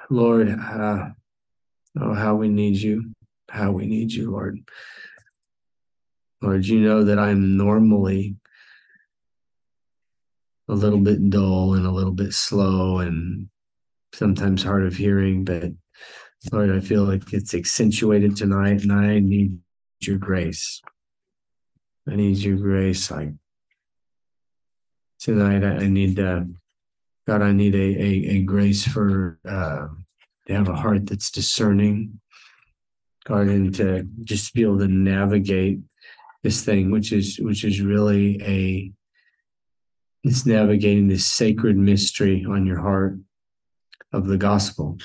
Lord, oh, how we need you. How we need you, Lord. Lord, you know that I'm normally a little bit dull and a little bit slow and sometimes hard of hearing, but Lord, I feel like it's accentuated tonight, and I need your grace. I need your grace. Like tonight, I need, God, I need a grace for to have a heart that's discerning, God, and to just be able to navigate this thing, which is really it's navigating this sacred mystery on your heart of the gospel,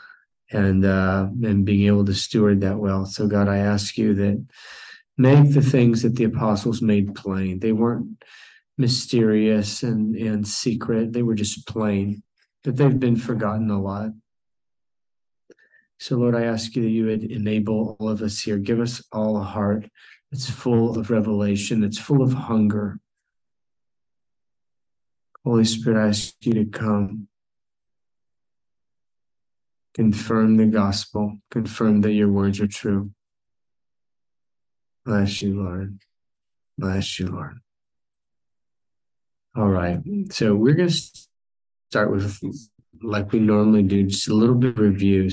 and being able to steward that well. So God, I ask you that make the things that the apostles made plain. They weren't mysterious and secret. They were just plain, but they've been forgotten a lot. So Lord, I ask you that you would enable all of us here. Give us all a heart that's full of revelation, that's full of hunger. Holy Spirit, I ask you to come, confirm the gospel, confirm that your words are true. Bless you, Lord. Bless you, Lord. All right. So we're going to start with, like we normally do, just a little bit of review.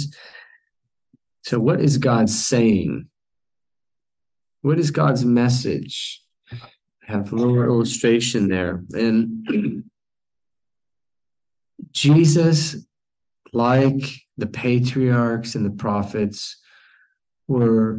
So what is God saying? What is God's message? I have a little illustration there. And Jesus, like the patriarchs and the prophets, were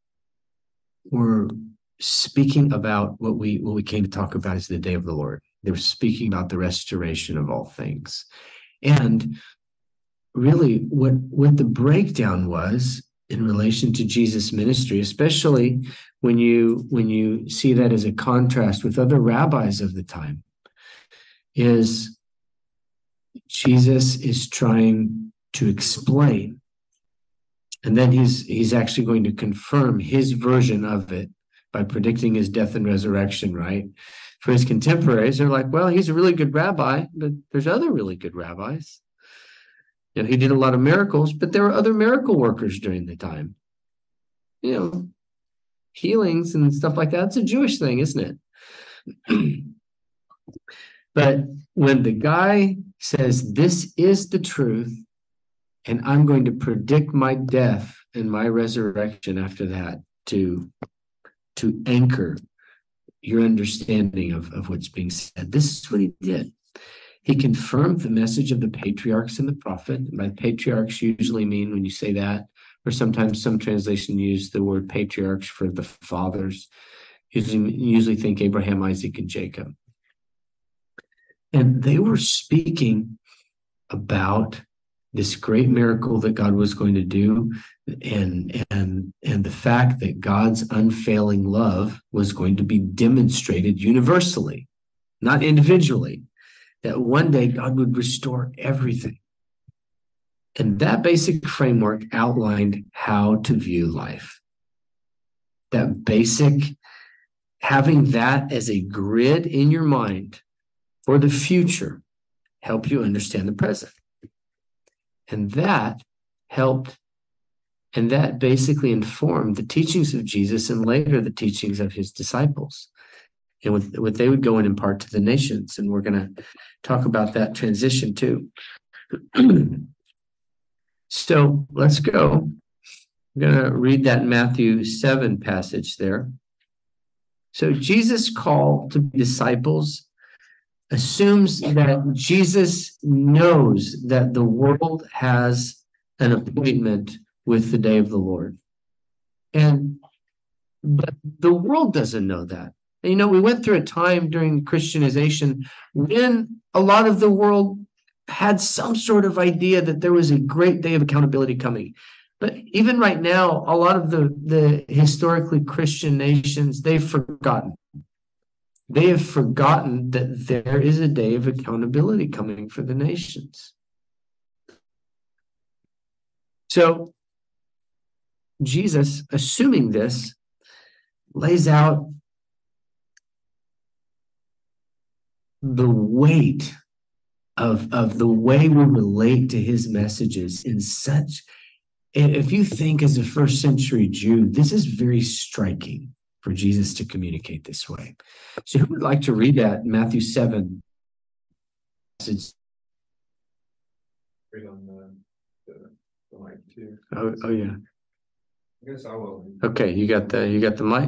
speaking about what we came to talk about as the day of the Lord. They were speaking about the restoration of all things. And really what the breakdown was in relation to Jesus' ministry, especially when you see that as a contrast with other rabbis of the time, is Jesus is trying to explain, and then he's actually going to confirm his version of it by predicting his death and resurrection, right? For his contemporaries, they're like, well, he's a really good rabbi, but there's other really good rabbis. He did a lot of miracles, but there were other miracle workers during the time. Healings and stuff like that. It's a Jewish thing, isn't it? But when the guy says, this is the truth, and I'm going to predict my death and my resurrection after that to anchor your understanding of what's being said. This is what he did. He confirmed the message of the patriarchs and the prophet. By patriarchs usually mean, when you say that, or sometimes some translation use the word patriarchs for the fathers. Usually think Abraham, Isaac, and Jacob. And they were speaking about this great miracle that God was going to do, and the fact that God's unfailing love was going to be demonstrated universally, not individually, that one day God would restore everything. And that basic framework outlined how to view life. That basic, having that as a grid in your mind for the future, help you understand the present. And that helped, and that basically informed the teachings of Jesus and later the teachings of his disciples, and what they would go and impart to the nations. And we're going to talk about that transition too. So let's go. I'm going to read that Matthew 7 passage there. So Jesus' call to disciples assumes that Jesus knows that the world has an appointment with the day of the Lord. But the world doesn't know that. And, we went through a time during Christianization when a lot of the world had some sort of idea that there was a great day of accountability coming. But even right now, a lot of the historically Christian nations, they've forgotten. They have forgotten that there is a day of accountability coming for the nations. So Jesus, assuming this, lays out the weight of the way we relate to his messages in such, if you think as a first century Jew, this is very striking for Jesus to communicate this way. So who would like to read that? Matthew 7. Read on the mic too. Oh yeah. I guess I will. Okay, you got the mic?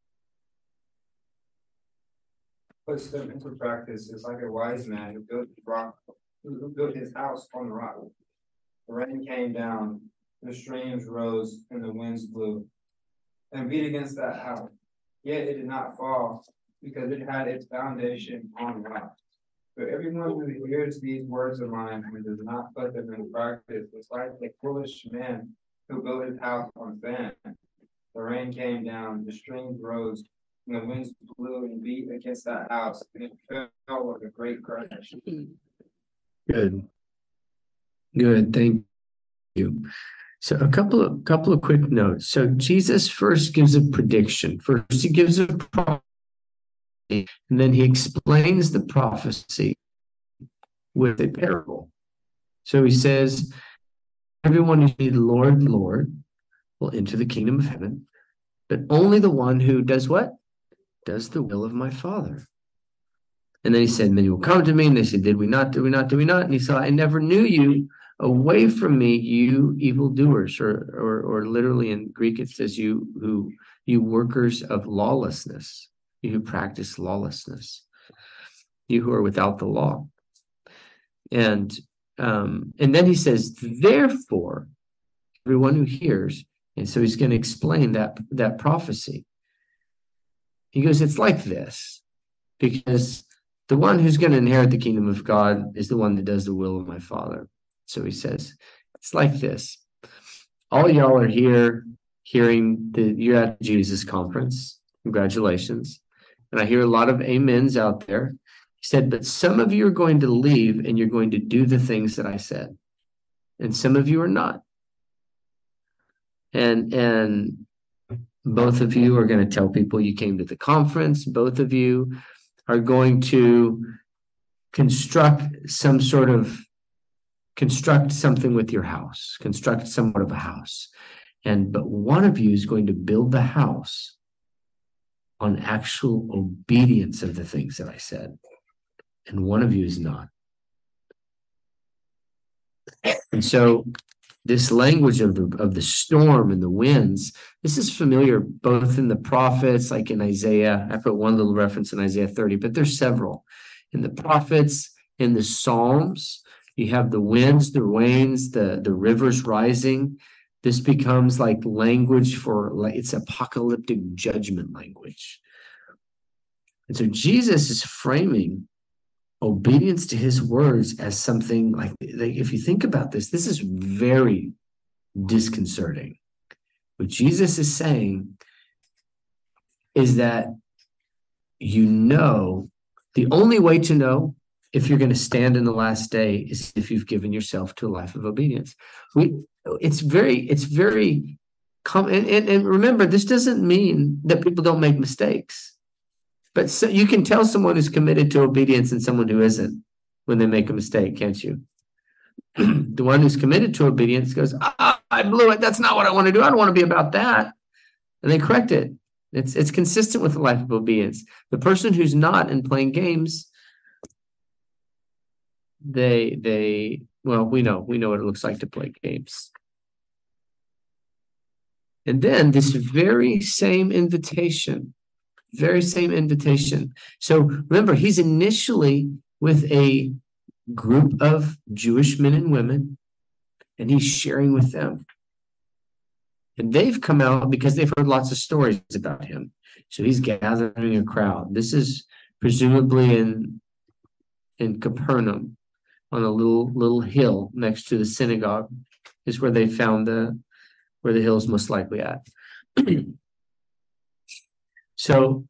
Puts them into practice is like a wise man who built his house on the rock. The rain came down, the streams rose, and the winds blew and beat against that house. Yet it did not fall, because it had its foundation on rock. But everyone who hears these words of mine and does not put them into practice is like a foolish man who built his house on sand. The rain came down, the streams rose, and the winds blew and beat against that house, and it fell with a great crash. Good. Thank you. So a couple of quick notes. So Jesus first gives a prediction. First, he gives a prophecy, and then he explains the prophecy with a parable. So he says, everyone who says, Lord, Lord, will enter the kingdom of heaven, but only the one who does what? Does the will of my Father. And then he said, many will come to me, and they said, did we not? And he said, I never knew you. Away from me, you evildoers, or literally in Greek, it says you workers of lawlessness, you who practice lawlessness, you who are without the law. And then he says, therefore, everyone who hears, and so he's going to explain that prophecy. He goes, it's like this, because the one who's going to inherit the kingdom of God is the one that does the will of my Father. So he says, it's like this. All y'all are here hearing you're at Jesus conference. Congratulations. And I hear a lot of amens out there. He said, but some of you are going to leave and you're going to do the things that I said. And some of you are not. And both of you are going to tell people you came to the conference. Both of you are going to construct something with your house, construct somewhat of a house. But one of you is going to build the house on actual obedience of the things that I said. And one of you is not. And so this language of the storm and the winds, this is familiar both in the prophets, like in Isaiah. I put one little reference in Isaiah 30, but there's several. In the prophets, in the Psalms, you have the winds, the rains, the rivers rising. This becomes like language it's apocalyptic judgment language. And so Jesus is framing obedience to his words as something like if you think about this is very disconcerting. What Jesus is saying is that the only way to know if you're going to stand in the last day is if you've given yourself to a life of obedience. It's very common. And remember, this doesn't mean that people don't make mistakes. But so you can tell someone who's committed to obedience and someone who isn't when they make a mistake, can't you? The one who's committed to obedience goes, I blew it. That's not what I want to do. I don't want to be about that. And they correct it. It's consistent with the life of obedience. The person who's not and playing games, we know what it looks like to play games. And then this very same invitation. So remember, he's initially with a group of Jewish men and women, and he's sharing with them. And they've come out because they've heard lots of stories about him. So he's gathering a crowd. This is presumably in Capernaum, on a little hill next to the synagogue, is where they found where the hill's most likely at. So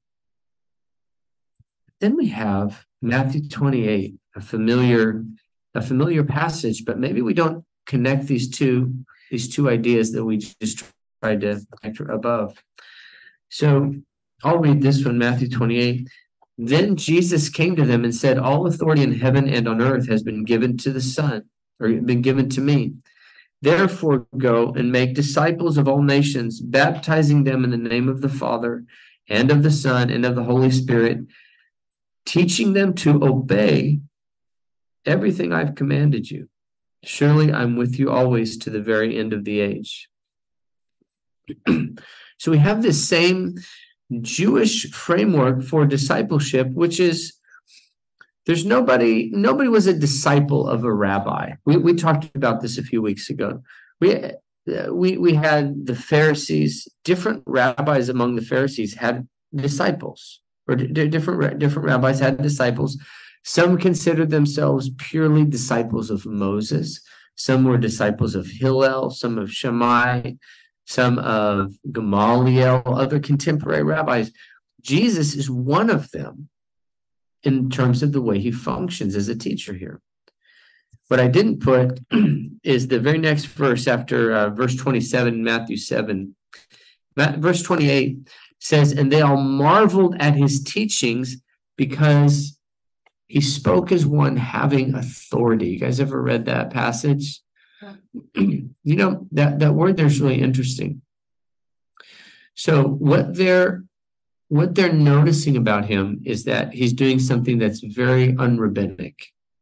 then we have Matthew 28, a familiar passage, but maybe we don't connect these two ideas that we just tried to connect above. So I'll read this one, Matthew 28. Then Jesus came to them and said, all authority in heaven and on earth has been given to the Son, or been given to me. Therefore, go and make disciples of all nations, baptizing them in the name of the Father and of the Son and of the Holy Spirit, teaching them to obey everything I've commanded you. Surely I'm with you always to the very end of the age. So we have this same Jewish framework for discipleship, which is nobody was a disciple of a rabbi. We talked about this a few weeks ago. We had the Pharisees, different rabbis among the Pharisees had disciples, or different rabbis had disciples. Some considered themselves purely disciples of Moses. Some were disciples of Hillel, some of Shammai, some of Gamaliel, other contemporary rabbis. Jesus is one of them in terms of the way he functions as a teacher here. What I didn't put is the very next verse after verse 27, Matthew 7. Verse 28 says, and they all marveled at his teachings because he spoke as one having authority. You guys ever read that passage? You know, that word there's really interesting. So what they're noticing about him is that he's doing something that's very unrabbinic.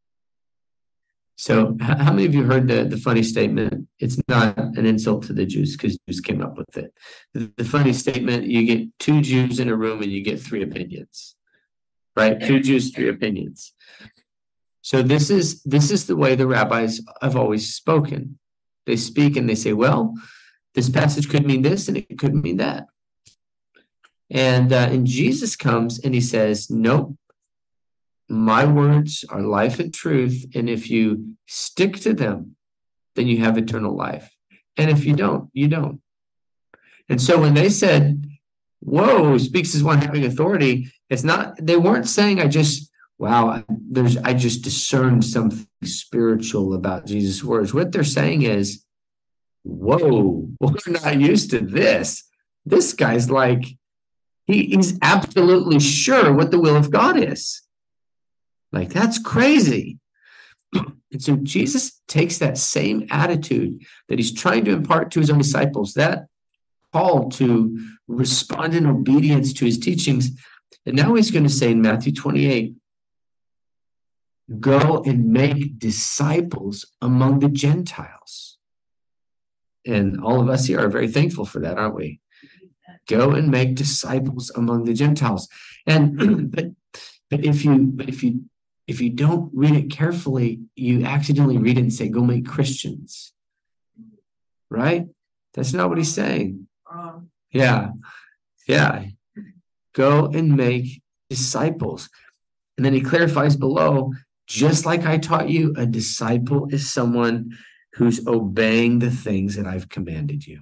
So how many of you heard the funny statement? It's not an insult to the Jews because Jews came up with it. The funny statement, you get two Jews in a room and you get three opinions, right? Two Jews, three opinions. So this is the way the rabbis have always spoken. They speak and they say, well, this passage could mean this and it could mean that. And Jesus comes and he says, nope, my words are life and truth. And if you stick to them, then you have eternal life. And if you don't, you don't. And so when they said, whoa, speaks as one having authority, it's not, they weren't saying, I just discerned something spiritual about Jesus' words. What they're saying is, whoa, we're not used to this. This guy's like, he's absolutely sure what the will of God is. Like, that's crazy. And so Jesus takes that same attitude that he's trying to impart to his own disciples, that call to respond in obedience to his teachings. And now he's going to say in Matthew 28, go and make disciples among the Gentiles. And all of us here are very thankful for that, aren't we? Go and make disciples among the Gentiles. And but if you don't read it carefully, you accidentally read it and say, go make Christians. Right? That's not what he's saying. Yeah. Go and make disciples. And then he clarifies below, just like I taught you, a disciple is someone who's obeying the things that I've commanded you.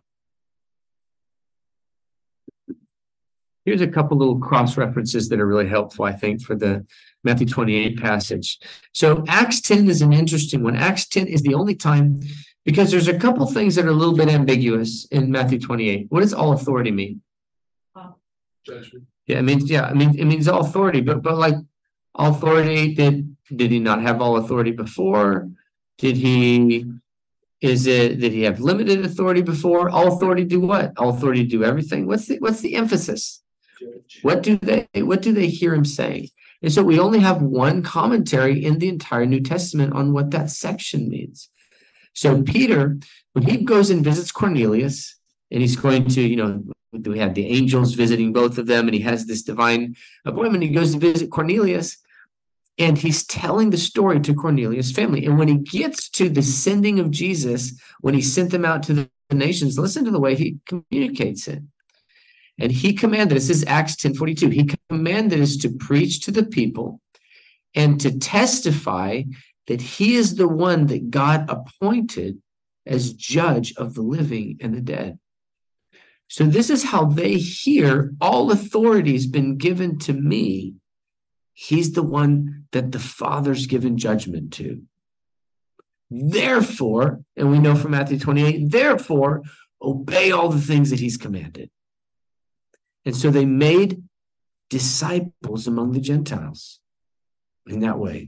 Here's a couple little cross references that are really helpful, I think, for the Matthew 28 passage. So Acts 10 is an interesting one. Acts 10 is the only time, because there's a couple things that are a little bit ambiguous in Matthew 28. What does all authority mean? Judgment. Yeah, it means all authority, but like all authority, did he not have all authority before? Did he have limited authority before? All authority do what? All authority do everything. What's the emphasis? What do they hear him saying? And so we only have one commentary in the entire New Testament on what that section means. So Peter, when he goes and visits Cornelius, and he's going to, we had the angels visiting both of them, and he has this divine appointment. He goes to visit Cornelius, and he's telling the story to Cornelius' family. And when he gets to the sending of Jesus, when he sent them out to the nations, listen to the way he communicates it. And he commanded us, this is Acts 10:42, he commanded us to preach to the people and to testify that he is the one that God appointed as judge of the living and the dead. So this is how they hear, all authority has been given to me. He's the one that the Father's given judgment to. Therefore, and we know from Matthew 28, therefore, obey all the things that he's commanded. And so they made disciples among the Gentiles in that way.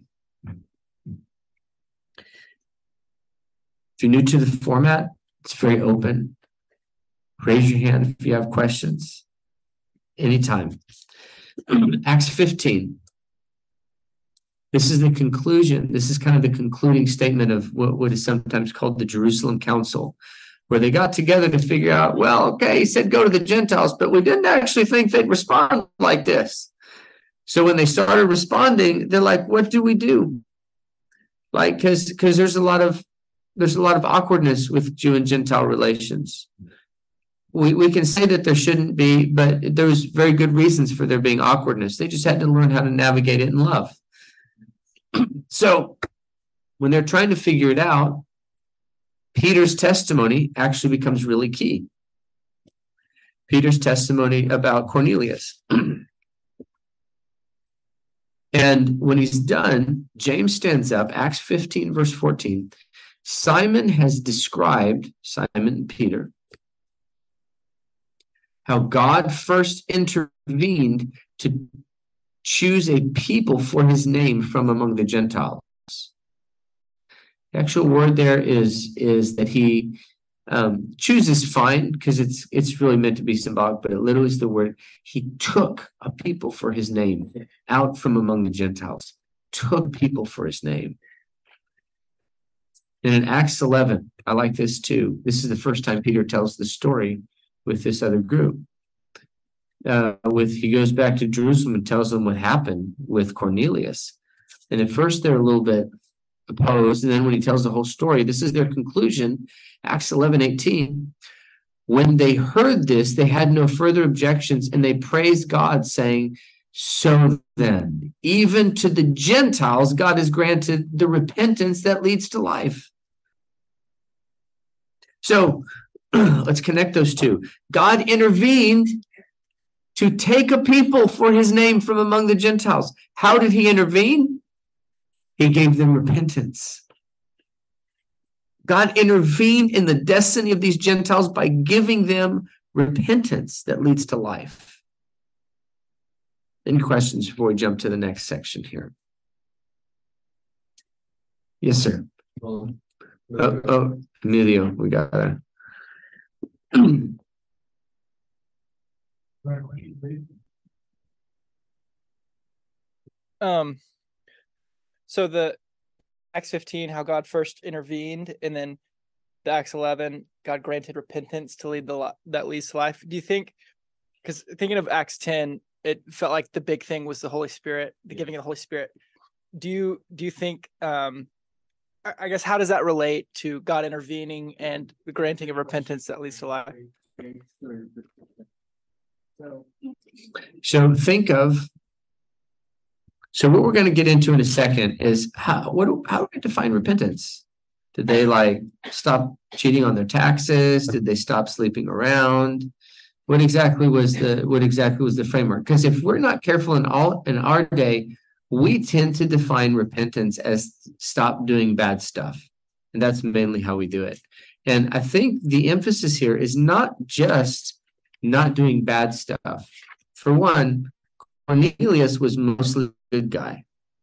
If you're new to the format, it's very open. Raise your hand if you have questions. Anytime. Acts 15. This is the conclusion. This is kind of the concluding statement of what is sometimes called the Jerusalem Council, where they got together to figure out, well, okay, he said go to the Gentiles, but we didn't actually think they'd respond like this. So when they started responding, they're like, what do we do? Like, because there's a lot of awkwardness with Jew and Gentile relations. We can say that there shouldn't be, but there's very good reasons for there being awkwardness. They just had to learn how to navigate it in love. So when they're trying to figure it out, Peter's testimony actually becomes really key. Peter's testimony about Cornelius. And when he's done, James stands up, Acts 15, verse 14. Simon has described, Simon Peter, how God first intervened to choose a people for his name from among the Gentiles. The actual word there is that he chooses fine, because it's really meant to be symbolic, but it literally is the word. He took a people for his name out from among the Gentiles, took people for his name. And in Acts 11, I like this too. This is the first time Peter tells the story with this other group. He goes back to Jerusalem and tells them what happened with Cornelius. And at first they're a little bit opposed. And then when he tells the whole story, this is their conclusion. Acts 11:18. When they heard this, they had no further objections, and they praised God, saying, so then, even to the Gentiles, God has granted the repentance that leads to life. So let's connect those two. God intervened to take a people for his name from among the Gentiles. How did he intervene? He gave them repentance. God intervened in the destiny of these Gentiles by giving them repentance that leads to life. Any questions before we jump to the next section here? Yes, sir. Emilio, we got that. So the Acts 15, how God first intervened, and then the Acts 11, God granted repentance to lead that leads to life. Do you think, because thinking of Acts 10, it felt like the big thing was the Holy Spirit, the giving of the Holy Spirit. Do you think, I guess, how does that relate to God intervening and the granting of repentance that leads to life? So so what we're going to get into in a second is how do we define repentance? Did they stop cheating on their taxes? Did they stop sleeping around? What exactly was the framework? Because if we're not careful in our day, we tend to define repentance as stop doing bad stuff. And that's mainly how we do it. And I think the emphasis here is not just not doing bad stuff. For one, Cornelius was mostly a good guy.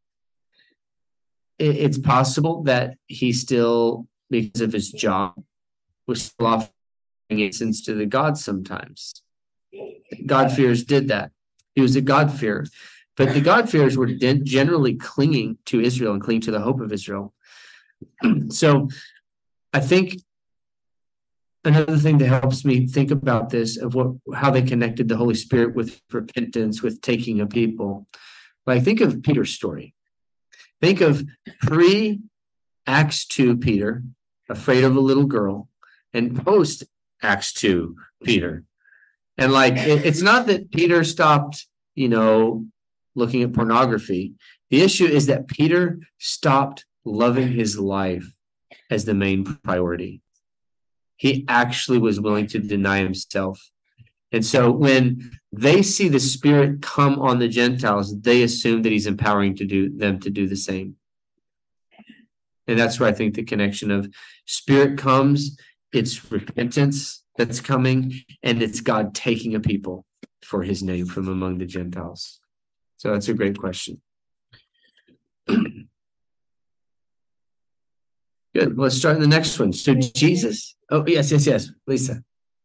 It's possible that he still, because of his job, was still offering incense to the gods sometimes. God-fearers did that. He was a God-fearer. But the God-fearers were generally clinging to Israel and clinging to the hope of Israel. So I think another thing that helps me think about this of how they connected the Holy Spirit with repentance, with taking a people. Think of Peter's story. Think of pre-Acts 2 Peter, afraid of a little girl, and post-Acts 2 Peter. And it's not that Peter stopped, looking at pornography. The issue is that Peter stopped loving his life as the main priority. He actually was willing to deny himself. And so when they see the Spirit come on the Gentiles, they assume that he's empowering them to do the same. And that's where I think the connection of Spirit comes, it's repentance that's coming, and it's God taking a people for his name from among the Gentiles? So that's a great question. Good. Let's start in the next one. So Jesus. Oh, yes, Lisa.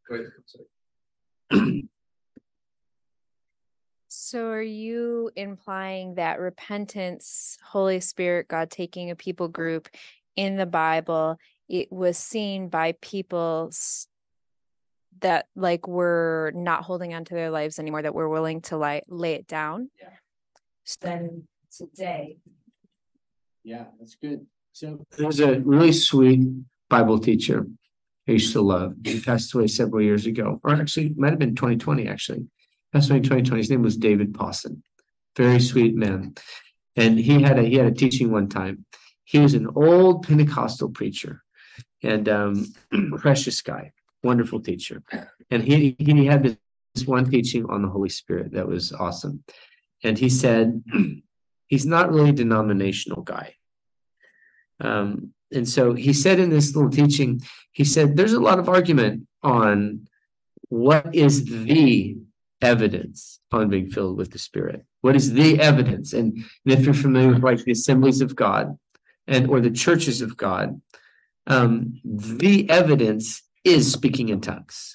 So are you implying that repentance, Holy Spirit, God taking a people group in the Bible, it was seen by people that like were not holding on to their lives anymore, that were willing to lay it down? Yeah. So then today. Yeah, that's good. So there's a really sweet Bible teacher I used to love. He passed away several years ago, or actually might have been 2020, actually. Passed away in 2020. His name was David Pawson. Very sweet man. And he had a teaching one time. He was an old Pentecostal preacher and precious guy, wonderful teacher. And he had this one teaching on the Holy Spirit that was awesome. And he said, he's not really a denominational guy. And so he said in this little teaching, he said, there's a lot of argument on what is the evidence on being filled with the Spirit. What is the evidence? And if you're familiar with like the Assemblies of God or the churches of God, the evidence is speaking in tongues.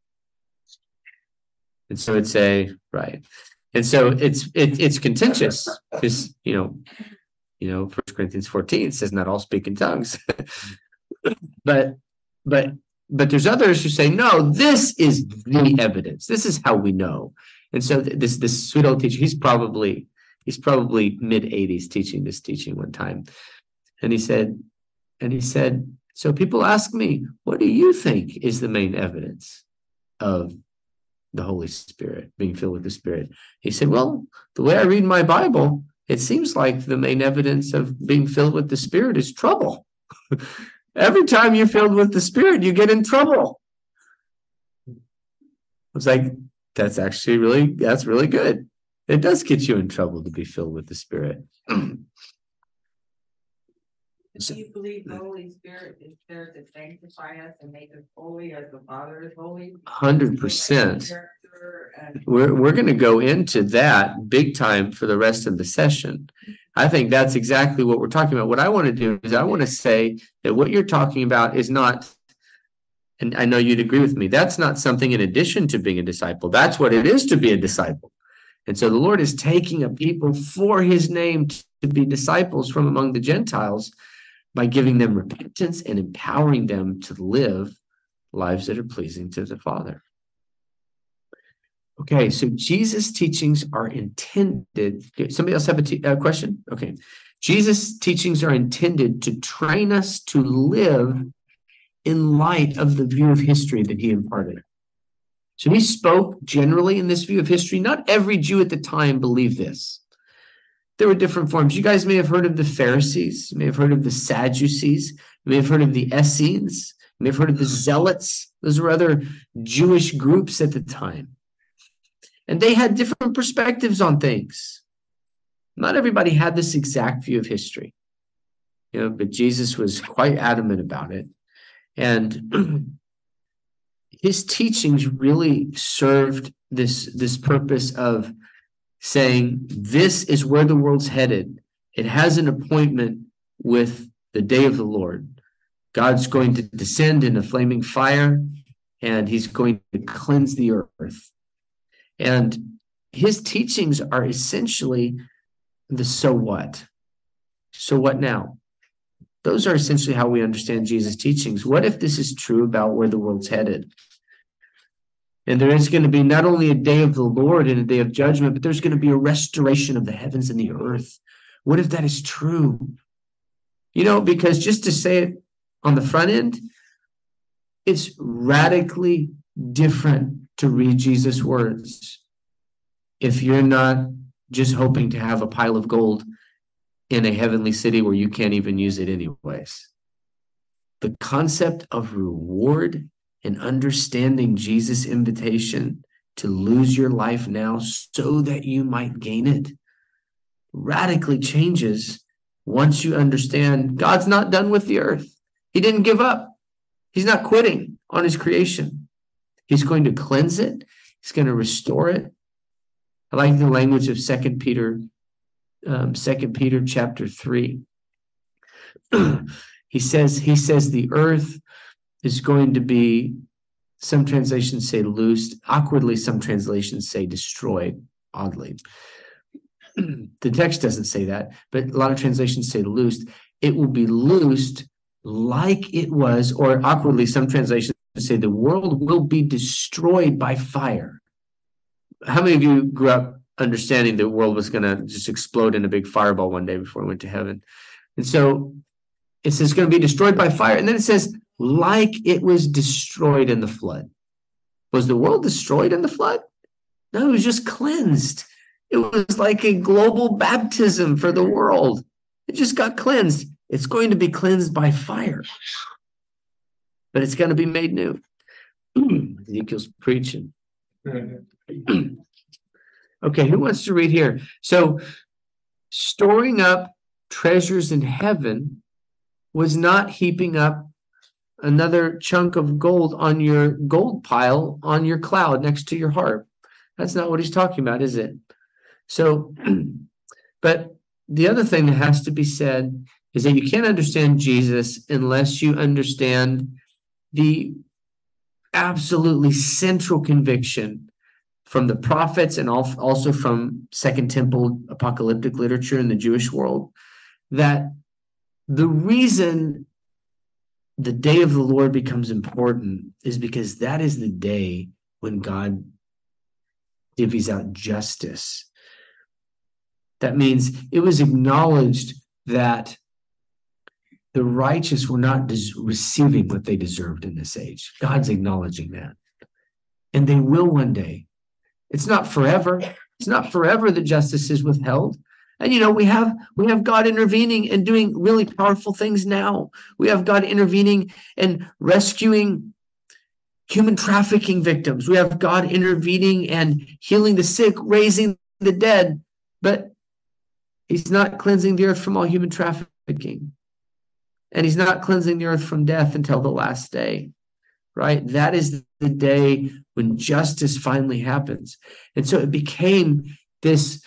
And so it's right. And so it's contentious because, 1 Corinthians 14 says not all speak in tongues. but there's others who say, no, this is the evidence. This is how we know. And so this sweet old teacher, he's probably mid-80s teaching this teaching one time. And he said, so people ask me, what do you think is the main evidence of the Holy Spirit, being filled with the Spirit? He said, well, the way I read my Bible, it seems like the main evidence of being filled with the Spirit is trouble. Every time you're filled with the Spirit, you get in trouble. I was like, that's really good. It does get you in trouble to be filled with the Spirit. Do you believe the Holy Spirit is there to sanctify us and make us holy as the Father is holy? 100%. We're going to go into that big time for the rest of the session. I think that's exactly what we're talking about. What I want to do is I want to say that what you're talking about is not, and I know you'd agree with me, that's not something in addition to being a disciple. That's what it is to be a disciple. And so the Lord is taking a people for his name to be disciples from among the Gentiles by giving them repentance and empowering them to live lives that are pleasing to the Father. Okay, so Jesus' teachings are intended. Somebody else have a question? Okay. Jesus' teachings are intended to train us to live in light of the view of history that he imparted. So he spoke generally in this view of history. Not every Jew at the time believed this. There were different forms. You guys may have heard of the Pharisees. You may have heard of the Sadducees. You may have heard of the Essenes. You may have heard of the Zealots. Those were other Jewish groups at the time. And they had different perspectives on things. Not everybody had this exact view of history, but Jesus was quite adamant about it. And his teachings really served this purpose of saying, this is where the world's headed. It has an appointment with the day of the Lord. God's going to descend in a flaming fire, and he's going to cleanse the earth. And his teachings are essentially the so what. So what now? Those are essentially how we understand Jesus' teachings. What if this is true about where the world's headed? And there is going to be not only a day of the Lord and a day of judgment, but there's going to be a restoration of the heavens and the earth. What if that is true? Because just to say it on the front end, it's radically different to read Jesus' words if you're not just hoping to have a pile of gold in a heavenly city where you can't even use it anyways. The concept of reward and understanding Jesus' invitation to lose your life now so that you might gain it radically changes once you understand God's not done with the earth. He didn't give up. He's not quitting on his creation. He's going to cleanse it. He's going to restore it. I like the language of 2 Peter chapter 3. He says the earth is going to be, some translations say loosed, awkwardly some translations say destroyed, oddly. The text doesn't say that, but a lot of translations say loosed. It will be loosed like it was, or awkwardly some translations say the world will be destroyed by fire. How many of you grew up understanding the world was going to just explode in a big fireball one day before it went to heaven? And so it says it's going to be destroyed by fire. And then it says, like it was destroyed in the flood. Was the world destroyed in the flood? No, it was just cleansed. It was like a global baptism for the world. It just got cleansed. It's going to be cleansed by fire, but it's going to be made new. Ezekiel's preaching. Okay, who wants to read here? So, storing up treasures in heaven was not heaping up another chunk of gold on your gold pile on your cloud next to your harp. That's not what he's talking about, is it? So, but the other thing that has to be said is that you can't understand Jesus unless you understand the absolutely central conviction from the prophets and also from Second Temple apocalyptic literature in the Jewish world, that the reason the day of the Lord becomes important is because that is the day when God divvies out justice. That means it was acknowledged that the righteous were not receiving what they deserved in this age. God's acknowledging that. And they will one day. It's not forever. It's not forever that justice is withheld. And we have God intervening and doing really powerful things now. We have God intervening and rescuing human trafficking victims. We have God intervening and healing the sick, raising the dead. But he's not cleansing the earth from all human trafficking. And he's not cleansing the earth from death until the last day, right? That is the day when justice finally happens. And so it became this,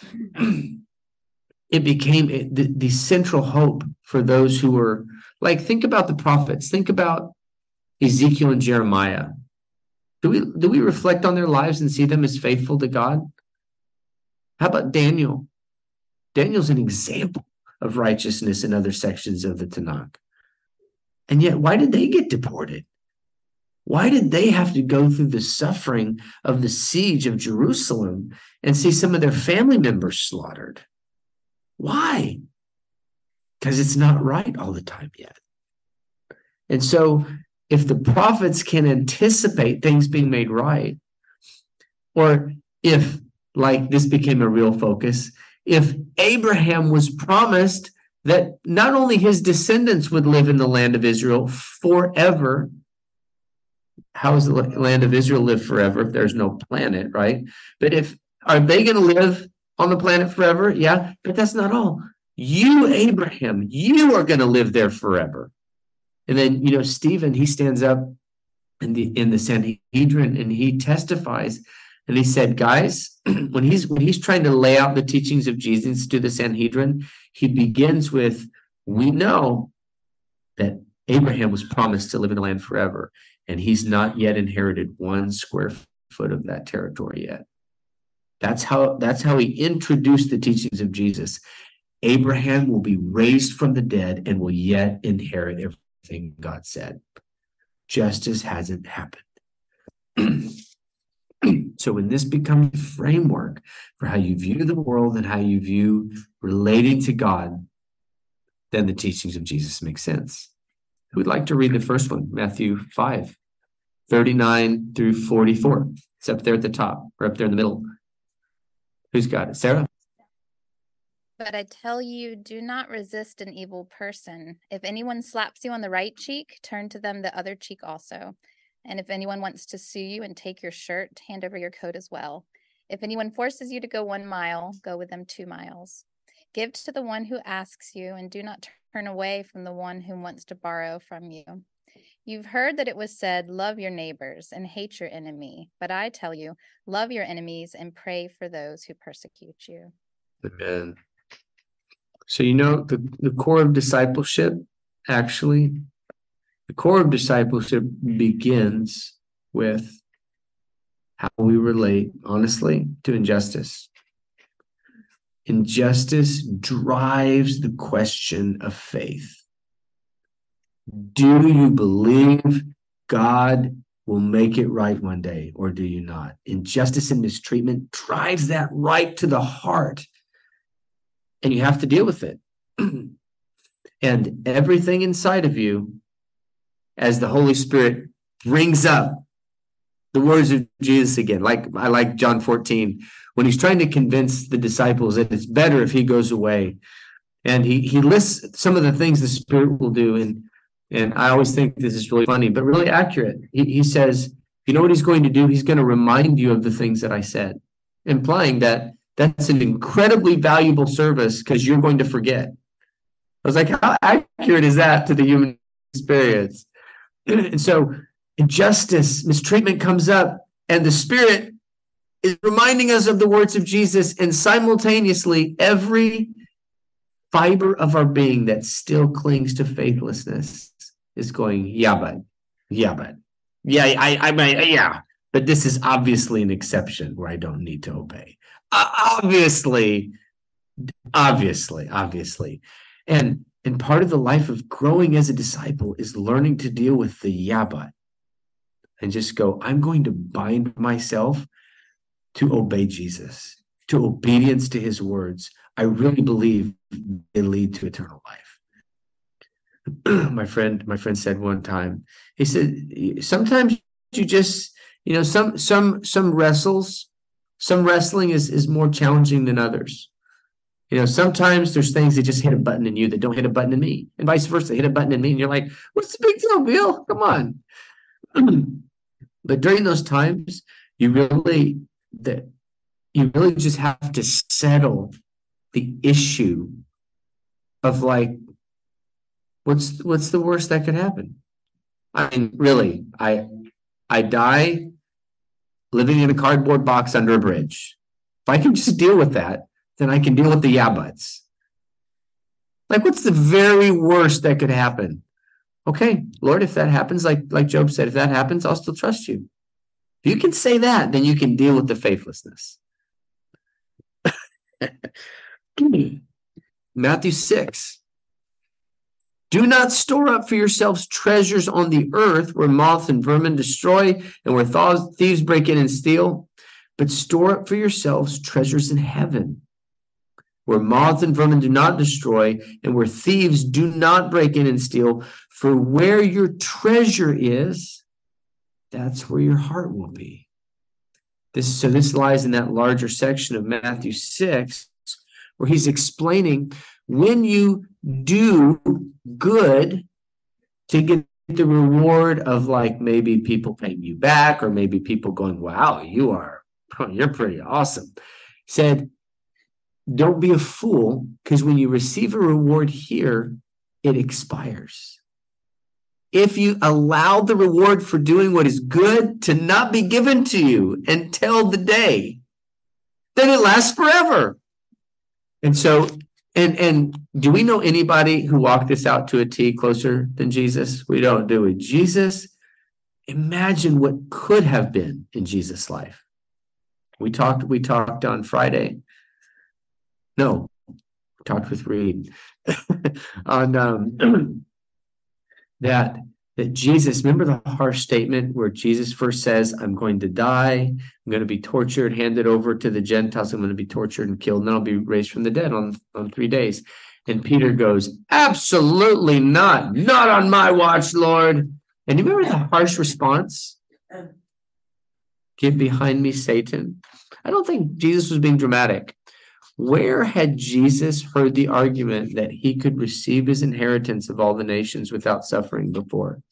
the central hope for those who were, like, think about the prophets. Think about Ezekiel and Jeremiah. Do we reflect on their lives and see them as faithful to God? How about Daniel? Daniel's an example of righteousness in other sections of the Tanakh. And yet, why did they get deported? Why did they have to go through the suffering of the siege of Jerusalem and see some of their family members slaughtered? Why? Because it's not right all the time yet. And so, if the prophets can anticipate things being made right, or if, like this became a real focus, if Abraham was promised that not only his descendants would live in the land of Israel forever. How does the land of Israel live forever if there's no planet, right? But are they going to live on the planet forever? Yeah, but that's not all. You, Abraham, you are going to live there forever. And then, Stephen, he stands up in the Sanhedrin and he testifies. And he said, guys, when he's trying to lay out the teachings of Jesus to the Sanhedrin, he begins with, we know that Abraham was promised to live in the land forever, and he's not yet inherited 1 square foot of that territory yet. That's how he introduced the teachings of Jesus. Abraham will be raised from the dead and will yet inherit everything God said. Justice hasn't happened. So when this becomes a framework for how you view the world and how you view relating to God, then the teachings of Jesus make sense. Who would like to read the first one? Matthew 5, 39 through 44. It's up there at the top, or up there in the middle. Who's got it? Sarah? But I tell you, do not resist an evil person. If anyone slaps you on the right cheek, turn to them the other cheek also. And if anyone wants to sue you and take your shirt, hand over your coat as well. If anyone forces you to go 1 mile, go with them 2 miles. Give to the one who asks you, and do not turn away from the one who wants to borrow from you. You've heard that it was said, love your neighbors and hate your enemy. But I tell you, love your enemies and pray for those who persecute you. Amen. So, the core of discipleship, actually, the core of discipleship begins with how we relate, honestly, to injustice. Injustice drives the question of faith. Do you believe God will make it right one day, or do you not? Injustice and mistreatment drives that right to the heart, and you have to deal with it. And everything inside of you, as the Holy Spirit brings up the words of Jesus again, I like John 14, when he's trying to convince the disciples that it's better if he goes away. And he lists some of the things the Spirit will do. And I always think this is really funny, but really accurate. He says, you know what he's going to do? He's going to remind you of the things that I said, implying that that's an incredibly valuable service because you're going to forget. I was like, how accurate is that to the human experience? And so injustice, mistreatment comes up, and the Spirit is reminding us of the words of Jesus, and simultaneously every fiber of our being that still clings to faithlessness is going, yeah, but this is obviously an exception where I don't need to obey. Obviously. And part of the life of growing as a disciple is learning to deal with the but and just go, I'm going to bind myself to obey Jesus, to obedience to his words. I really believe they lead to eternal life. My friend said one time, he said, sometimes you just, some wrestling is more challenging than others. Sometimes there's things that just hit a button in you that don't hit a button in me, and vice versa. Hit a button in me and you're like, what's the big deal, Bill? Come on. But during those times, you really just have to settle the issue of what's the worst that could happen? I mean, really, I die living in a cardboard box under a bridge. If I can just deal with that, then I can deal with the buts. What's the very worst that could happen? Okay, Lord, if that happens, like Job said, if that happens, I'll still trust you. If you can say that, then you can deal with the faithlessness. Matthew 6. Do not store up for yourselves treasures on the earth where moths and vermin destroy and where thieves break in and steal, but store up for yourselves treasures in heaven where moths and vermin do not destroy and where thieves do not break in and steal. For where your treasure is, that's where your heart will be. This lies in that larger section of Matthew 6, where he's explaining when you do good to get the reward of maybe people paying you back, or maybe people going, wow, you're pretty awesome. He said, don't be a fool, because when you receive a reward here, it expires. If you allow the reward for doing what is good to not be given to you until the day, then it lasts forever. And so, and do we know anybody who walked this out to a T closer than Jesus? We don't, do we? Jesus, imagine what could have been in Jesus' life. We talked on Friday. No, we talked with Reed on that Jesus, remember the harsh statement where Jesus first says, I'm going to die, I'm going to be tortured, handed over to the Gentiles, I'm going to be tortured and killed, and then I'll be raised from the dead on 3 days. And Peter goes, absolutely not on my watch, Lord. And you remember the harsh response? Get behind me, Satan. I don't think Jesus was being dramatic. Where had Jesus heard the argument that he could receive his inheritance of all the nations without suffering before?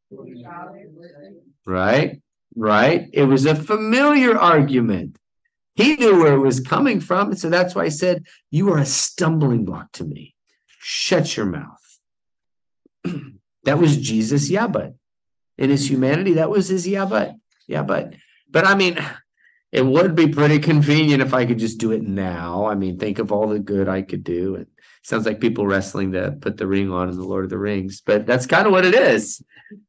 Right. It was a familiar argument. He knew where it was coming from. And so that's why I said, you are a stumbling block to me. Shut your mouth. That was Jesus' but. In his humanity, that was his but I mean, it would be pretty convenient if I could just do it now. I mean, think of all the good I could do. And sounds like people wrestling to put the ring on in the Lord of the Rings, but that's kind of what it is.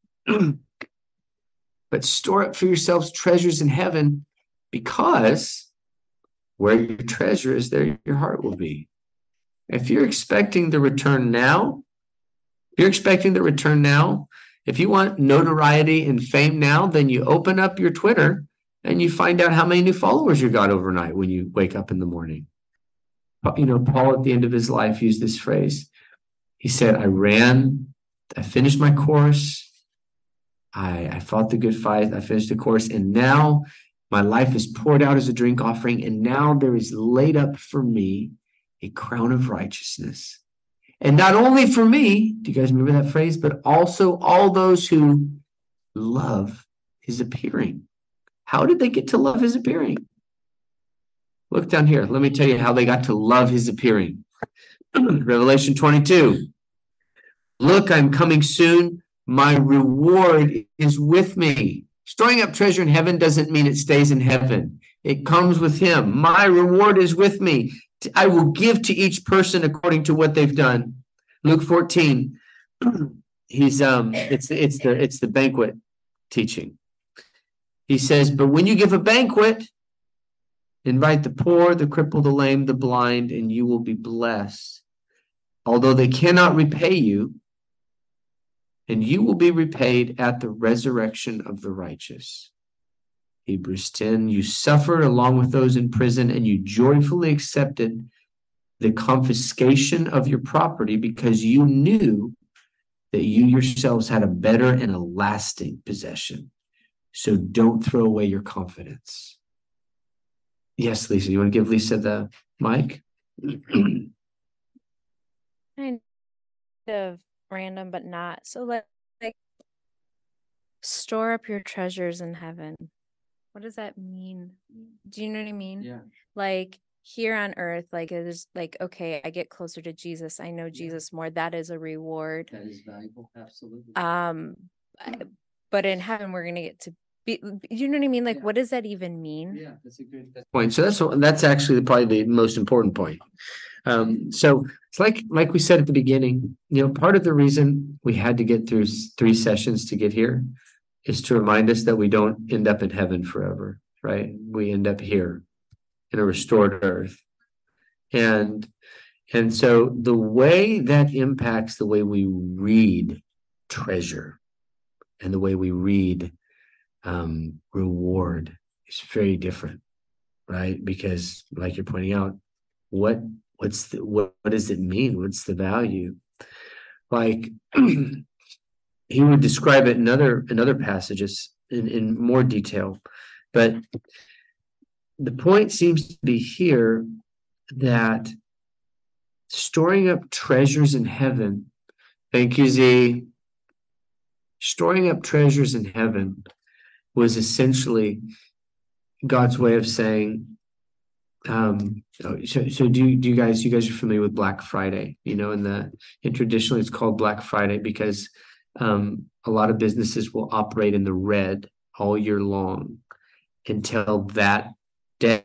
But store up for yourselves treasures in heaven, because where your treasure is, there your heart will be. If you're expecting the return now, if you want notoriety and fame now, then you open up your Twitter and you find out how many new followers you got overnight when you wake up in the morning. You know, Paul at the end of his life used this phrase. He said, I finished my course. I fought the good fight. I finished the course. And now my life is poured out as a drink offering. And now there is laid up for me a crown of righteousness. And not only for me, do you guys remember that phrase? But also all those who love his appearing. How did they get to love his appearing? Look down here. Let me tell you how they got to love his appearing. Revelation 22. Look, I'm coming soon. My reward is with me. Storing up treasure in heaven doesn't mean it stays in heaven. It comes with him. My reward is with me. I will give to each person according to what they've done. Luke 14. It's the banquet teaching. He says, but when you give a banquet, invite the poor, the crippled, the lame, the blind, and you will be blessed. Although they cannot repay you, and you will be repaid at the resurrection of the righteous. Hebrews 10, you suffered along with those in prison, and you joyfully accepted the confiscation of your property because you knew that you yourselves had a better and a lasting possession. So don't throw away your confidence. Yes, Lisa, you want to give Lisa the mic? Kind of random, but not. So like store up your treasures in heaven. What does that mean? Do you know what I mean? Yeah. Like here on earth, like it is like, okay, I get closer to Jesus. I know Jesus more. That is a reward. That is valuable. Absolutely. But in heaven, we're gonna get to be, you know what I mean? Like, Yeah. what does that even mean? Yeah, that's a good point. So that's actually probably the most important point. So it's like we said at the beginning, you know, part of the reason we had to get through 3 sessions to get here is to remind us that we don't end up in heaven forever, right? We end up here in a restored earth. And so the way that impacts the way we read treasure and the way we read reward is very different, right? Because like you're pointing out, what does it mean? What's the value? Like he would describe it in other passages in more detail, but the point seems to be here that storing up treasures in heaven, thank you, Z, storing up treasures in heaven was essentially God's way of saying, so do you guys are familiar with Black Friday? You know, and traditionally it's called Black Friday because a lot of businesses will operate in the red all year long until that day,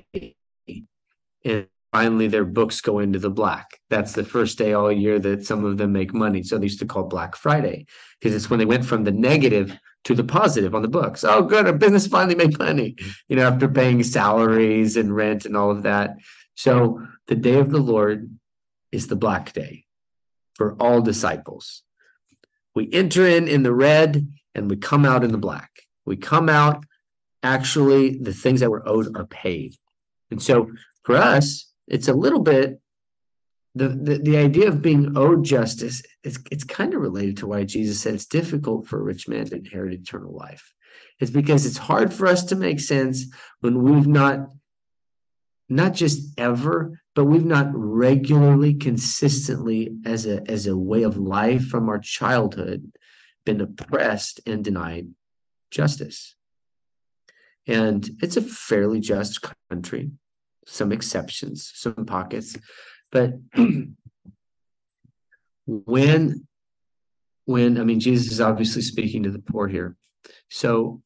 and finally their books go into the black. That's the first day all year that some of them make money. So they used to call Black Friday because it's when they went from the negative to the positive on the books. Oh, good, our business finally made money, you know, after paying salaries and rent and all of that. So the day of the Lord is the black day for all disciples. We enter in the red and we come out in the black. We come out, actually, the things that were owed are paid. And so for us, it's a little bit, the idea of being owed justice, it's kind of related to why Jesus said it's difficult for a rich man to inherit eternal life. It's because it's hard for us to make sense when we've not just ever, but we've not regularly, consistently, as a way of life from our childhood, been oppressed and denied justice. And it's a fairly just country, some exceptions, some pockets. But when Jesus is obviously speaking to the poor here. So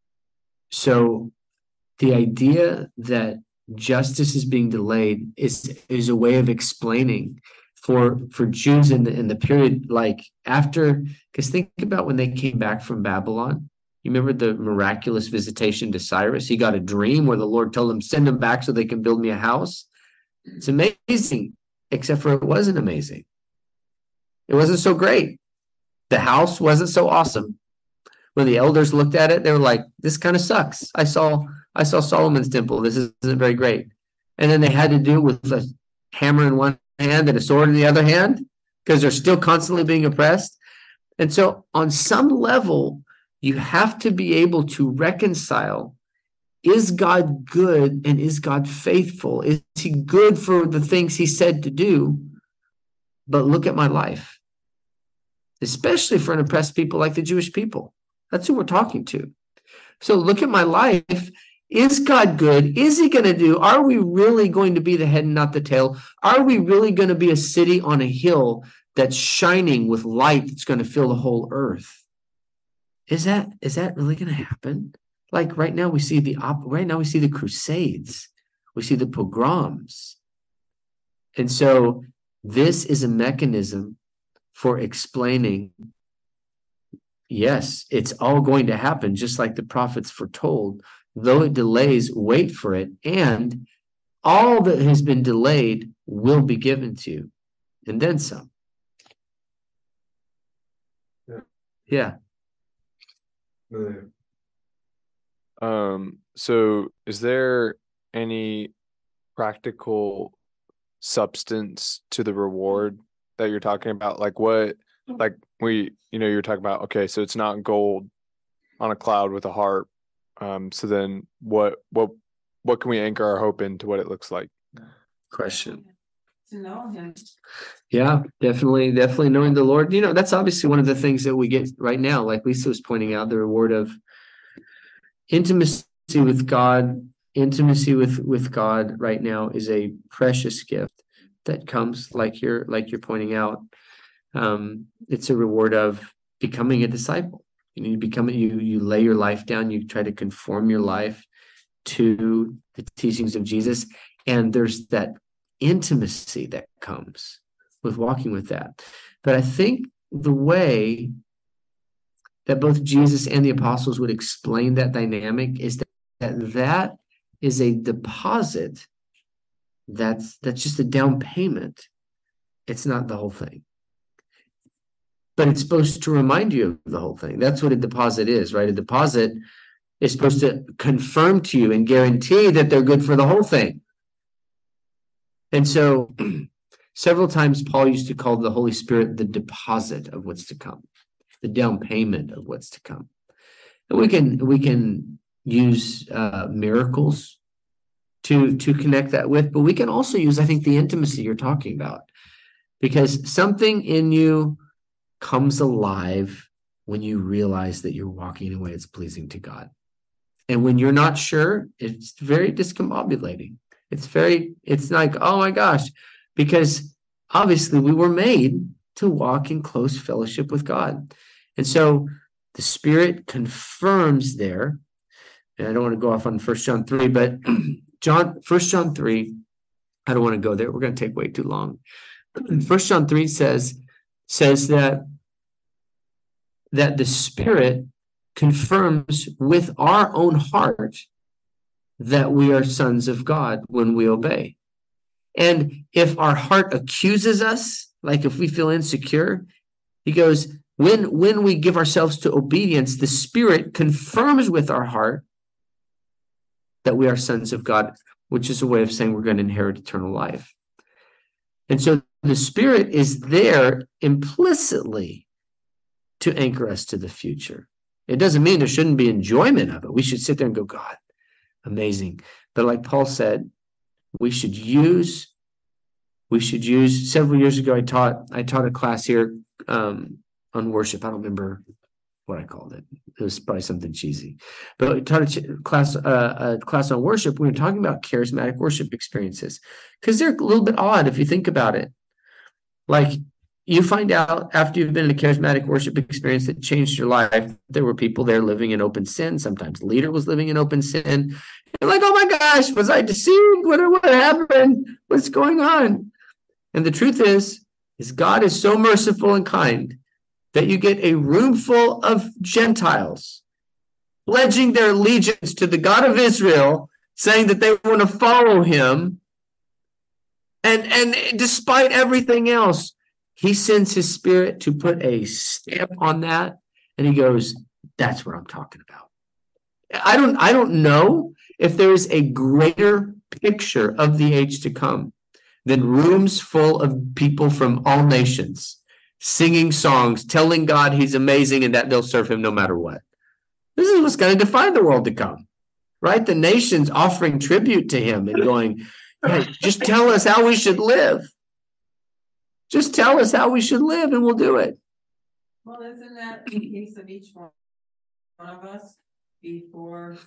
the idea that justice is being delayed is a way of explaining for Jews in the period like after, because think about when they came back from Babylon. You remember the miraculous visitation to Cyrus? He got a dream where the Lord told him, send them back so they can build me a house. It's amazing, except for it wasn't amazing. It wasn't so great. The house wasn't so awesome. When the elders looked at it, they were like, this kind of sucks. I saw Solomon's temple. This isn't very great. And then they had to do it with a hammer in one hand and a sword in the other hand because they're still constantly being oppressed. And so on some level, you have to be able to reconcile, is God good and is God faithful? Is he good for the things he said to do? But look at my life, especially for an oppressed people like the Jewish people. That's who we're talking to. So look at my life. Is God good? Is he going to do? Are we really going to be the head and not the tail? Are we really going to be a city on a hill that's shining with light that's going to fill the whole earth? Is that really going to happen? Like right now we see the Crusades. We see the pogroms. And so this is a mechanism for explaining, yes, it's all going to happen just like the prophets foretold. Though it delays, wait for it. And all that has been delayed will be given to you. And then some. Yeah. So is there any practical substance to the reward that you're talking about? Like what, like you're talking about, okay, so it's not gold on a cloud with a harp. So then what can we anchor our hope into what it looks like? Question. To know him. Yeah, definitely knowing the Lord. That's obviously one of the things that we get right now, like Lisa was pointing out, the reward of intimacy with God. Intimacy with God right now is a precious gift that comes like you're pointing out. It's a reward of becoming a disciple. You lay your life down, you try to conform your life to the teachings of Jesus, and there's that intimacy that comes with walking with that. But I think the way that both Jesus and the apostles would explain that dynamic is that is a deposit. That's just a down payment. It's not the whole thing. But it's supposed to remind you of the whole thing. That's what a deposit is, right? A deposit is supposed to confirm to you and guarantee that they're good for the whole thing. And so several times Paul used to call the Holy Spirit the deposit of what's to come, the down payment of what's to come. And we can use miracles to connect that with, but we can also use, I think, the intimacy you're talking about, because something in you comes alive when you realize that you're walking in a way that's pleasing to God. And when you're not sure, it's very discombobulating. It's like, oh my gosh, because obviously we were made to walk in close fellowship with God. And so the Spirit confirms there, and I don't want to go off on 1 John 3, but 1 John 3, I don't want to go there. We're going to take way too long. 1 John 3 says that the Spirit confirms with our own heart that we are sons of God when we obey. And if our heart accuses us, like if we feel insecure, he goes, when we give ourselves to obedience, the Spirit confirms with our heart that we are sons of God, which is a way of saying we're going to inherit eternal life. And so the Spirit is there implicitly to anchor us to the future. It doesn't mean there shouldn't be enjoyment of it. We should sit there and go, God, amazing. But like Paul said, we should use several years ago, I taught a class here on worship. I don't remember what I called it. It was probably something cheesy, but I taught a class on worship. We were talking about charismatic worship experiences because they're a little bit odd if you think about it. Like you find out after you've been in a charismatic worship experience that changed your life, there were people there living in open sin. Sometimes the leader was living in open sin. You're like, oh my gosh, was I deceived? What happened? What's going on? And the truth is God is so merciful and kind that you get a room full of Gentiles pledging their allegiance to the God of Israel, saying that they want to follow him. And despite everything else, he sends his spirit to put a stamp on that. And he goes, that's what I'm talking about. I don't know if there is a greater picture of the age to come than rooms full of people from all nations singing songs, telling God he's amazing and that they'll serve him no matter what. This is what's going to define the world to come, right? The nations offering tribute to him and going, hey, just tell us how we should live. Just tell us how we should live and we'll do it. Well, isn't that the case of each one of us before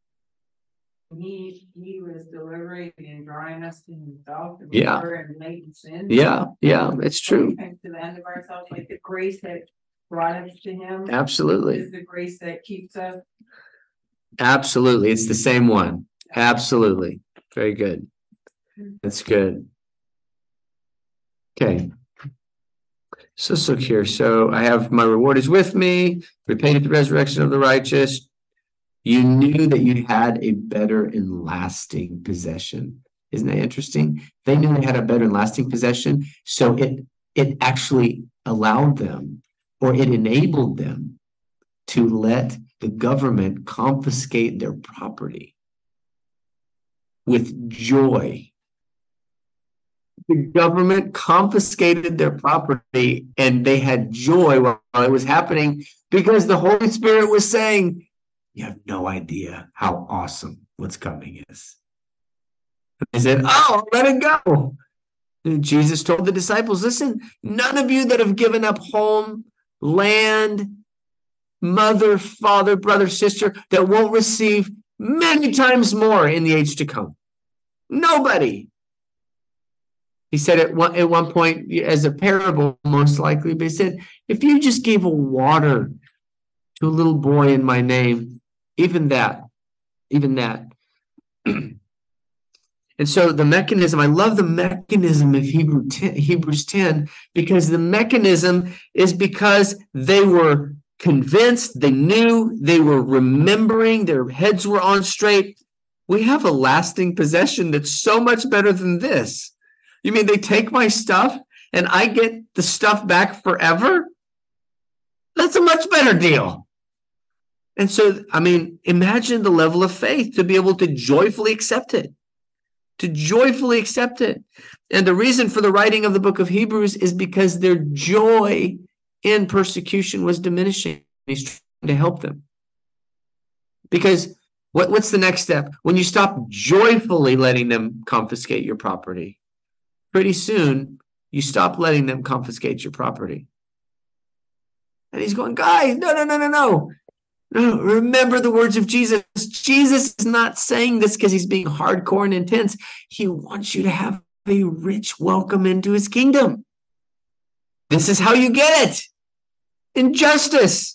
he was delivering and drawing us to himself? And Yeah. we were in latent sin. Yeah, it's true. We came to the end of ourselves, like the grace that brought us to him Absolutely. is the grace that keeps us. Absolutely. It's the same one. Absolutely. Very good. That's good. Okay. So here. So I have my reward is with me, repaid at the resurrection of the righteous. You knew that you had a better and lasting possession. Isn't that interesting? They knew they had a better and lasting possession. So it actually allowed them, or it enabled them, to let the government confiscate their property with joy. The government confiscated their property and they had joy while it was happening because the Holy Spirit was saying, you have no idea how awesome what's coming is. They said, oh, let it go. And Jesus told the disciples, listen, none of you that have given up home, land, mother, father, brother, sister, that won't receive many times more in the age to come. Nobody. He said at one point, as a parable, most likely, but he said, if you just gave a water to a little boy in my name, even that. And so the mechanism, I love the mechanism of Hebrews 10, because the mechanism is because they were convinced, they knew, they were remembering, their heads were on straight. We have a lasting possession that's so much better than this. You mean they take my stuff and I get the stuff back forever? That's a much better deal. And so, I mean, imagine the level of faith to be able to joyfully accept it. And the reason for the writing of the book of Hebrews is because their joy in persecution was diminishing. He's trying to help them. Because what's the next step? When you stop joyfully letting them confiscate your property, pretty soon you stop letting them confiscate your property. And he's going, guys, no. No, remember the words of Jesus. Jesus is not saying this because he's being hardcore and intense. He wants you to have a rich welcome into his kingdom. This is how you get it. In justice.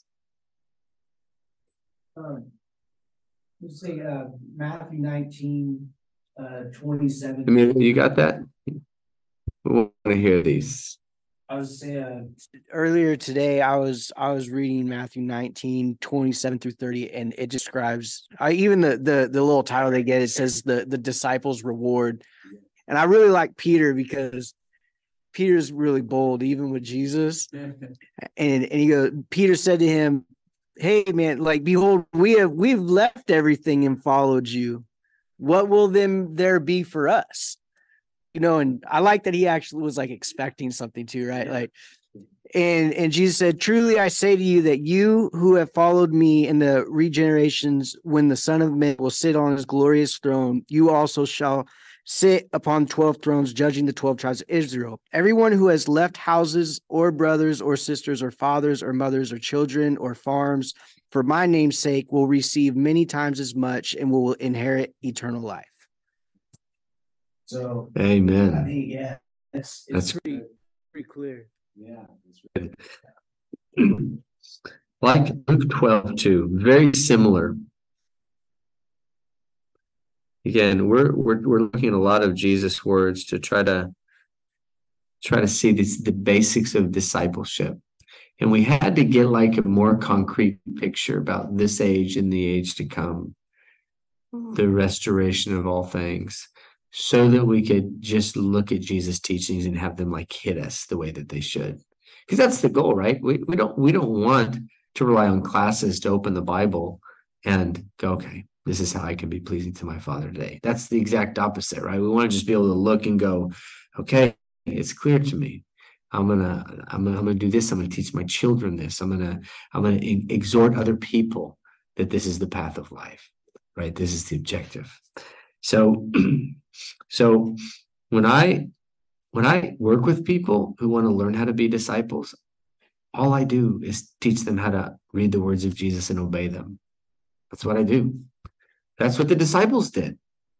Let's say Matthew 19, 27. I mean, you got that? We want to hear these. I was saying earlier today, I was reading Matthew 19, 27 through 30, and it describes even the little title they get, it says the disciples' reward. And I really like Peter because Peter's really bold, even with Jesus. And he goes, Peter said to him, hey man, like, behold, we've left everything and followed you. What will then there be for us? You know, and I like that he actually was like expecting something too, right? Like, and Jesus said, truly I say to you that you who have followed me in the regenerations, when the Son of Man will sit on his glorious throne, you also shall sit upon 12 thrones, judging the 12 tribes of Israel. Everyone who has left houses or brothers or sisters or fathers or mothers or children or farms for my name's sake will receive many times as much and will inherit eternal life. So, amen. I mean, yeah, it's pretty clear. Yeah, that's right. Like Luke 12 too, very similar. Again, we're looking at a lot of Jesus' words to try to see the basics of discipleship. And we had to get like a more concrete picture about this age and the age to come, the restoration of all things, so that we could just look at Jesus' teachings and have them like hit us the way that they should. Because that's the goal, right? We don't want to rely on classes to open the Bible and go, okay, this is how I can be pleasing to my Father today. That's the exact opposite, right? We want to just be able to look and go, okay, it's clear to me. I'm gonna do this. I'm gonna teach my children this. I'm gonna exhort other people that this is the path of life, right? This is the objective. So, so when I work with people who want to learn how to be disciples, all I do is teach them how to read the words of Jesus and obey them. That's what I do. That's what the disciples did.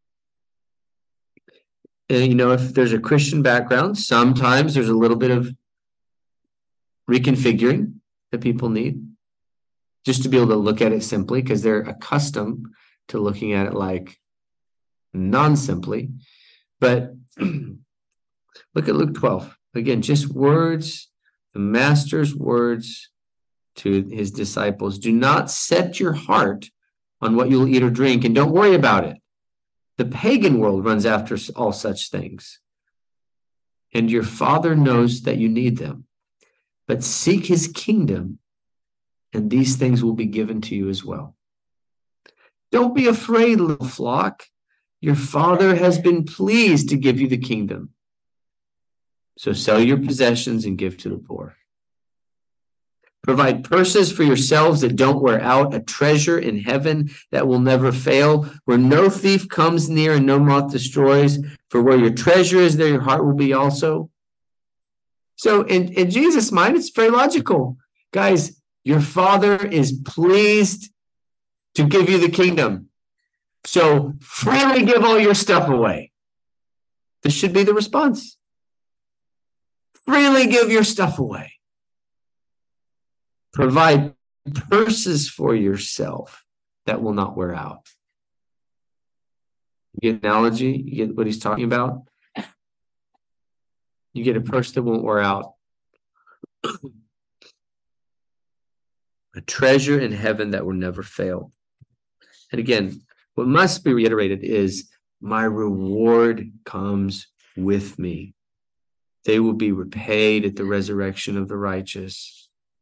And, if there's a Christian background, sometimes there's a little bit of reconfiguring that people need just to be able to look at it simply, because they're accustomed to looking at it like non-simply. But look at Luke 12. Again, just words, the master's words to his disciples. Do not set your heart on what you'll eat or drink, and don't worry about it. The pagan world runs after all such things, and your Father knows that you need them. But seek his kingdom, and these things will be given to you as well. Don't be afraid, little flock. Your Father has been pleased to give you the kingdom. So sell your possessions and give to the poor. Provide purses for yourselves that don't wear out, a treasure in heaven that will never fail, where no thief comes near and no moth destroys. For where your treasure is, there your heart will be also. So in Jesus' mind, it's very logical. Guys, your Father is pleased to give you the kingdom. So freely give all your stuff away. This should be the response. Freely give your stuff away. Provide purses for yourself that will not wear out. You get an analogy? You get what he's talking about? You get a purse that won't wear out. A treasure in heaven that will never fail. And again, what must be reiterated is my reward comes with me. They will be repaid at the resurrection of the righteous.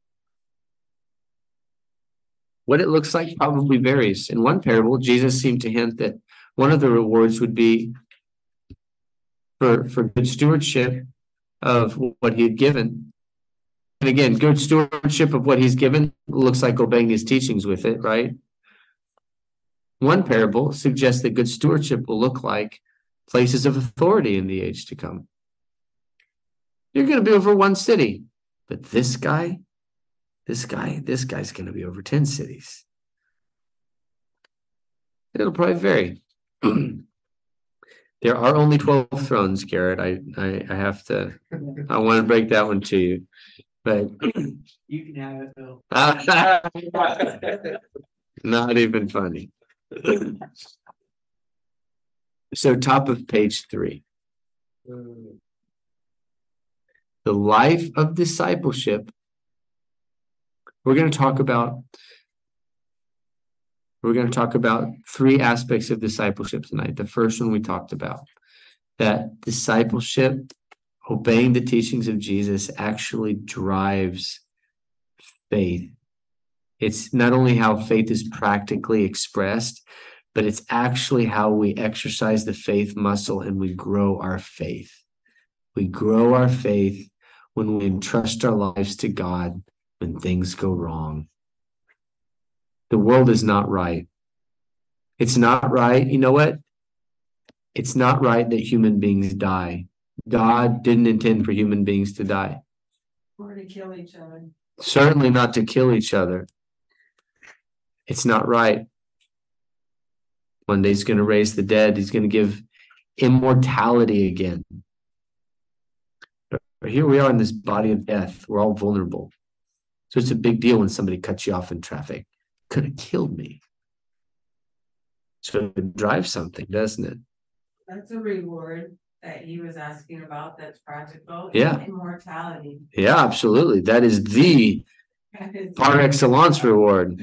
What it looks like probably varies. In one parable, Jesus seemed to hint that one of the rewards would be for good stewardship of what he had given. And again, good stewardship of what he's given looks like obeying his teachings with it, right? One parable suggests that good stewardship will look like places of authority in the age to come. You're going to be over one city, but this guy's going to be over 10 cities. It'll probably vary. There are only 12 thrones, Garrett. I have to, I want to break that one to you, but You can have it, Bill. not even funny. So top of page 3. The life of discipleship. We're going to talk about 3 aspects of discipleship tonight. The first one we talked about, that discipleship, obeying the teachings of Jesus, actually drives faith. It's not only how faith is practically expressed, but it's actually how we exercise the faith muscle and we grow our faith. We grow our faith when we entrust our lives to God when things go wrong. The world is not right. It's not right. You know what? It's not right that human beings die. God didn't intend for human beings to die. Or to kill each other. Certainly not to kill each other. It's not right. One day he's going to raise the dead. He's going to give immortality again. But But here we are in this body of death. We're all vulnerable. So it's a big deal when somebody cuts you off in traffic. Could have killed me. So it drives something, doesn't it? That's a reward that he was asking about that's practical. Yeah. Immortality. Yeah, absolutely. That is the par excellence reward.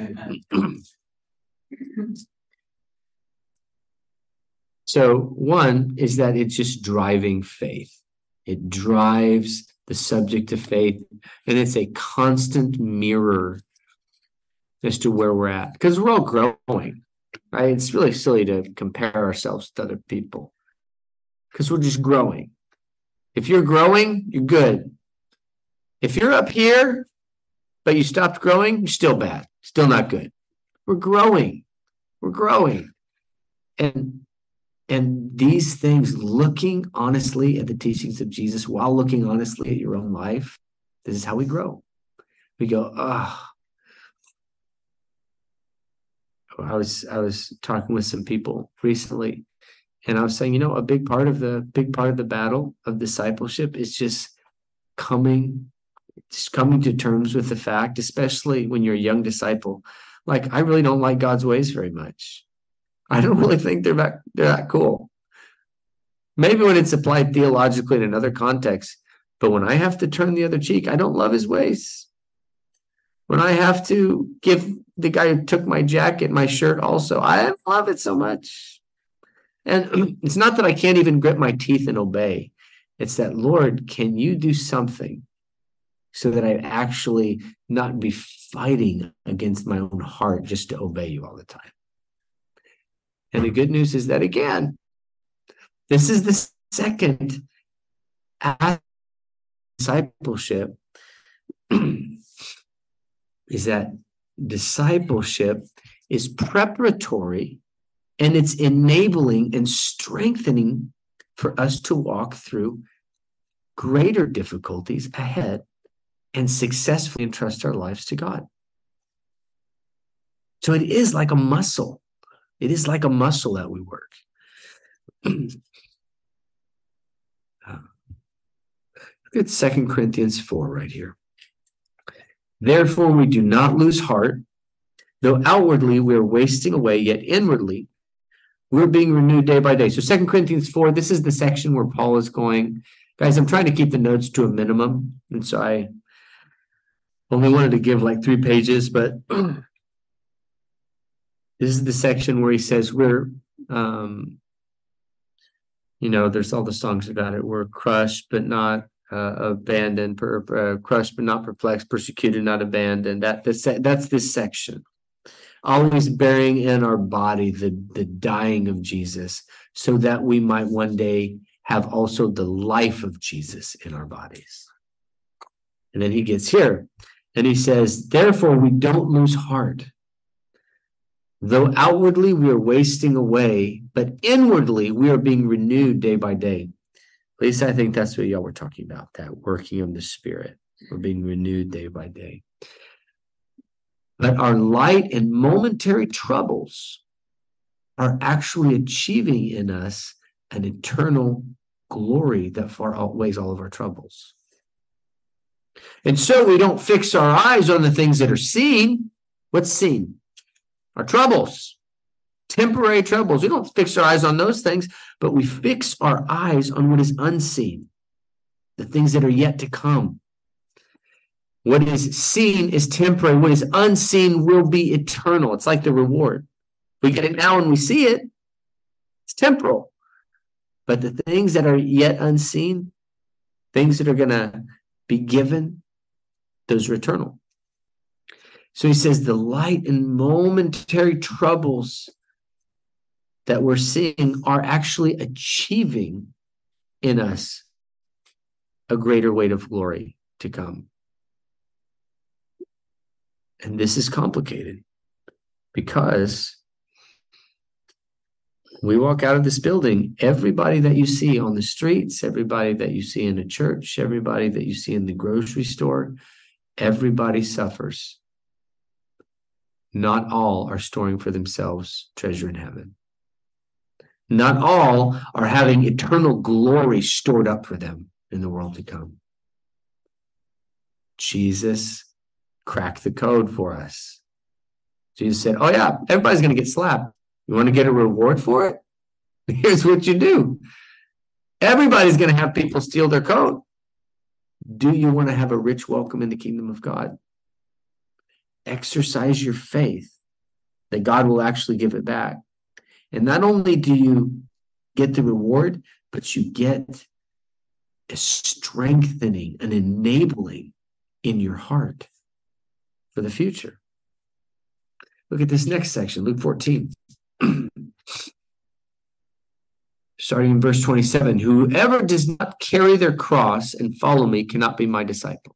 So one is that it's just driving faith. It drives the subject of faith, and it's a constant mirror as to where we're at, because we're all growing, right? It's really silly to compare ourselves to other people because we're just growing. If you're growing, you're good. If you're up here, but you stopped growing, you're still bad, still not good. We're growing. We're growing. And these things, looking honestly at the teachings of Jesus while looking honestly at your own life, this is how we grow. We go, I was talking with some people recently, and I was saying, a big part of the battle of discipleship is just coming to terms with the fact, especially when you're a young disciple, like, I really don't like God's ways very much. I don't really think they're that cool. Maybe when it's applied theologically in another context, but when I have to turn the other cheek, I don't love his ways. When I have to give the guy who took my jacket my shirt also, I don't love it so much. And it's not that I can't even grit my teeth and obey. It's that, Lord, can you do something so that I actually not be fighting against my own heart just to obey you all the time? And the good news is that, again, this is the second discipleship, is that discipleship is preparatory, and it's enabling and strengthening for us to walk through greater difficulties ahead and successfully entrust our lives to God. So it is like a muscle. It is like a muscle that we work. Look at 2 Corinthians 4 right here. Therefore, we do not lose heart, though outwardly we are wasting away, yet inwardly we're being renewed day by day. So 2 Corinthians 4, this is the section where Paul is going. Guys, I'm trying to keep the notes to a minimum, and so I only wanted to give like 3 pages, but this is the section where he says we're, there's all the songs about it. We're crushed, but not abandoned, crushed, but not perplexed, persecuted, not abandoned. That's this section. Always bearing in our body the dying of Jesus, so that we might one day have also the life of Jesus in our bodies. And then he gets here and he says, therefore we don't lose heart. Though outwardly we are wasting away, but inwardly we are being renewed day by day. At least I think that's what y'all were talking about, that working of the Spirit. We're being renewed day by day. But our light and momentary troubles are actually achieving in us an eternal glory that far outweighs all of our troubles. And so we don't fix our eyes on the things that are seen. What's seen? Our troubles, temporary troubles. We don't fix our eyes on those things, but we fix our eyes on what is unseen, the things that are yet to come. What is seen is temporary. What is unseen will be eternal. It's like the reward. We get it now and we see it. It's temporal. But the things that are yet unseen, things that are going to be given, those are eternal. So he says the light and momentary troubles that we're seeing are actually achieving in us a greater weight of glory to come. And this is complicated because we walk out of this building, everybody that you see on the streets, everybody that you see in the church, everybody that you see in the grocery store, everybody suffers. Not all are storing for themselves treasure in heaven. Not all are having eternal glory stored up for them in the world to come. Jesus cracked the code for us. Jesus said, oh yeah, everybody's going to get slapped. You want to get a reward for it? Here's what you do. Everybody's going to have people steal their coat. Do you want to have a rich welcome in the kingdom of God? Exercise your faith that God will actually give it back. And not only do you get the reward, but you get a strengthening, an enabling in your heart for the future. Look at this next section, Luke 14. Starting in verse 27, whoever does not carry their cross and follow me cannot be my disciple.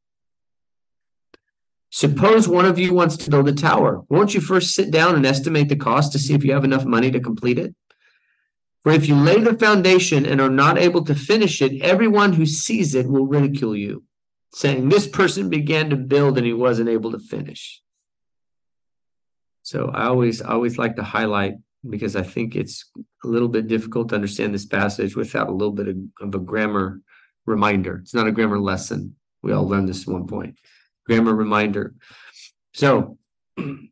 Suppose one of you wants to build a tower. Won't you first sit down and estimate the cost to see if you have enough money to complete it? For if you lay the foundation and are not able to finish it, everyone who sees it will ridicule you, saying, this person began to build and he wasn't able to finish. So I always like to highlight, because I think it's a little bit difficult to understand this passage without a little bit of a grammar reminder. It's not a grammar lesson. We all learned this at one point. Grammar reminder. So when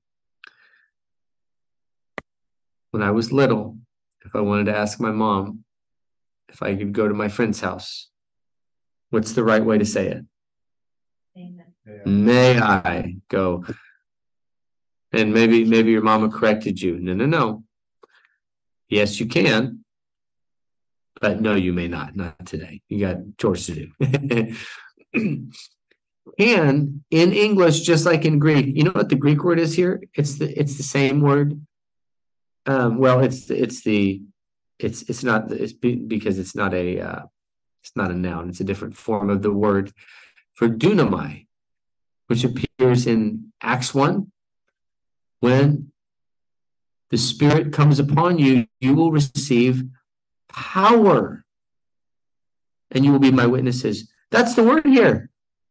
I was little, if I wanted to ask my mom if I could go to my friend's house, what's the right way to say it? Amen. May I go? And maybe your mama corrected you. No. Yes, you can. But no, you may not. Not today. You got chores to do. And in English, just like in Greek, you know what the Greek word is here? It's the same word. Well, it's not because it's not a noun. It's a different form of the word for dunamai, which appears in Acts 1. When the Spirit comes upon you, you will receive power, and you will be my witnesses. That's the word here.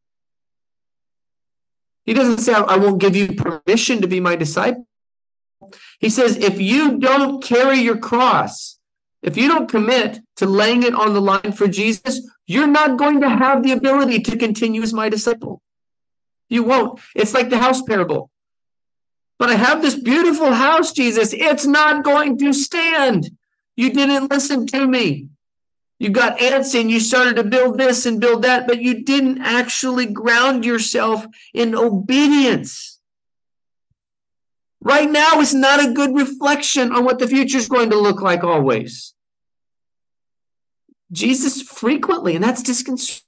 He doesn't say, I won't give you permission to be my disciple. He says, if you don't carry your cross, if you don't commit to laying it on the line for Jesus, you're not going to have the ability to continue as my disciple. You won't. It's like the house parable. But I have this beautiful house, Jesus. It's not going to stand. You didn't listen to me. You got antsy and you started to build this and build that, but you didn't actually ground yourself in obedience. Right now is not a good reflection on what the future is going to look like always. Jesus frequently, and that's disconcerting.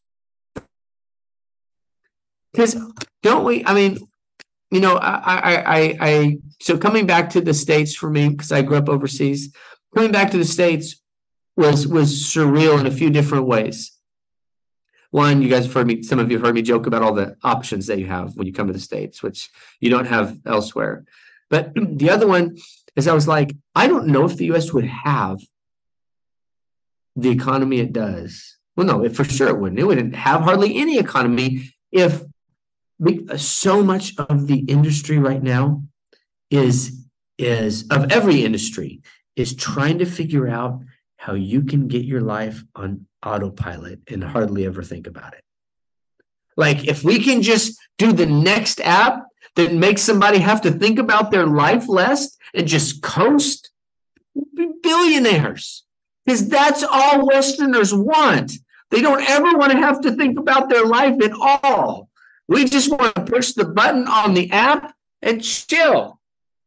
Because don't we, I mean, you know, so coming back to the States for me, because I grew up overseas, coming back to the States was surreal in a few different ways. One, you guys have heard me, some of you have heard me joke about all the options that you have when you come to the States, which you don't have elsewhere. But the other one is I was like, I don't know if the U.S. would have the economy it does. Well, no, for sure it wouldn't. It wouldn't have hardly any economy if so much of the industry right now is of every industry is trying to figure out how you can get your life on autopilot and hardly ever think about it. Like if we can just do the next app that makes somebody have to think about their life less and just coast, we'll be billionaires. Because that's all Westerners want. They don't ever want to have to think about their life at all. We just want to push the button on the app and chill.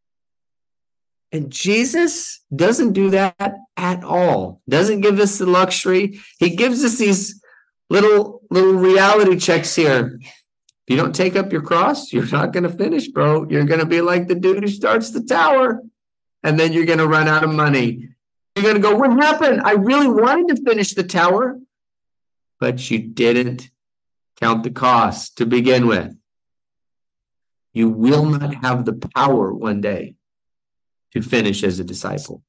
And Jesus doesn't do that at all. Doesn't give us the luxury. He gives us these little reality checks here. If you don't take up your cross, you're not going to finish, bro. You're going to be like the dude who starts the tower. And then you're going to run out of money. You're going to go, what happened? I really wanted to finish the tower. But you didn't count the cost to begin with. You will not have the power one day to finish as a disciple.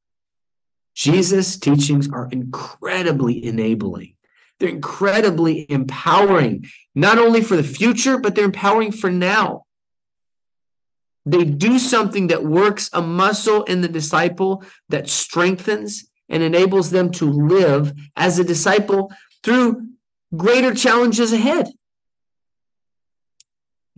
Jesus' teachings are incredibly enabling. They're incredibly empowering, not only for the future, but they're empowering for now. They do something that works a muscle in the disciple that strengthens and enables them to live as a disciple through greater challenges ahead.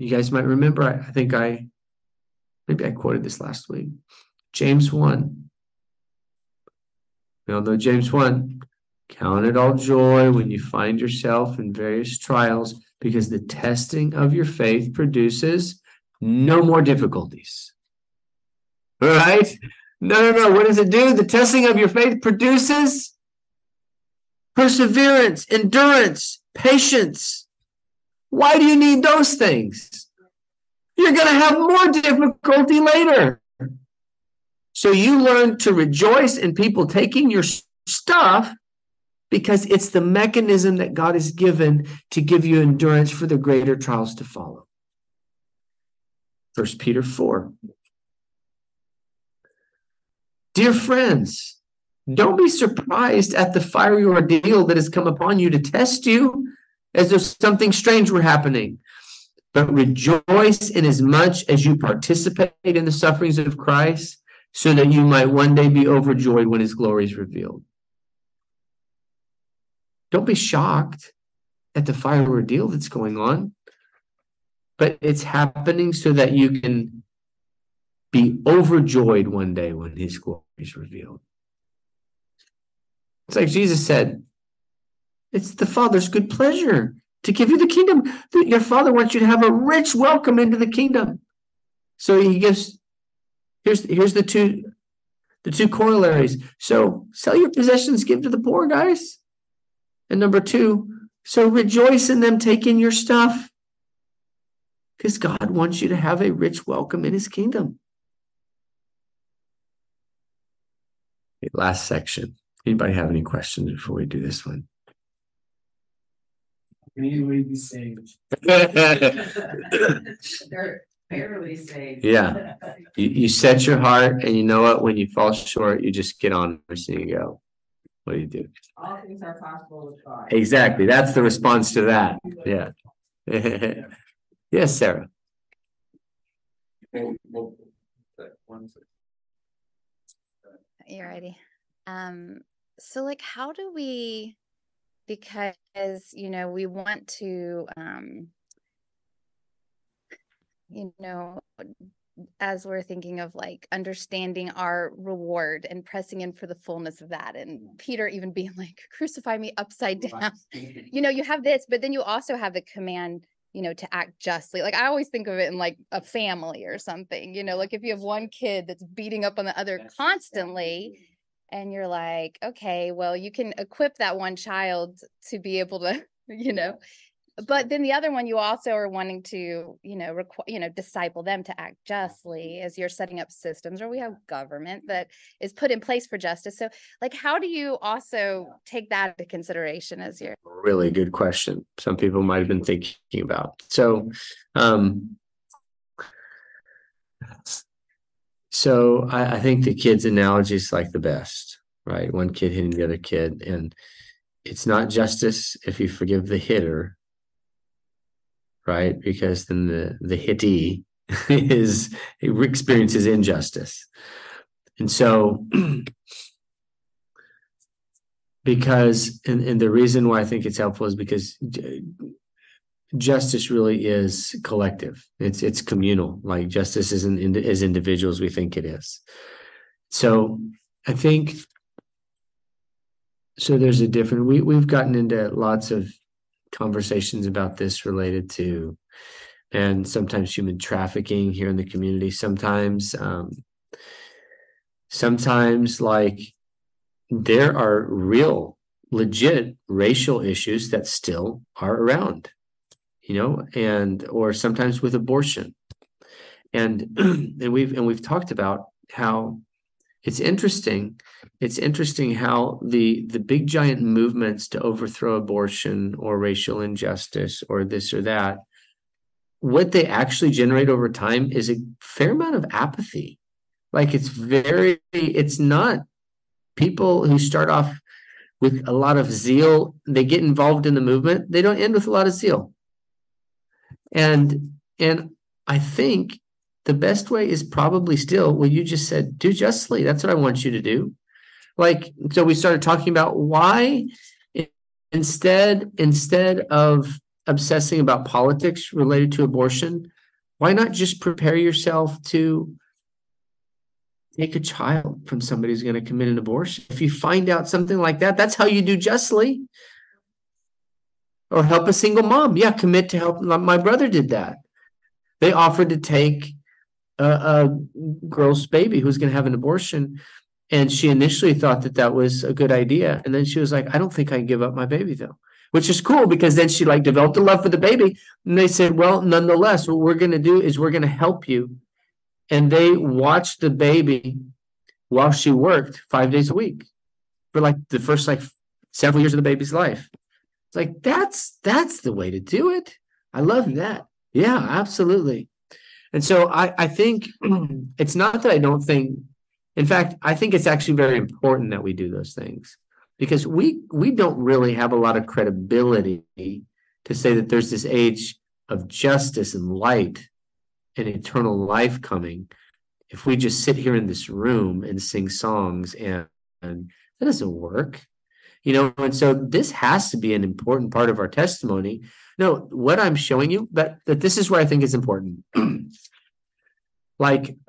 You guys might remember, maybe I quoted this last week. James 1. We all know James 1. Count it all joy when you find yourself in various trials, because the testing of your faith produces no more difficulties. All right? No. What does it do? The testing of your faith produces perseverance, endurance, patience. Why do you need those things? You're going to have more difficulty later. So you learn to rejoice in people taking your stuff, because it's the mechanism that God has given to give you endurance for the greater trials to follow. 1 Peter 4. Dear friends, don't be surprised at the fiery ordeal that has come upon you to test you, as if something strange were happening. But rejoice inasmuch as you participate in the sufferings of Christ, so that you might one day be overjoyed when his glory is revealed. Don't be shocked at the fiery ordeal that's going on, but it's happening so that you can be overjoyed one day when his glory is revealed. It's like Jesus said, it's the Father's good pleasure to give you the kingdom. Your Father wants you to have a rich welcome into the kingdom. So he gives, here's the two corollaries. So sell your possessions, give to the poor, guys. And number 2, so rejoice in them taking your stuff, because God wants you to have a rich welcome in his kingdom. Okay, last section. Anybody have any questions before we do this one? Anybody be saved? They're barely saved. Yeah. You set your heart, and you know what? When you fall short, you just get on and you go. What do you do? All things are possible with God. Exactly. That's the response to that. Yeah. Yes, Sarah. You're ready. So like, how do we, because, we want to, as we're thinking of like understanding our reward and pressing in for the fullness of that, and Peter even being like, crucify me upside down, you have this, but then you also have the command, to act justly. Like I always think of it in like a family or something, like if you have one kid that's beating up on the other constantly, and you're like, okay, well, you can equip that one child to be able to, but then the other one, you also are wanting to, disciple them to act justly as you're setting up systems, or we have government that is put in place for justice. So like, how do you also take that into consideration as you're... Really good question. Some people might have been thinking about. So I think the kid's analogy is like the best, right? One kid hitting the other kid, and it's not justice if you forgive the hitter, right? Because then the hittee experiences injustice. And so because the reason why I think it's helpful is because justice really is collective. It's communal. Like justice isn't as individuals we think it is. So I think so there's a different, we've gotten into lots of conversations about this related to, and sometimes human trafficking here in the community. Sometimes like there are real, legit racial issues that still are around, and or sometimes with abortion, and we've talked about how it's interesting how the big giant movements to overthrow abortion or racial injustice or this or that, what they actually generate over time is a fair amount of apathy. Like it's not people who start off with a lot of zeal, they get involved in the movement, they don't end with a lot of zeal. And I think the best way is probably still what you just said, do justly. That's what I want you to do. Like, so we started talking about why instead of obsessing about politics related to abortion, why not just prepare yourself to take a child from somebody who's going to commit an abortion? If you find out something like that, that's how you do justly. Or help a single mom. Yeah, commit to help. My brother did that. They offered to take a girl's baby who's going to have an abortion. And she initially thought that that was a good idea. And then she was like, I don't think I can give up my baby though, which is cool because then she like developed a love for the baby. And they said, well, nonetheless, what we're going to do is we're going to help you. And they watched the baby while she worked 5 days a week for like the first like several years of the baby's life. It's like, that's the way to do it. I love that. Yeah, absolutely. And so I think it's not that I don't think, in fact, I think it's actually very important that we do those things because we don't really have a lot of credibility to say that there's this age of justice and light and eternal life coming if we just sit here in this room and sing songs, and that doesn't work. And so this has to be an important part of our testimony. No, what I'm showing you, that this is where I think is important. Like,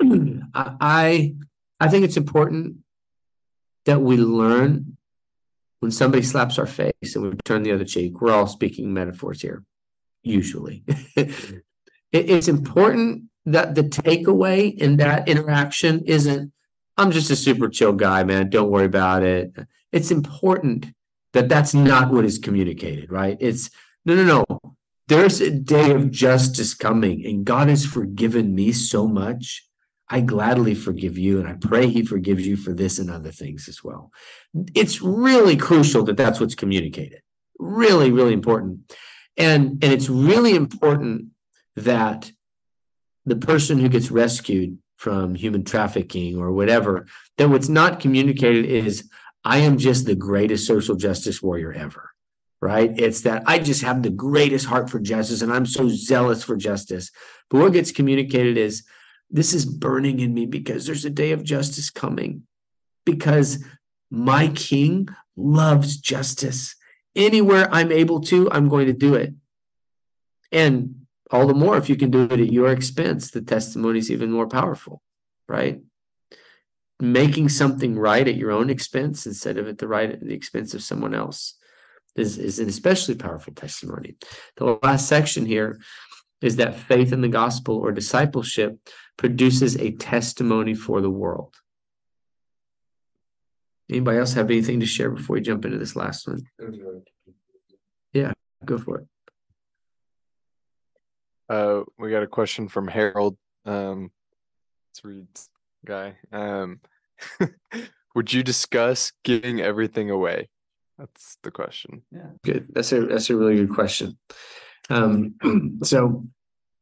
I think it's important that we learn when somebody slaps our face and we turn the other cheek. We're all speaking metaphors here, usually. It's important that the takeaway in that interaction isn't, I'm just a super chill guy, man. Don't worry about it. It's important that that's not what is communicated, right? It's no. There's a day of justice coming, and God has forgiven me so much. I gladly forgive you, and I pray he forgives you for this and other things as well. It's really crucial that that's what's communicated. Really, really important. And it's really important that the person who gets rescued from human trafficking or whatever, that what's not communicated is, I am just the greatest social justice warrior ever, right? It's that I just have the greatest heart for justice and I'm so zealous for justice. But what gets communicated is, this is burning in me because there's a day of justice coming, because my king loves justice. Anywhere I'm able to, I'm going to do it. And all the more if you can do it at your expense, the testimony is even more powerful, right? Making something right at your own expense instead of at the expense of someone else is an especially powerful testimony. The last section here is that faith in the gospel or discipleship produces a testimony for the world. Anybody else have anything to share before we jump into this last one? Yeah, go for it. We got a question from Harold. Let's read, guy. Would you discuss giving everything away? That's the question. Yeah, good. That's a really good question. So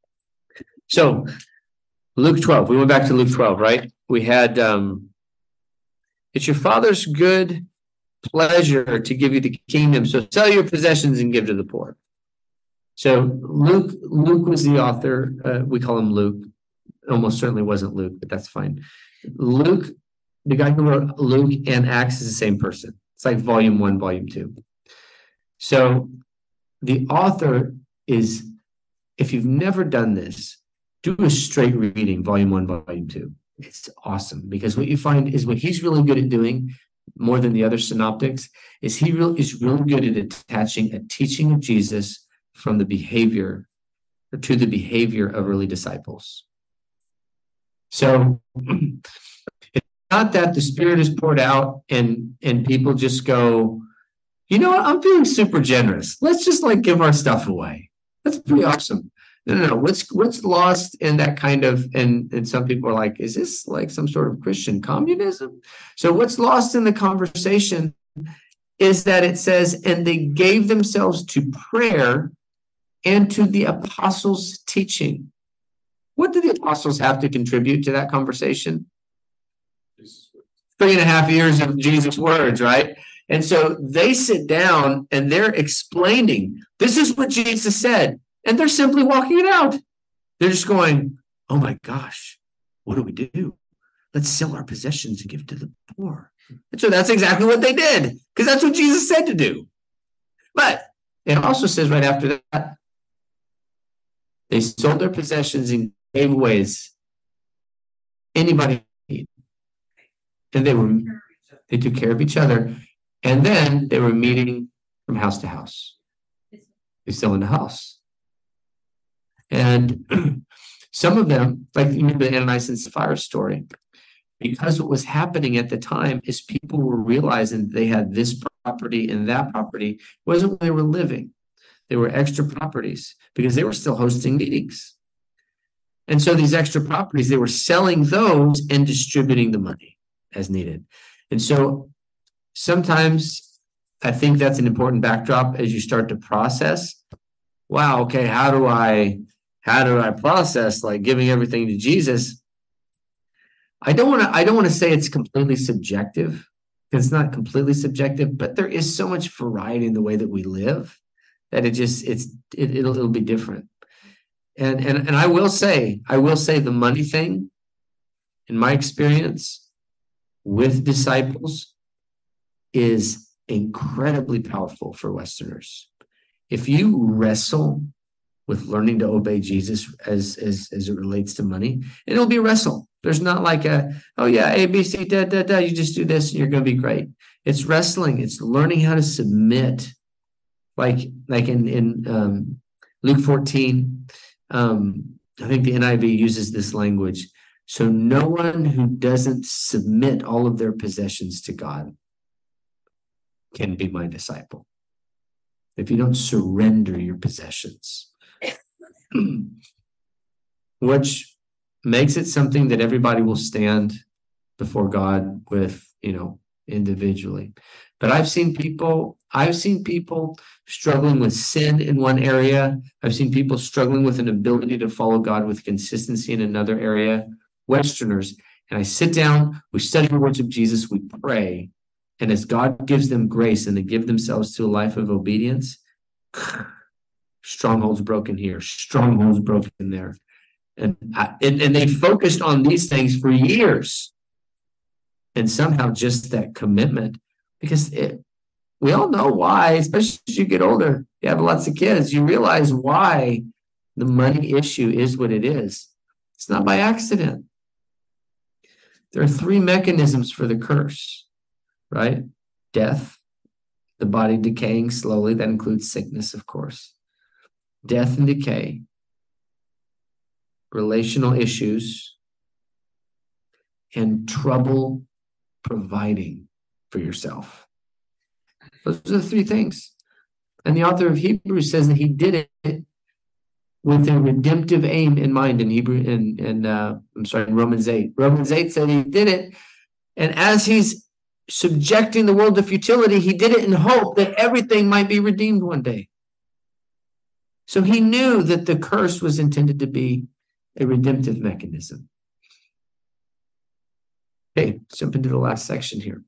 Luke 12. We went back to Luke 12, right? We had it's your Father's good pleasure to give you the kingdom. So sell your possessions and give to the poor. So Luke was the author. We call him Luke. Almost certainly wasn't Luke, but that's fine. Luke, the guy who wrote Luke and Acts, is the same person. It's like volume 1, volume 2. So the author is, if you've never done this, do a straight reading, volume 1, volume 2. It's awesome, because what you find is what he's really good at doing, more than the other synoptics, is he is really good at attaching a teaching of Jesus from the behavior or to the behavior of early disciples. So it's not that the Spirit is poured out and people just go, you know what, I'm feeling super generous. Let's just like give our stuff away. That's pretty awesome. No. What's lost in that kind of, and some people are like, is this like some sort of Christian communism? So what's lost in the conversation is that it says, and they gave themselves to prayer and to the apostles' teaching. What do the apostles have to contribute to that conversation? 3.5 years of Jesus' words, right? And so they sit down and they're explaining, this is what Jesus said. And they're simply walking it out. They're just going, oh my gosh, what do we do? Let's sell our possessions and give to the poor. And so that's exactly what they did, because that's what Jesus said to do. But it also says right after that, They sold their possessions and gave away as anybody need. And they took care of each other. And then they were meeting from house to house. They still in the house. And some of them, like you remember the Ananias and Sapphira story, because what was happening at the time is people were realizing they had this property and that property. It wasn't where they were living. They were extra properties because they were still hosting meetings. And so these extra properties, they were selling those and distributing the money as needed. And so sometimes I think that's an important backdrop as you start to process. Wow, okay, how do I process like giving everything to Jesus? I don't want to say it's completely subjective. It's not completely subjective, but there is so much variety in the way that we live that it'll be different. And I will say the money thing, in my experience with disciples, is incredibly powerful for Westerners. If you wrestle with learning to obey Jesus as it relates to money, and it'll be a wrestle. There's not like oh yeah, A, B, C, da, da, da, you just do this and you're going to be great. It's wrestling. It's learning how to submit. Like in Luke 14, I think the NIV uses this language. So no one who doesn't submit all of their possessions to God can be my disciple. If you don't surrender your possessions, which makes it something that everybody will stand before God with, individually. But I've seen people struggling with sin in one area. I've seen people struggling with an ability to follow God with consistency in another area. Westerners, and I sit down, we study the words of Jesus, we pray, and as God gives them grace and they give themselves to a life of obedience, strongholds broken here, strongholds broken there. And they focused on these things for years. And somehow just that commitment, because we all know why, especially as you get older, you have lots of kids, you realize why the money issue is what it is. It's not by accident. There are three mechanisms for the curse, right? Death, the body decaying slowly. That includes sickness, of course. Death and decay, relational issues, and trouble providing for yourself. Those are the three things. And the author of Hebrews says that he did it with a redemptive aim in mind in Romans 8. Romans 8 said he did it, and as he's subjecting the world to futility, he did it in hope that everything might be redeemed one day. So he knew that the curse was intended to be a redemptive mechanism. Okay, jump into the last section here.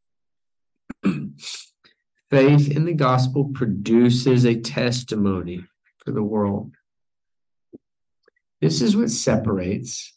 Faith in the gospel produces a testimony for the world. This is what separates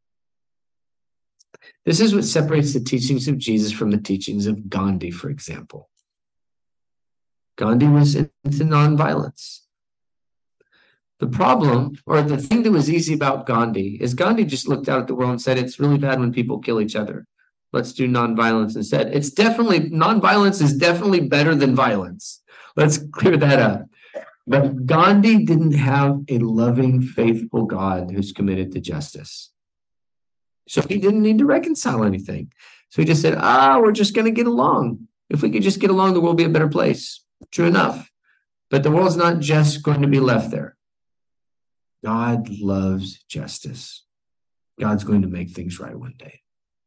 the teachings of Jesus from the teachings of Gandhi, for example. Gandhi was into nonviolence. The problem, or the thing that was easy about Gandhi, is Gandhi just looked out at the world and said, it's really bad when people kill each other. Let's do nonviolence instead. Nonviolence is definitely better than violence. Let's clear that up. But Gandhi didn't have a loving, faithful God who's committed to justice. So he didn't need to reconcile anything. So he just said, we're just going to get along. If we could just get along, the world will be a better place. True enough. But the world's not just going to be left there. God loves justice. God's going to make things right one day.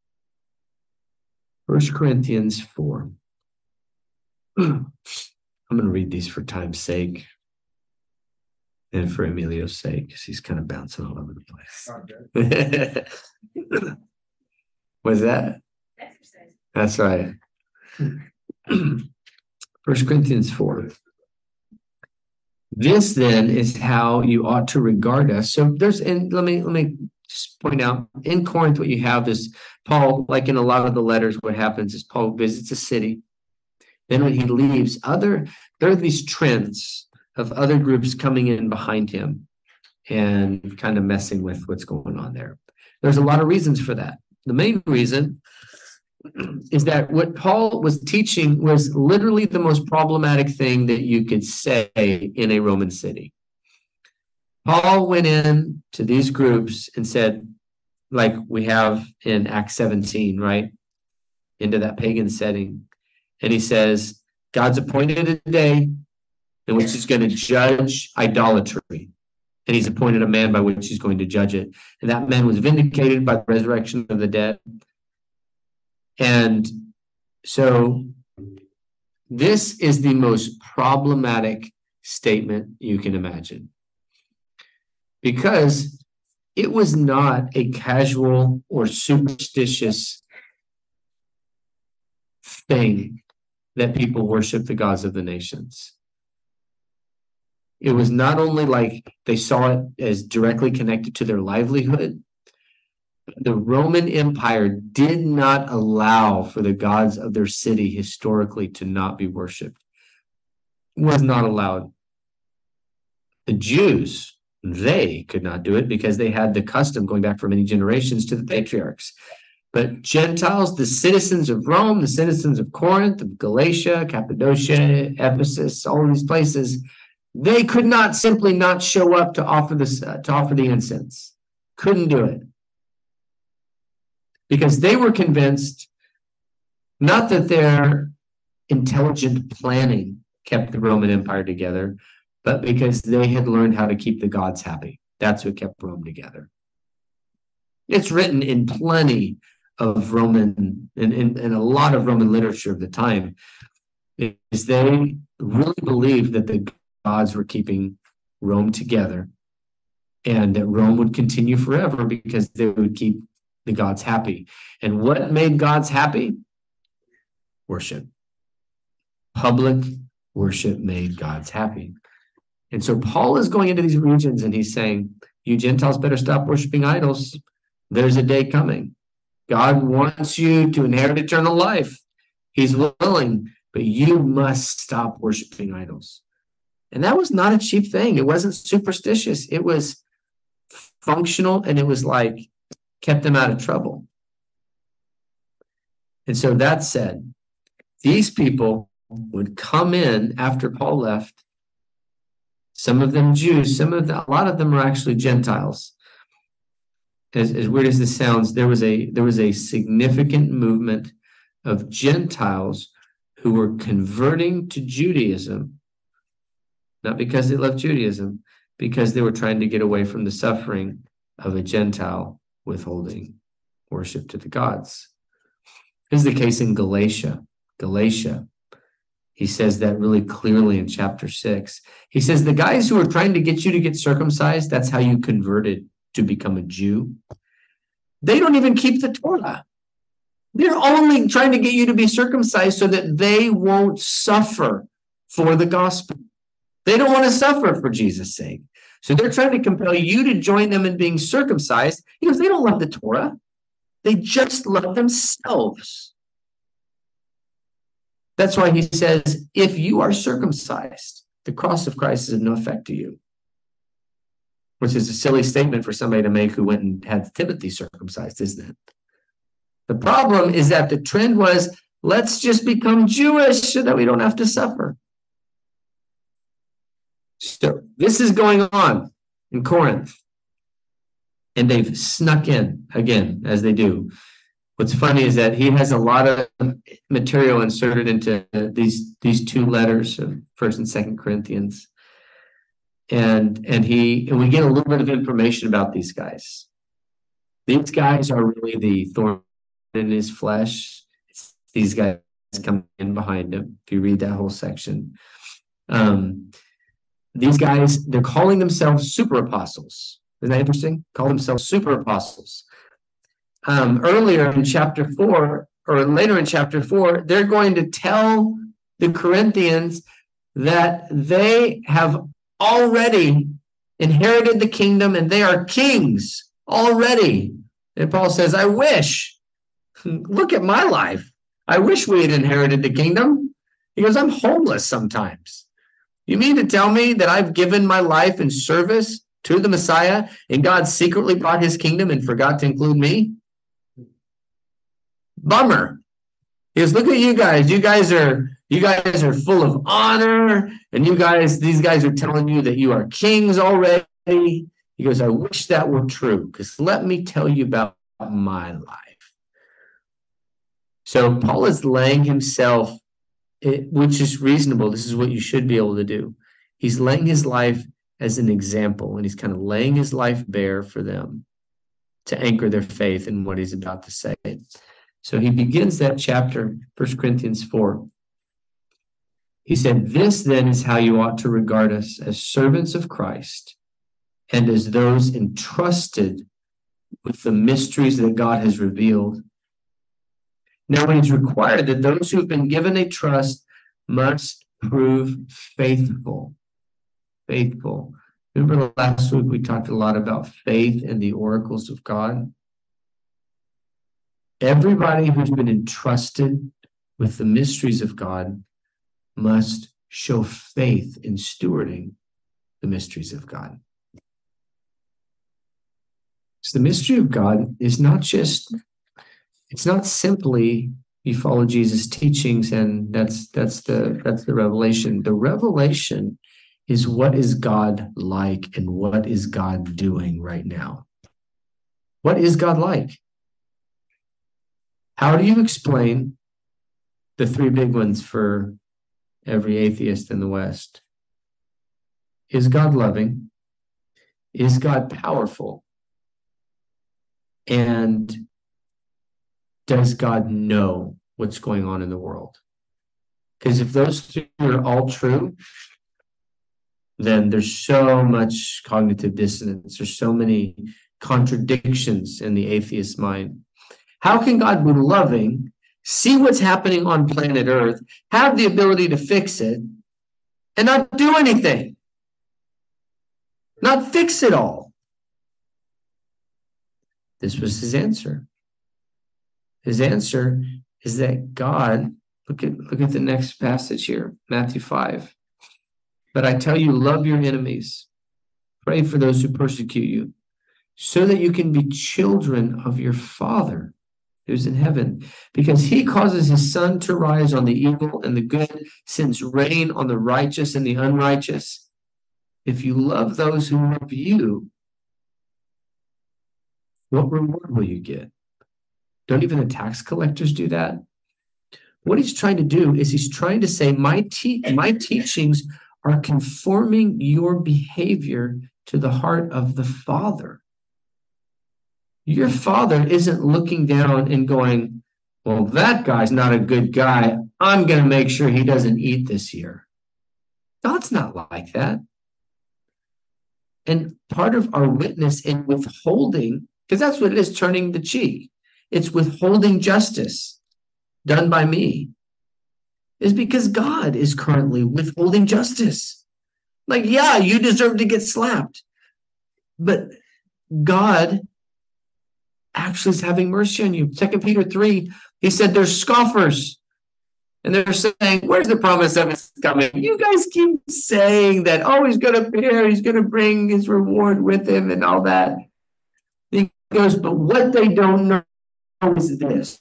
1 Corinthians 4. I'm going to read these for time's sake and for Emilio's sake, because he's kind of bouncing all over the place. What's that? Exercise. That's right. 1 Corinthians 4. This then is how you ought to regard us. So let me just point out, in Corinth, what you have is Paul, like in a lot of the letters, what happens is Paul visits a city. Then when he leaves, there are these trends of other groups coming in behind him. and kind of messing with what's going on there. There's a lot of reasons for that. The main reason is that what Paul was teaching was literally the most problematic thing that you could say in a Roman city. Paul went in to these groups and said, like we have in Acts 17, right? Into that pagan setting. And he says, God's appointed a day in which he's going to judge idolatry. And he's appointed a man by which he's going to judge it. And that man was vindicated by the resurrection of the dead. And so this is the most problematic statement you can imagine. Because it was not a casual or superstitious thing that people worship the gods of the nations. It was not only like they saw it as directly connected to their livelihood. The Roman Empire did not allow for the gods of their city historically to not be worshipped. It was not allowed. The Jews, they could not do it because they had the custom going back for many generations to the patriarchs. But Gentiles, the citizens of Rome, the citizens of Corinth, of Galatia, Cappadocia, Ephesus, all of these places, they could not simply not show up to offer the incense. Couldn't do it. Because they were convinced not that their intelligent planning kept the Roman Empire together, but because they had learned how to keep the gods happy. That's what kept Rome together. It's written in plenty of Roman, in a lot of Roman literature of the time, is they really believed that the gods were keeping Rome together and that Rome would continue forever because they would keep the gods happy. And what made gods happy? Worship. Public worship made gods happy. And so Paul is going into these regions and he's saying, you Gentiles better stop worshiping idols. There's a day coming. God wants you to inherit eternal life. He's willing, but you must stop worshiping idols. And that was not a cheap thing. It wasn't superstitious. It was functional, and it was like kept them out of trouble. And so that said, these people would come in after Paul left. Some of them Jews, a lot of them are actually Gentiles. As weird as this sounds, there was a significant movement of Gentiles who were converting to Judaism, not because they loved Judaism, because they were trying to get away from the suffering of a Gentile withholding worship to the gods. This is the case in Galatia. He says that really clearly in chapter 6. He says the guys who are trying to get you to get circumcised, that's how you converted to become a Jew. They don't even keep the Torah. They're only trying to get you to be circumcised so that they won't suffer for the gospel. They don't want to suffer for Jesus' sake. So they're trying to compel you to join them in being circumcised because they don't love the Torah. They just love themselves. That's why he says, if you are circumcised, the cross of Christ is of no effect to you. Which is a silly statement for somebody to make who went and had Timothy circumcised, isn't it? The problem is that the trend was, let's just become Jewish so that we don't have to suffer. So this is going on in Corinth. And they've snuck in again, as they do. What's funny is that he has a lot of material inserted into these two letters of 1st and 2nd Corinthians. And we get a little bit of information about these guys. These guys are really the thorn in his flesh. It's these guys coming in behind him. If you read that whole section, these guys, they're calling themselves super apostles. Isn't that interesting? Call themselves super apostles. Earlier in chapter 4, or later in chapter 4, they're going to tell the Corinthians that they have already inherited the kingdom and they are kings already. And Paul says, I wish. Look at my life. I wish we had inherited the kingdom. He goes, I'm homeless sometimes. You mean to tell me that I've given my life in service to the Messiah, and God secretly brought his kingdom and forgot to include me? Bummer. He goes, look at you guys. You guys are full of honor, and these guys are telling you that you are kings already. He goes, I wish that were true, because let me tell you about my life. So Paul is laying himself, which is reasonable. This is what you should be able to do. He's laying his life as an example, and he's kind of laying his life bare for them to anchor their faith in what he's about to say. So he begins that chapter, 1 Corinthians 4. He said, this then is how you ought to regard us, as servants of Christ and as those entrusted with the mysteries that God has revealed. Now it is required that those who have been given a trust must prove faithful. Faithful. Remember last week we talked a lot about faith and the oracles of God? Everybody who's been entrusted with the mysteries of God must show faith in stewarding the mysteries of God. So the mystery of God is it's not simply you follow Jesus' teachings and that's the revelation. The revelation is what is God like and what is God doing right now. What is God like? How do you explain the three big ones for every atheist in the West? Is God loving? Is God powerful? And does God know what's going on in the world? Because if those three are all true, then there's so much cognitive dissonance. There's so many contradictions in the atheist mind. How can God be loving, see what's happening on planet Earth, have the ability to fix it, and not do anything? Not fix it all. This was his answer. His answer is that God, look at the next passage here, Matthew 5. But I tell you, love your enemies, pray for those who persecute you, so that you can be children of your Father who's in heaven, because he causes his sun to rise on the evil and the good, sends rain on the righteous and the unrighteous. If you love those who love you, what reward will you get? Don't even the tax collectors do that? What he's trying to do is he's trying to say, my teachings are conforming your behavior to the heart of the Father. Your Father isn't looking down and going, well, that guy's not a good guy. I'm going to make sure he doesn't eat this year. God's not like that. And part of our witness in withholding, because that's what it is, turning the cheek. It's withholding justice done by me, is because God is currently withholding justice. Like, yeah, you deserve to get slapped. But God actually is having mercy on you. 2 Peter 3, he said there's scoffers. And they're saying, where's the promise of his coming? You guys keep saying that, oh, he's going to appear, he's going to bring his reward with him and all that. He goes, but what they don't know is this,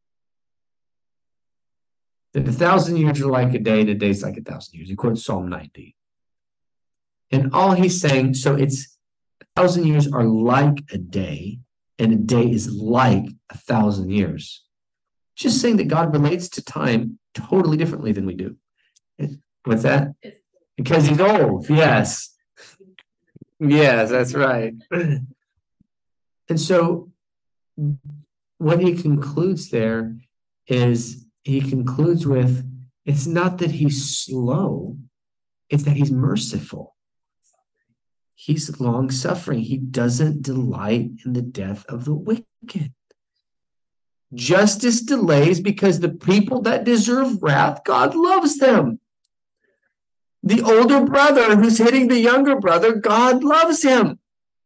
that 1,000 years are like a day and a day's like 1,000 years. He quotes Psalm 90. And all he's saying, so it's 1,000 years are like a day and a day is like 1,000 years. Just saying that God relates to time totally differently than we do. What's that? Because he's old. Yes. Yes, that's right. And so what he concludes there is he concludes with, it's not that he's slow, it's that he's merciful. He's long suffering. He doesn't delight in the death of the wicked. Justice delays because the people that deserve wrath, God loves them. The older brother who's hitting the younger brother, God loves him.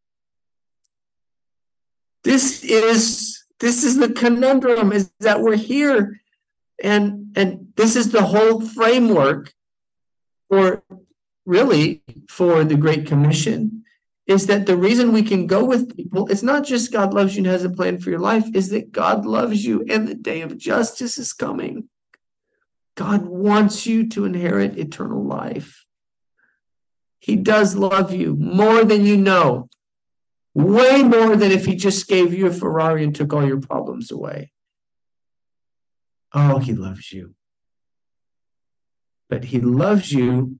This is the conundrum, is that we're here, and this is the whole framework for the Great Commission is that the reason we can go with people, it's not just God loves you and has a plan for your life, is that God loves you and the day of justice is coming. God wants you to inherit eternal life. He does love you more than you know. Way more than if he just gave you a Ferrari and took all your problems away. Oh, he loves you. But he loves you,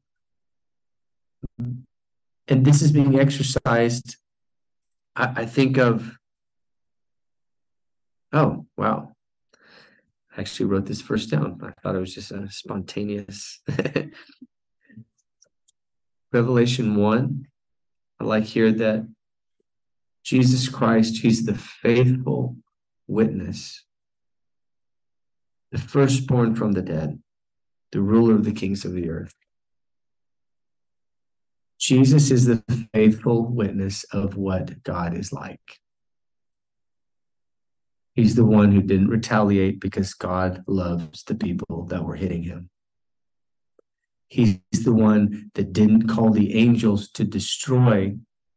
and this is being exercised. I think of, oh, wow. I actually wrote this first down. I thought it was just a spontaneous. Revelation 1, I like here that Jesus Christ, he's the faithful witness, the firstborn from the dead, the ruler of the kings of the earth. Jesus is the faithful witness of what God is like. He's the one who didn't retaliate because God loves the people that were hitting him. He's the one that didn't call the angels to destroy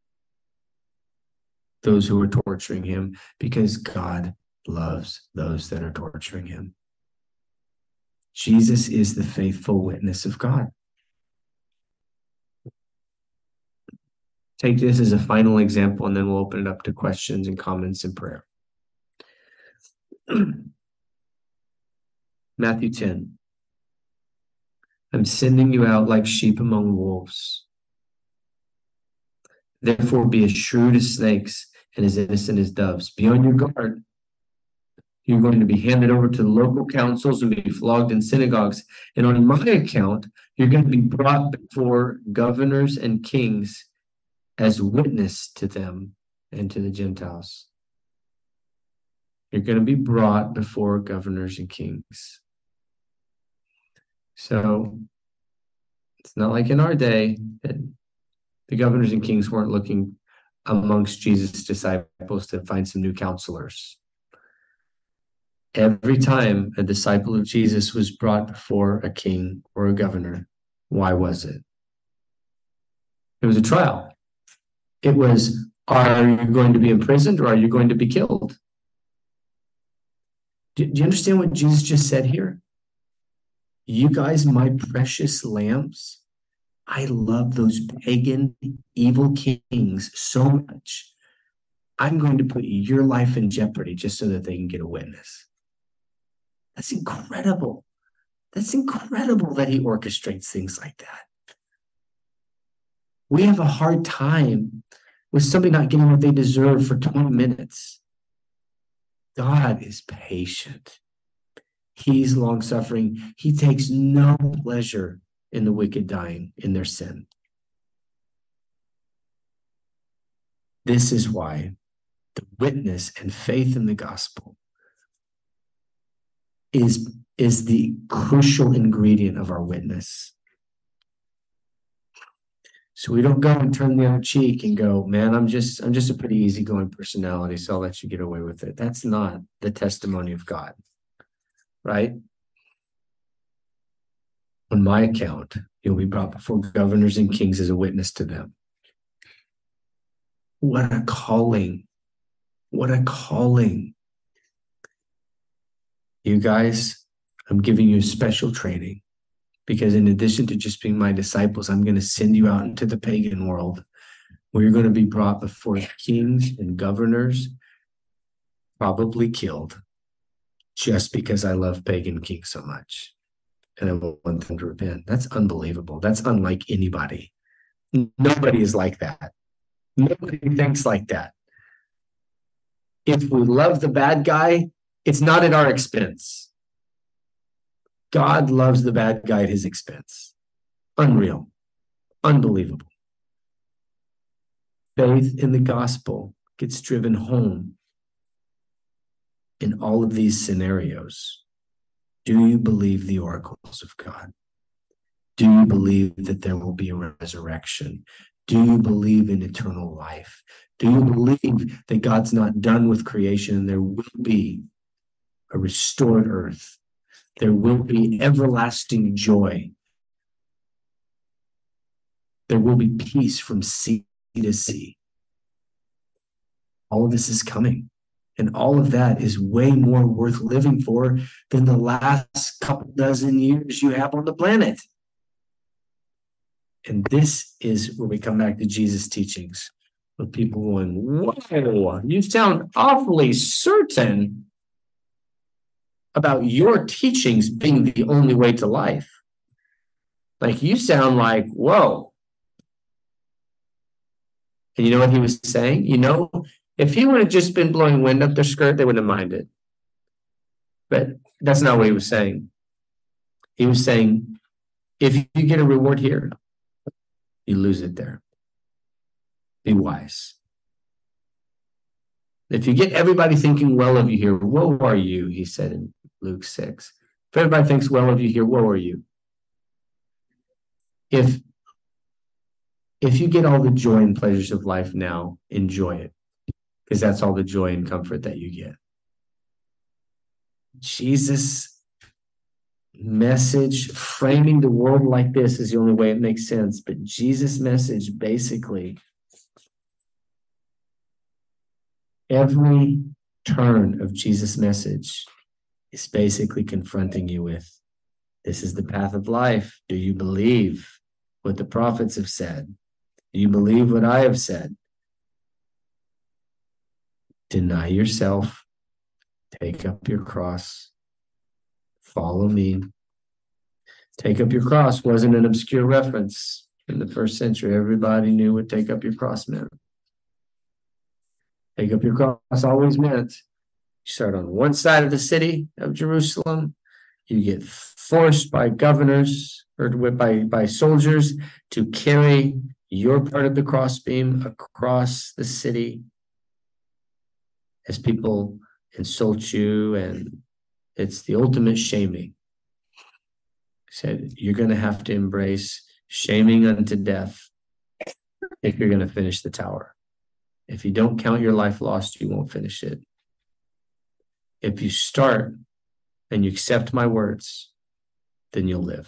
those who were torturing him because God loves those that are torturing him. Jesus is the faithful witness of God. Take this as a final example, and then we'll open it up to questions and comments and prayer. Matthew 10. I'm sending you out like sheep among wolves. Therefore, be as shrewd as snakes and as innocent as doves. Be on your guard. You're going to be handed over to the local councils and be flogged in synagogues. And on my account, you're going to be brought before governors and kings as witness to them and to the Gentiles. You're going to be brought before governors and kings. So it's not like in our day that the governors and kings weren't looking amongst Jesus' disciples to find some new counselors. Every time a disciple of Jesus was brought before a king or a governor, why was it? It was a trial. It was, are you going to be imprisoned or are you going to be killed? Do you understand what Jesus just said here? You guys, my precious lambs, I love those pagan, evil kings so much. I'm going to put your life in jeopardy just so that they can get a witness. That's incredible. That's incredible that he orchestrates things like that. We have a hard time with somebody not getting what they deserve for 20 minutes. God is patient. He's long-suffering. He takes no pleasure in the wicked dying in their sin. This is why the witness and faith in the gospel is the crucial ingredient of our witness. So we don't go and turn the other cheek and go, man, I'm just a pretty easygoing personality, so I'll let you get away with it. That's not the testimony of God, right? On my account, you'll be brought before governors and kings as a witness to them. What a calling. What a calling. You guys, I'm giving you special training because in addition to just being my disciples, I'm going to send you out into the pagan world where you're going to be brought before kings and governors, probably killed, just because I love pagan kings so much. And I want them to repent. That's unbelievable. That's unlike anybody. Nobody is like that. Nobody thinks like that. If we love the bad guy, it's not at our expense. God loves the bad guy at his expense. Unreal. Unbelievable. Faith in the gospel gets driven home in all of these scenarios. Do you believe the oracles of God? Do you believe that there will be a resurrection? Do you believe in eternal life? Do you believe that God's not done with creation and there will be a restored earth? There will be everlasting joy. There will be peace from sea to see. All of this is coming. And all of that is way more worth living for than the last couple dozen years you have on the planet. And this is where we come back to Jesus' teachings, with people going, whoa, you sound awfully certain about your teachings being the only way to life. Like, you sound like, whoa. And you know what he was saying? You know, if he would have just been blowing wind up their skirt, they wouldn't have minded. But that's not what he was saying. He was saying, if you get a reward here, you lose it there. Be wise. If you get everybody thinking well of you here, woe are you, he said in Luke 6. If everybody thinks well of you here, woe are you. If you get all the joy and pleasures of life now, enjoy it. Because that's all the joy and comfort that you get. Jesus' message, framing the world like this, is the only way it makes sense. But Jesus' message, basically, every turn of Jesus' message is basically confronting you with, this is the path of life. Do you believe what the prophets have said? Do you believe what I have said? Deny yourself, take up your cross, follow me. Take up your cross wasn't an obscure reference. In the first century, everybody knew what take up your cross meant. Take up your cross always meant you start on one side of the city of Jerusalem, you get forced by governors or by soldiers to carry your part of the crossbeam across the city as people insult you, and it's the ultimate shaming. He said, you're going to have to embrace shaming unto death if you're going to finish the tower. If you don't count your life lost, you won't finish it. If you start and you accept my words, then you'll live.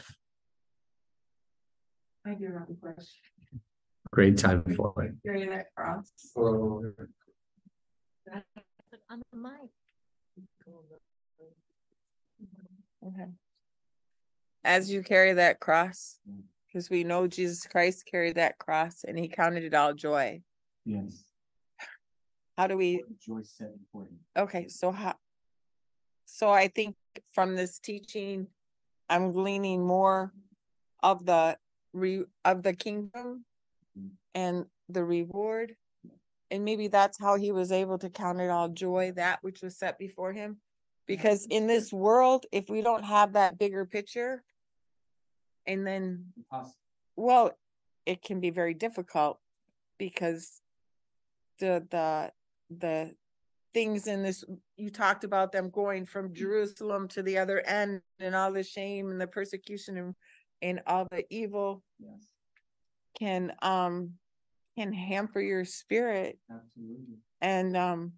I do have a question. Great time for it. Carry that cross. On the mic. Okay. As you carry that cross, because we know Jesus Christ carried that cross and he counted it all joy. Yes. How do we? Joy set before him. Okay, so I think from this teaching, I'm gleaning more of the kingdom and the reward. And maybe that's how he was able to count it all joy, that which was set before him. Because in this world, if we don't have that bigger picture, and then, well, it can be very difficult because the things in this, you talked about them going from Jerusalem to the other end and all the shame and the persecution and all the evil can hamper your spirit. Absolutely. And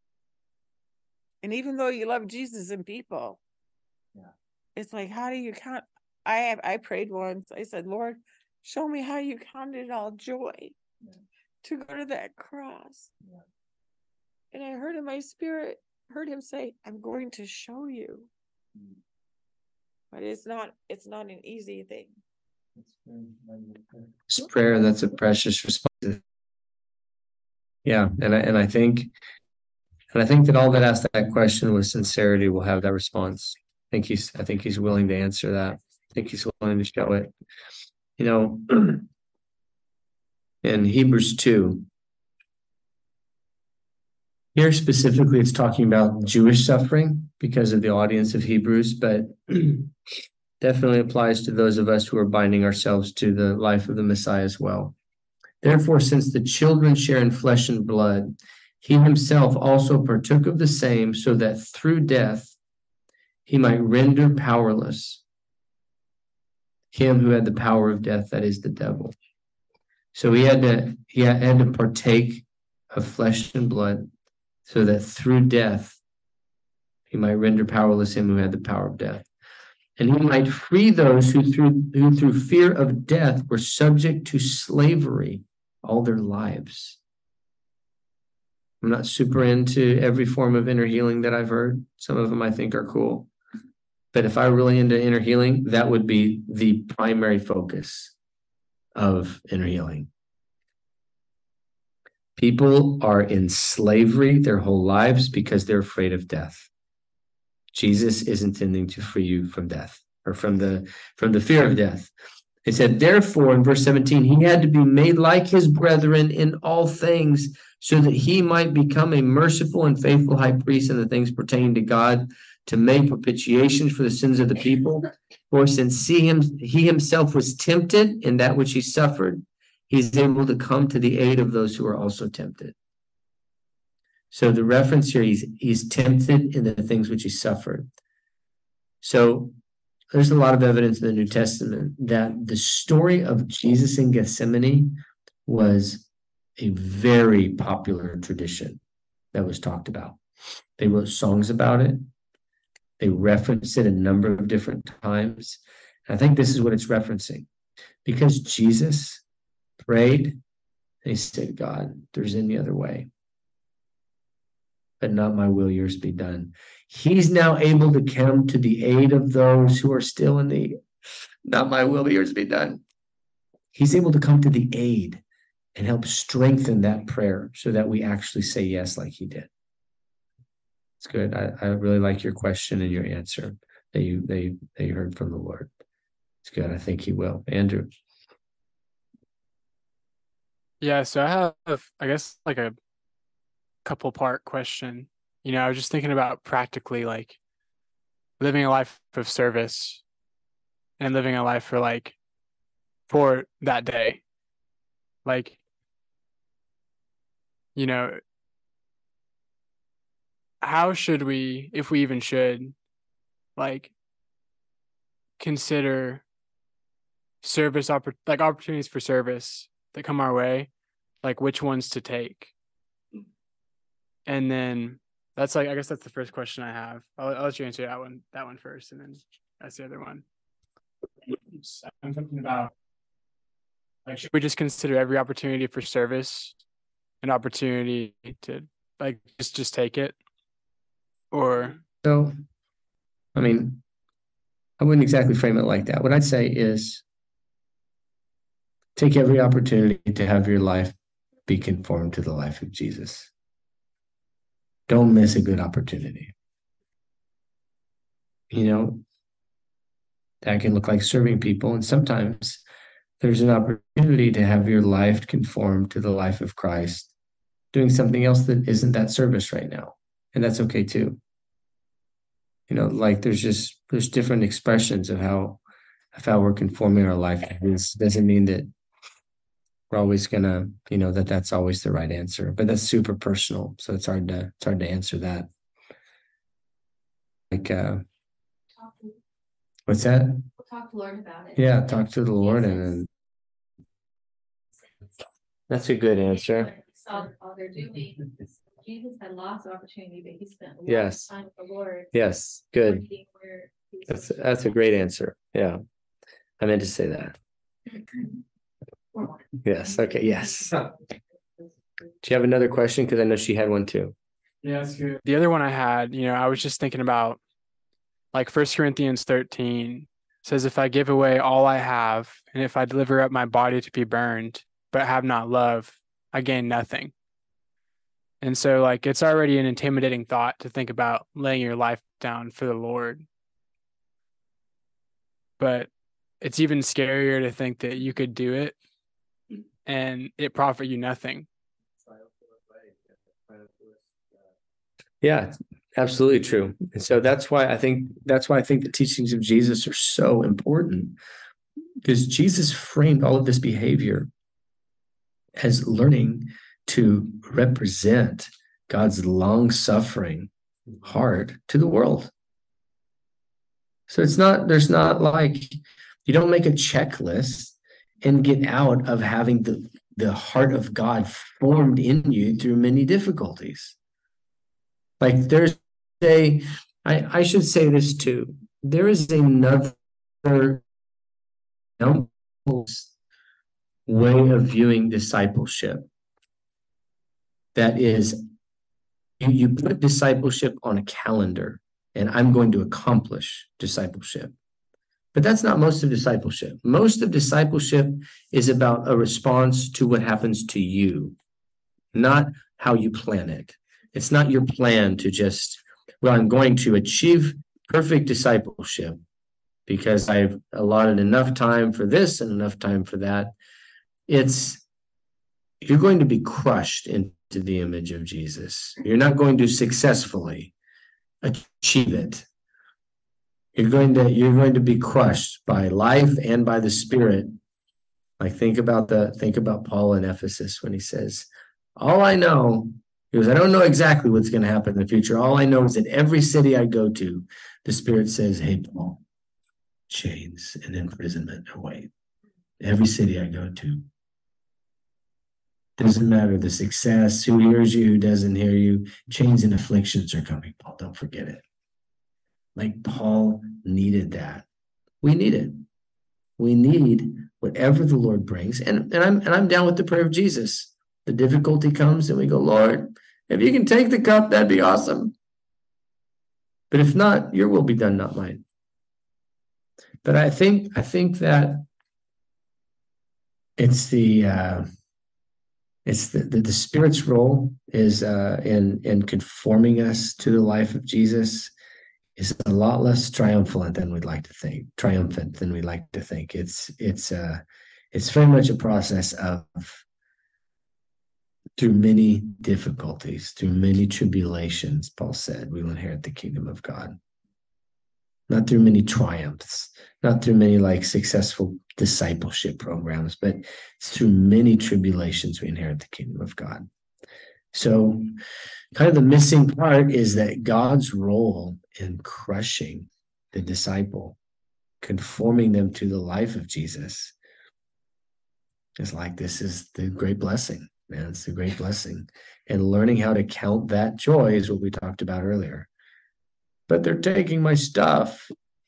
even though you love Jesus and people, it's like, how do you count? I prayed once. I said, Lord, show me how you counted it all joy to go to that cross. And I heard in my spirit, heard him say, I'm going to show you. But it's not an easy thing. It's prayer. That's a precious response. Yeah, and I think that all that asked that question with sincerity will have that response. I think he's willing to answer that. I think he's willing to show it. You know, in Hebrews 2, here specifically it's talking about Jewish suffering because of the audience of Hebrews, but definitely applies to those of us who are binding ourselves to the life of the Messiah as well. Therefore, since the children share in flesh and blood, he himself also partook of the same, so that through death he might render powerless him who had the power of death, that is the devil. So he had to partake of flesh and blood, so that through death he might render powerless him who had the power of death. And he might free those who through fear of death were subject to slavery. all their lives. I'm not super into every form of inner healing that I've heard. Some of them I think are cool. But if I were really into inner healing, that would be the primary focus of inner healing. People are in slavery their whole lives because they're afraid of death. Jesus is intending to free you from death, or from the fear of death. It said, therefore, in verse 17, he had to be made like his brethren in all things, so that he might become a merciful and faithful high priest in the things pertaining to God, to make propitiations for the sins of the people. For since he himself was tempted in that which he suffered, he's able to come to the aid of those who are also tempted. So the reference here, he's tempted in the things which he suffered. So there's a lot of evidence in the New Testament that the story of Jesus in Gethsemane was a very popular tradition that was talked about. They wrote songs about it. They referenced it a number of different times. And I think this is what it's referencing. Because Jesus prayed, and he said, God, if there's any other way, but not my will, yours be done. He's now able to come to the aid of those who are still in need. Not my will, but yours be done. He's able to come to the aid and help strengthen that prayer so that we actually say yes like he did. It's good. I really like your question and your answer that you heard from the Lord. It's good. I think he will. Andrew. Yeah, so I have, I guess, like a couple part question. I was just thinking about practically like living a life of service and living a life for that day. Like, how should we, if we even should, like consider service opportunities for service that come our way, like which ones to take? And then that's I guess that's the first question I have. I'll let you answer that one first, and then that's the other one. I'm thinking about, like, should we just consider every opportunity for service an opportunity to just take it? Or so, I mean, I wouldn't exactly frame it like that. What I'd say is take every opportunity to have your life be conformed to the life of Jesus. Don't miss a good opportunity. That can look like serving people. And sometimes there's an opportunity to have your life conform to the life of Christ, doing something else that isn't that service right now. And that's okay too. There's different expressions of how we're conforming our life. This doesn't mean that we're always gonna, that's always the right answer, but that's super personal. So it's hard to answer that. What's that? We'll talk to the Lord about it. Yeah, talk to the Lord, and that's a good answer. All they're doing. Jesus had lots of opportunity, but he spent a lot Yes. of time with the Lord. Yes, good. That's a great answer. Yeah, I meant to say that. Yes. Okay. Yes. Do you have another question? Because I know she had one too. Yeah, that's good. The other one I had, I was just thinking about, like 1 Corinthians 13 says, if I give away all I have, and if I deliver up my body to be burned, but have not love, I gain nothing. And so it's already an intimidating thought to think about laying your life down for the Lord. But it's even scarier to think that you could do it and it profit you nothing. Yeah, absolutely true. And so that's why I think the teachings of Jesus are so important, because Jesus framed all of this behavior as learning to represent God's long-suffering heart to the world. So there's not like, you don't make a checklist and get out of having the heart of God formed in you through many difficulties. There's I should say this too. There is another way of viewing discipleship. That is, you put discipleship on a calendar, and I'm going to accomplish discipleship. But that's not most of discipleship. Most of discipleship is about a response to what happens to you, not how you plan it. It's not your plan to just, well, I'm going to achieve perfect discipleship because I've allotted enough time for this and enough time for that. It's, you're going to be crushed into the image of Jesus. You're not going to successfully achieve it. You're going to be crushed by life and by the Spirit. Like think about Paul in Ephesus when he says, all I know, he goes, I don't know exactly what's going to happen in the future. All I know is that every city I go to, the Spirit says, hey, Paul, chains and imprisonment await. Every city I go to. Doesn't matter the success, who hears you, who doesn't hear you, chains and afflictions are coming, Paul. Don't forget it. Like Paul needed that. We need it. We need whatever the Lord brings. And I'm down with the prayer of Jesus. The difficulty comes and we go, Lord, if you can take the cup, that'd be awesome. But if not, your will be done, not mine. But I think that it's the Spirit's role is in conforming us to the life of Jesus is a lot less triumphant than we'd like to think. It's very much a process of through many difficulties, through many tribulations, Paul said, we will inherit the kingdom of God. Not through many triumphs, not through many like successful discipleship programs, but it's through many tribulations we inherit the kingdom of God. So kind of the missing part is that God's role in crushing the disciple, conforming them to the life of Jesus, is like, this is the great blessing, man. It's the great blessing. And learning how to count that joy is what we talked about earlier. But they're taking my stuff.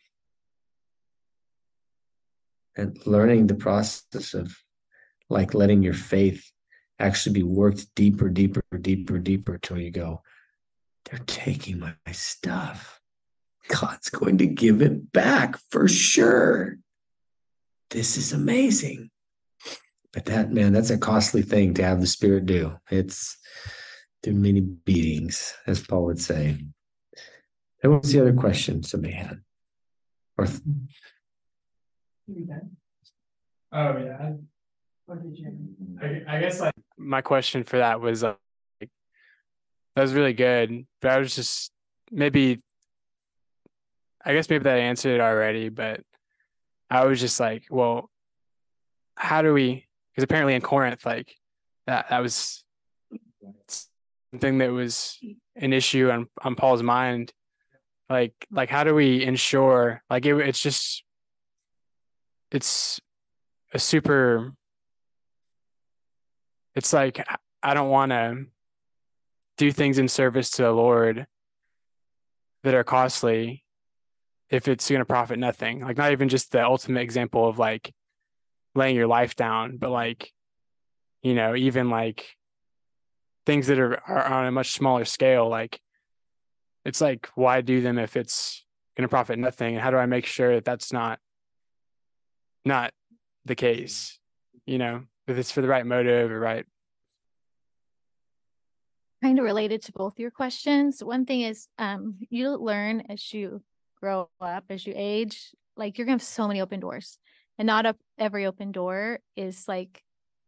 And learning the process of like letting your faith actually be worked deeper till you go, they're taking my stuff. God's going to give it back for sure. This is amazing. But that's a costly thing to have the Spirit do. It's through many beatings, as Paul would say. And what's the other question somebody had? Or Oh yeah. I guess like my question for that was that was really good, but I was just maybe that answered it already, but I was just like, well, how do we, because apparently in Corinth, like that was something that was an issue on Paul's mind. Like how do we ensure like it's a super, it's like I don't want to do things in service to the Lord that are costly if it's going to profit nothing. Like not even just the ultimate example of like laying your life down, but like, even like things that are on a much smaller scale. Like it's like, why do them if it's going to profit nothing? And how do I make sure that that's not the case, if it's for the right motive or right. Kind of related to both your questions. One thing is you learn as you grow up, as you age, like you're gonna have so many open doors, and not every open door is like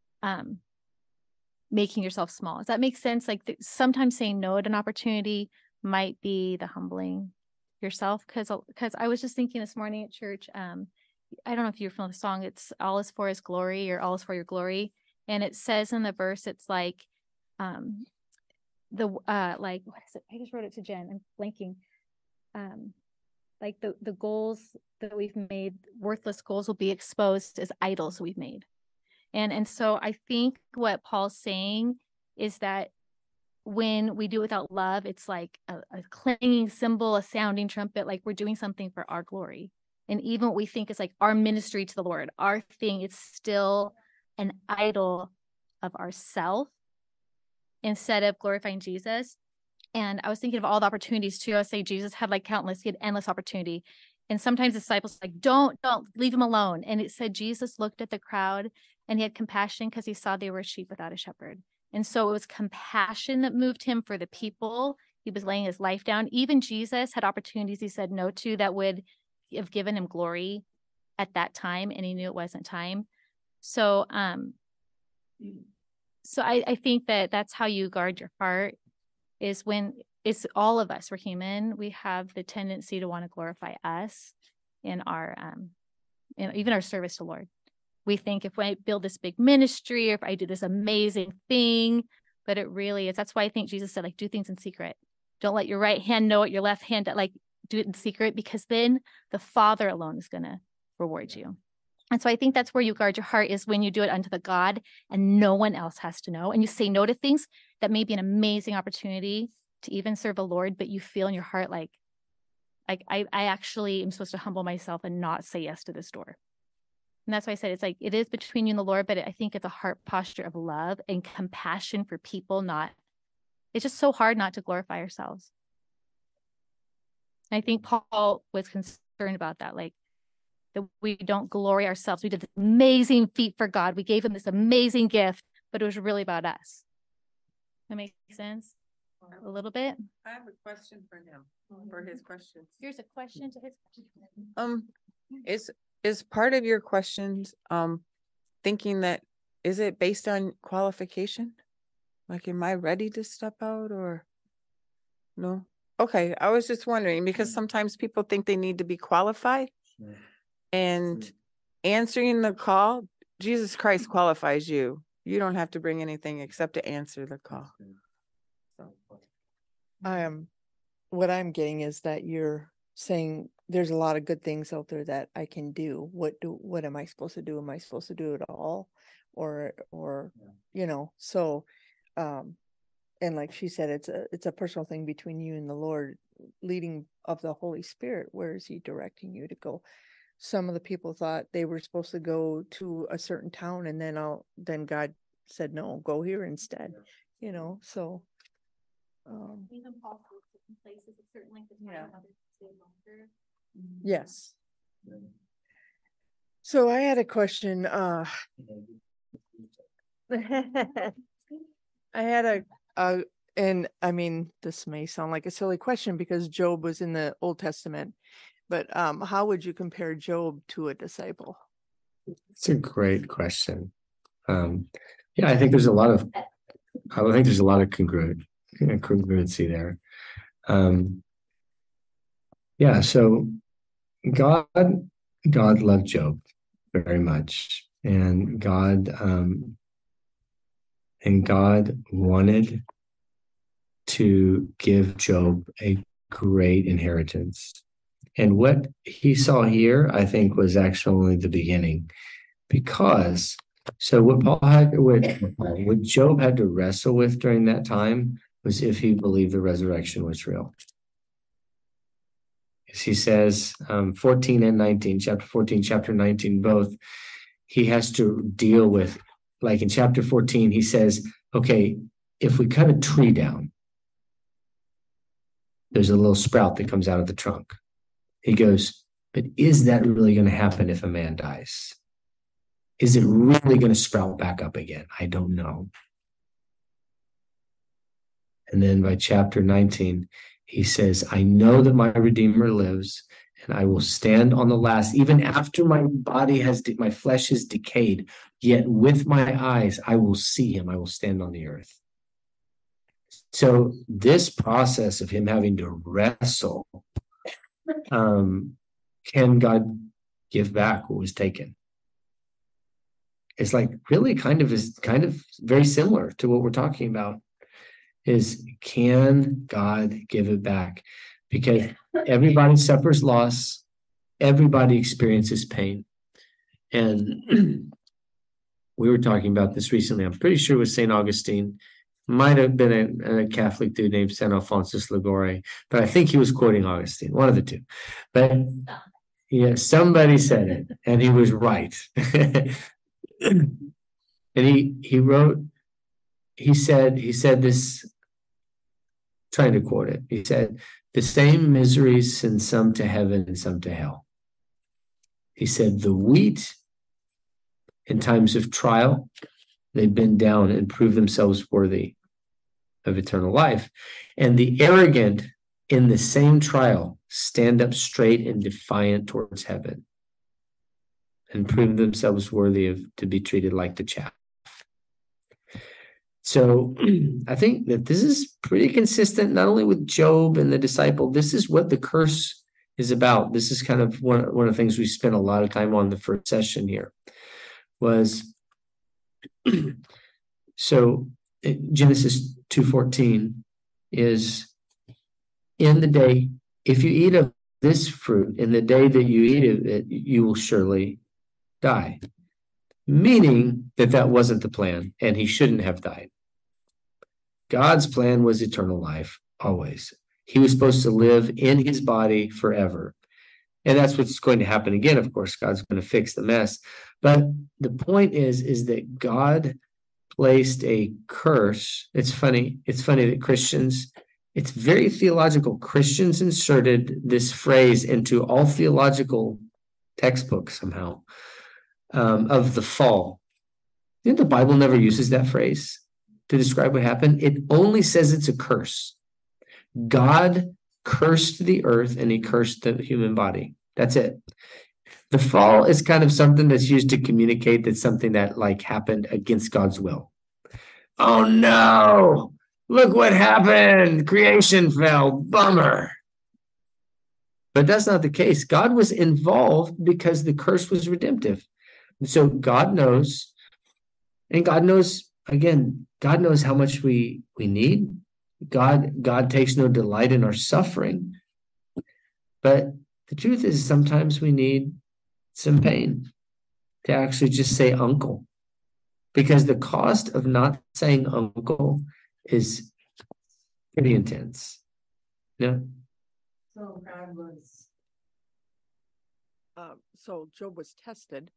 making yourself small. Does that make sense? Like sometimes saying no to an opportunity might be the humbling yourself, because I was just thinking this morning at church, I don't know if you're familiar with the song, it's all is for his glory or all is for your glory. And it says in the verse, it's like, like, what is it? I just wrote it to Jen. I'm blanking. Like the goals that we've made, worthless goals will be exposed as idols we've made. And so I think what Paul's saying is that when we do it without love, it's like a clanging cymbal, a sounding trumpet, like we're doing something for our glory. And even what we think is like our ministry to the Lord, our thing, it's still an idol of ourself instead of glorifying Jesus. And I was thinking of all the opportunities too. I was saying Jesus had like countless, he had endless opportunity. And sometimes the disciples were like, don't leave him alone. And it said Jesus looked at the crowd and he had compassion because he saw they were sheep without a shepherd. And so it was compassion that moved him for the people. He was laying his life down. Even Jesus had opportunities he said no to that would have given him glory at that time, and he knew it wasn't time. So I think that that's how you guard your heart, is when it's all of us, we're human, we have the tendency to want to glorify us in our even our service to Lord. We think if I build this big ministry, or if I do this amazing thing, but it really is. That's why I think Jesus said, like, do things in secret. Don't let your right hand know what your left hand, like, do it in secret, because then the Father alone is going to reward you. And so I think that's where you guard your heart, is when you do it unto the God and no one else has to know. And you say no to things that may be an amazing opportunity to even serve the Lord, but you feel in your heart like I actually am supposed to humble myself and not say yes to this door. And that's why I said it's like, it is between you and the Lord, but I think it's a heart posture of love and compassion for people. It's just so hard not to glorify ourselves. And I think Paul was concerned about that, like, that we don't glory ourselves. We did this amazing feat for God. We gave him this amazing gift, but it was really about us. That makes sense? A little bit? I have a question for him, for his questions. Here's a question to his question. Is part of your questions, thinking that, is it based on qualification? Like, am I ready to step out or no? Okay, I was just wondering, because sometimes people think they need to be qualified. And answering the call, Jesus Christ qualifies you. You don't have to bring anything except to answer the call. What I'm getting is that you're saying there's a lot of good things out there that I can do. What am I supposed to do? Am I supposed to do it all? Or so and like she said, it's a personal thing between you and the Lord, leading of the Holy Spirit. Where is he directing you to go? Some of the people thought they were supposed to go to a certain town, and then God said, no, go here instead, so. Even Paul goes to different places at certain length of time, others stay longer. Yes. So I had a question, I had and I mean, this may sound like a silly question because Job was in the Old Testament, but how would you compare Job to a disciple? It's a great question. I think there's a lot of congruency there. So God loved Job very much, and God wanted to give Job a great inheritance. And what he saw here, I think, was actually the beginning, because what Job had to wrestle with during that time was if he believed the resurrection was real. As he says, 14 and 19, chapter 14, chapter 19, both, he has to deal with, like in chapter 14, he says, okay, if we cut a tree down, there's a little sprout that comes out of the trunk. He goes, but is that really going to happen if a man dies? Is it really going to sprout back up again? I don't know. And then by chapter 19, he says, I know that my Redeemer lives, and I will stand on the last, even after my my flesh has decayed, yet with my eyes, I will see him. I will stand on the earth. So this process of him having to wrestle, can God give back what was taken? It's like really kind of very similar to what we're talking about. Is, can God give it back? Because everybody suffers loss, everybody experiences pain. And we were talking about this recently. I'm pretty sure it was St. Augustine. Might have been a Catholic dude named St. Alphonsus Liguori, but I think he was quoting Augustine, one of the two. But yeah, somebody said it, and he was right. And he said this, trying to quote it. He said, the same miseries send some to heaven and some to hell. He said, the wheat in times of trial, they bend down and prove themselves worthy of eternal life. And the arrogant in the same trial stand up straight and defiant towards heaven and prove themselves worthy to be treated like the chaff. So I think that this is pretty consistent, not only with Job and the disciple. This is what the curse is about. This is kind of one of the things we spent a lot of time on the first session here was so Genesis 2:14 is, in the day, if you eat of this fruit, in the day that you eat of it, you will surely die. Meaning that wasn't the plan, and he shouldn't have died. God's plan was eternal life, always. He was supposed to live in his body forever. And that's what's going to happen again, of course. God's going to fix the mess. But the point is that God placed a curse. It's funny that Christians, it's very theological. Christians inserted this phrase into all theological textbooks somehow, of the fall. The Bible never uses that phrase to describe what happened. It only says it's a curse. God cursed the earth and he cursed the human body. That's it. The fall is kind of something that's used to communicate that something that like happened against God's will. Oh no, look what happened. Creation fell. Bummer. But that's not the case. God was involved because the curse was redemptive. And so God knows, and God knows, again, God knows how much we need. God takes no delight in our suffering. But the truth is sometimes we need some pain to actually just say uncle. Because the cost of not saying uncle is pretty intense. Yeah. So God was. So Job was tested.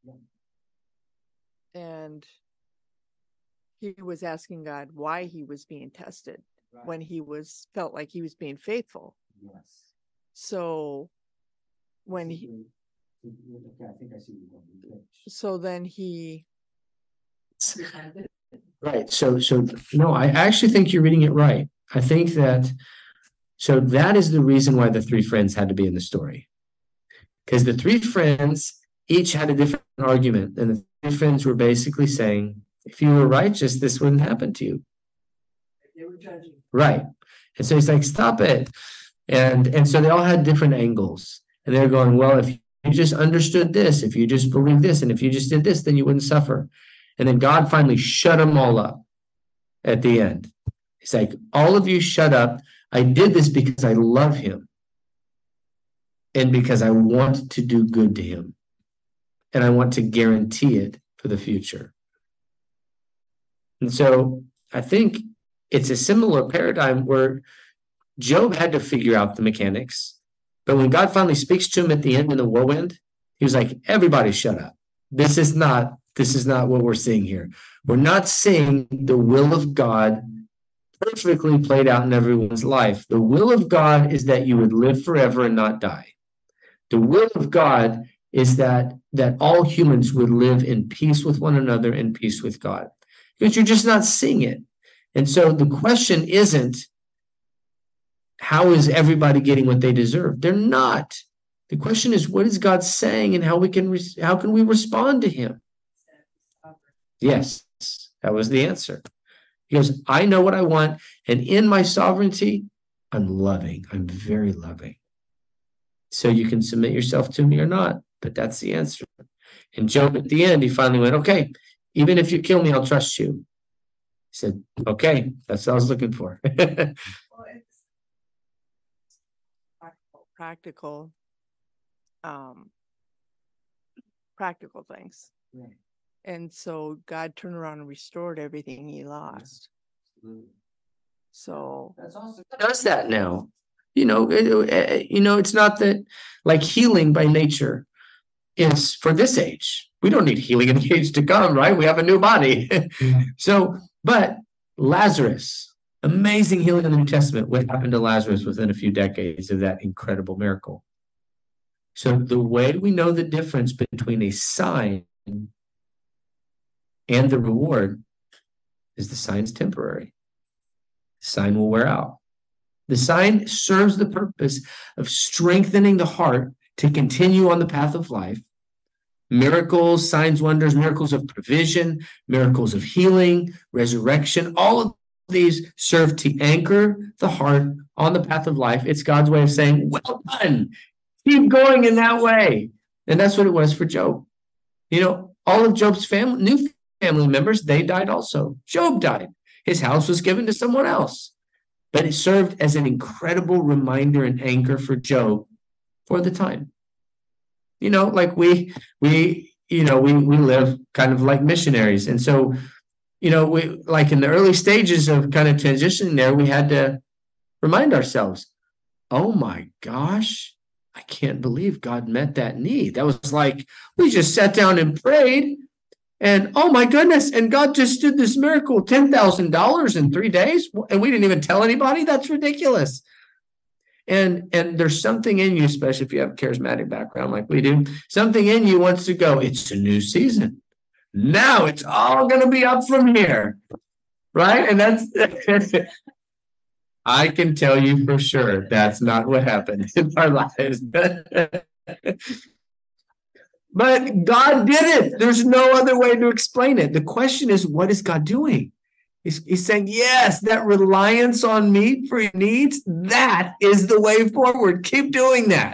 And he was asking God why he was being tested when he felt like he was being faithful. Yes. So when he, okay, I think I see so then he, right. So no, I actually think you're reading it right. I think that, so that is the reason why the three friends had to be in the story. Because the three friends each had a different argument. And the three friends were basically saying, if you were righteous, this wouldn't happen to you. they were judging. Right. And so he's like, stop it. And so they all had different angles. And they're going, well, if you just understood this, if you just believed this, and if you just did this, then you wouldn't suffer. And then God finally shut them all up at the end. He's like, all of you shut up. I did this because I love him. And because I want to do good to him. And I want to guarantee it for the future. And so I think it's a similar paradigm where Job had to figure out the mechanics. But when God finally speaks to him at the end in the whirlwind, he was like, everybody shut up. This is not what we're seeing here. We're not seeing the will of God perfectly played out in everyone's life. The will of God is that you would live forever and not die. The will of God is that all humans would live in peace with one another and peace with God. Because you're just not seeing it. And so the question isn't, how is everybody getting what they deserve? They're not. The question is, what is God saying and how can we respond to him? Yes, that was the answer. He goes, I know what I want, and in my sovereignty, I'm loving. I'm very loving. So you can submit yourself to me or not, but that's the answer. And Job at the end, he finally went, okay, even if you kill me, I'll trust you. He said, okay, that's what I was looking for. Well, it's practical things. Right. And so God turned around and restored everything he lost. Absolutely. So That's awesome. Does that now? It's not that like healing by nature. is for this age. We don't need healing in the age to come, right? We have a new body. So, but Lazarus, amazing healing in the New Testament. What happened to Lazarus within a few decades of that incredible miracle? So the way we know the difference between a sign and the reward is the sign's temporary. The sign will wear out. The sign serves the purpose of strengthening the heart to continue on the path of life. Miracles, signs, wonders, miracles of provision, miracles of healing, resurrection, all of these serve to anchor the heart on the path of life. It's God's way of saying, well done, keep going in that way. And that's what it was for Job. You know, all of Job's family, new family members, they died also. Job died. His house was given to someone else. But it served as an incredible reminder and anchor for Job for the time. You know, like we live kind of like missionaries. And so, you know, we like in the early stages of kind of transitioning there, we had to remind ourselves, oh my gosh, I can't believe God met that need. That was like, we just sat down and prayed and oh my goodness, and God just did this miracle, $10,000 in 3 days, and we didn't even tell anybody. That's ridiculous. And there's something in you, especially if you have a charismatic background like we do, something in you wants to go, it's a new season. Now it's all going to be up from here, right? And that's, I can tell you for sure that's not what happened in our lives. But God did it. There's no other way to explain it. The question is, what is God doing? He's saying, yes, that reliance on me for your needs, that is the way forward. Keep doing that.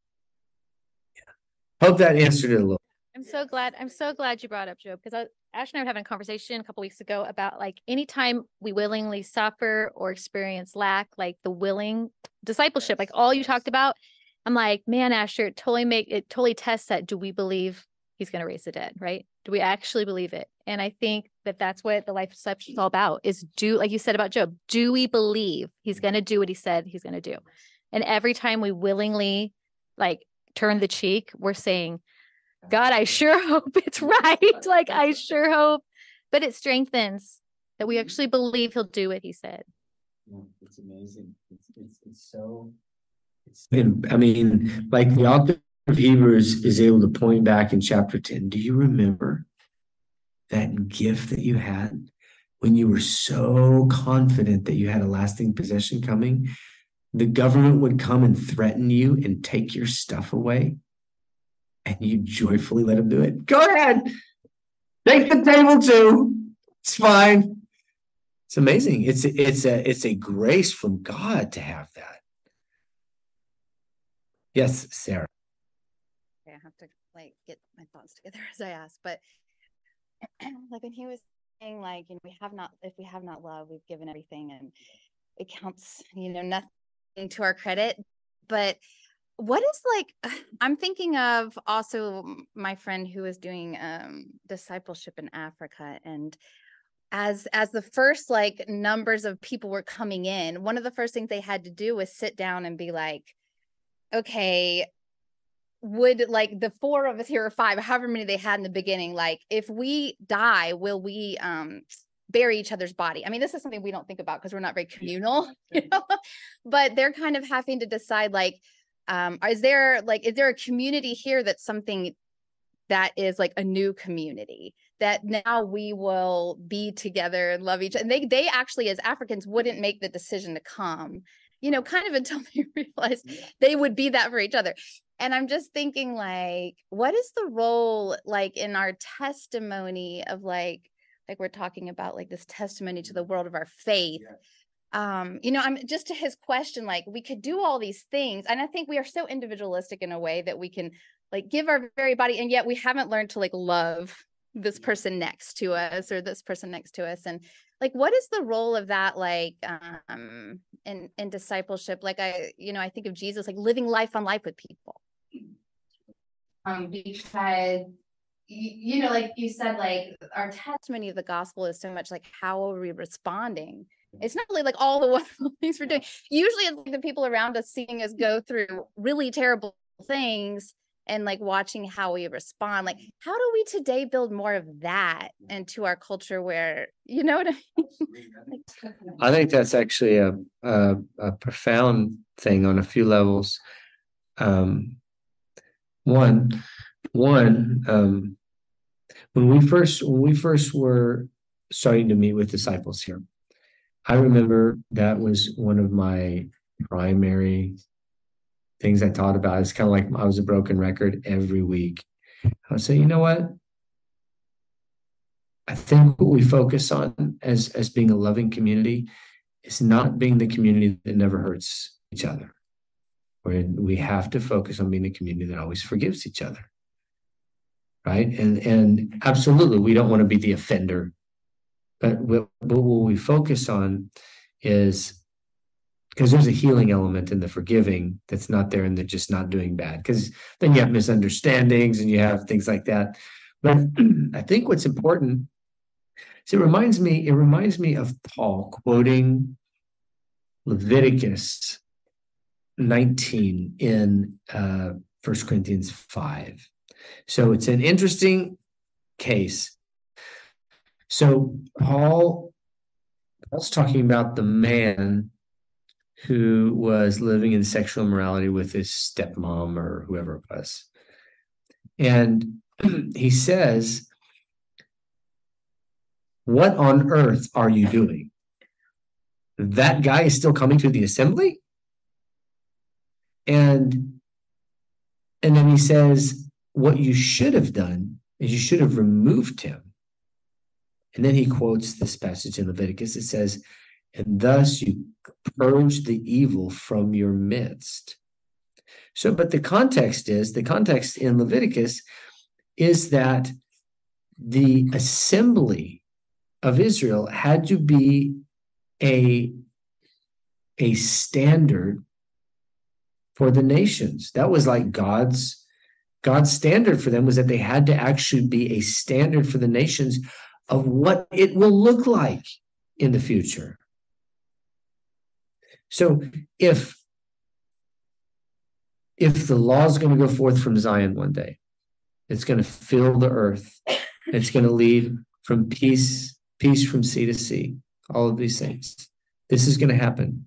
Hope that answered it a little. I'm so glad you brought up Job, because Ash and I were having a conversation a couple weeks ago about like anytime we willingly suffer or experience lack, like the willing discipleship, like all you talked about. I'm like, man, Asher, it totally tests that. Do we believe he's going to raise the dead, right? Do we actually believe it? And I think that that's what the life discipleship is all about, is like you said about Job, do we believe he's going to do what he said he's going to do? And every time we willingly like turn the cheek, we're saying, God, I sure hope it's right. Like, I sure hope, but it strengthens that we actually believe he'll do what he said. Yeah, it's amazing. It's so... I mean, like the author of Hebrews is able to point back in chapter 10. Do you remember that gift that you had when you were so confident that you had a lasting possession coming? The government would come and threaten you and take your stuff away, and you joyfully let them do it. Go ahead. Take the table too. It's fine. It's amazing. It's a grace from God to have that. Yes, Sarah. I have to like get my thoughts together as I ask, but like when he was saying like, you know, if we have not love, we've given everything and it counts, you know, nothing to our credit. But what is like, I'm thinking of also my friend who was doing discipleship in Africa, and as the first like numbers of people were coming in, one of the first things they had to do was sit down and be like, okay, would like the 4 of us here or 5, however many they had in the beginning, like if we die, will we bury each other's body? I mean, this is something we don't think about because we're not very communal, you know, but they're kind of having to decide like, is there a community here that's something that is like a new community that now we will be together and love each other. And they actually, as Africans, wouldn't make the decision to come, you know, kind of until they realized they would be that for each other. And I'm just thinking like, what is the role like in our testimony of like we're talking about like this testimony to the world of our faith? You know, I'm just to his question, like we could do all these things. And I think we are so individualistic in a way that we can like give our very body, and yet we haven't learned to like love this person next to us or this person next to us. And like, what is the role of that? Like, in discipleship, like I think of Jesus, like living life on life with people. Because you know, like you said, like our testimony of the gospel is so much like how are we responding? It's not really like all the wonderful things we're doing. Usually it's like the people around us seeing us go through really terrible things and like watching how we respond. Like, how do we today build more of that into our culture where, you know what I mean? I think that's actually a profound thing on a few levels. One, when we first were starting to meet with disciples here, I remember that was one of my primary things I thought about. It's kind of like I was a broken record every week. I would say, you know what? I think what we focus on as being a loving community is not being the community that never hurts each other. We have to focus on being a community that always forgives each other. Right? And absolutely, we don't want to be the offender. But what we focus on is, because there's a healing element in the forgiving that's not there in the just not doing bad, because then you have misunderstandings and you have things like that. But I think what's important is it reminds me of Paul quoting Leviticus 19 in 1 Corinthians 5. So it's an interesting case. So Paul's talking about the man who was living in sexual immorality with his stepmom or whoever it was. And he says, what on earth are you doing? That guy is still coming to the assembly? And then he says, what you should have done is you should have removed him. And then he quotes this passage in Leviticus. It says, and thus you purge the evil from your midst. So, but the context in Leviticus is that the assembly of Israel had to be a standard for the nations. That was like God's standard for them, was that they had to actually be a standard for the nations of what it will look like in the future. So if the law is going to go forth from Zion one day, it's going to fill the earth. It's going to lead from peace from sea to sea, all of these things. This is going to happen.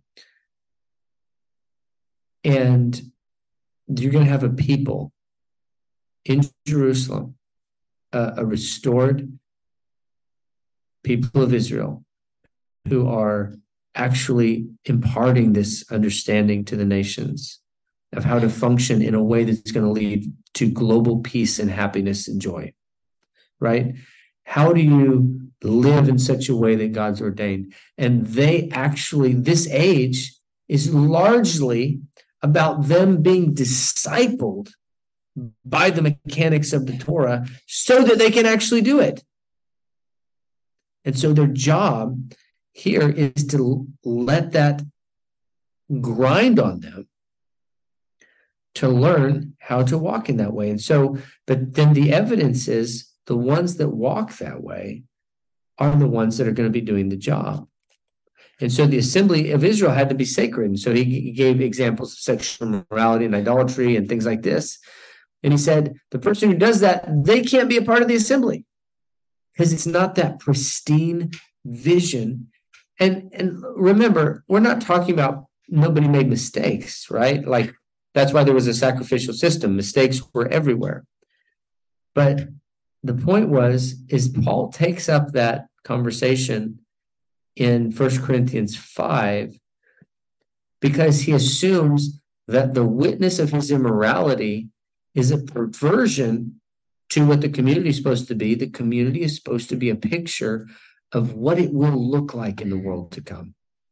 And you're going to have a people in Jerusalem, a restored people of Israel who are actually imparting this understanding to the nations of how to function in a way that's going to lead to global peace and happiness and joy, right? How do you live in such a way that God's ordained? And this age is largely about them being discipled by the mechanics of the Torah so that they can actually do it. And so their job here is to let that grind on them to learn how to walk in that way. And so, but then the evidence is the ones that walk that way are the ones that are going to be doing the job. And so the assembly of Israel had to be sacred. And so he gave examples of sexual immorality and idolatry and things like this. And he said, the person who does that, they can't be a part of the assembly because it's not that pristine vision. And remember, we're not talking about nobody made mistakes, right? Like, that's why there was a sacrificial system. Mistakes were everywhere. But the point is Paul takes up that conversation in 1 Corinthians 5 because he assumes that the witness of his immorality is a perversion to what the community is supposed to be. The community is supposed to be a picture of what it will look like in the world to come.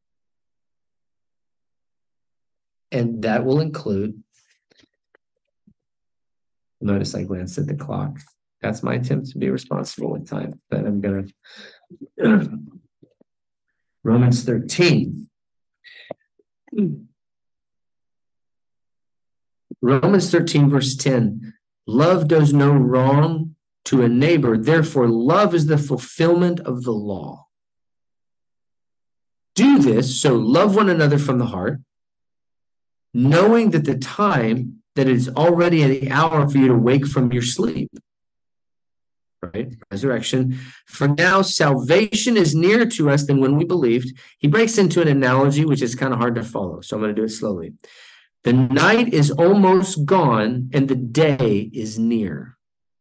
And that will include, notice I glanced at the clock. That's my attempt to be responsible with time, but I'm going to, Romans 13. Romans 13, verse 10. Love does no wrong to a neighbor. Therefore, love is the fulfillment of the law. Do this, so love one another from the heart, knowing that the time that it's already the hour for you to wake from your sleep. Right? Resurrection. For now, salvation is nearer to us than when we believed. He breaks into an analogy, which is kind of hard to follow. So I'm going to do it slowly. The night is almost gone and the day is near.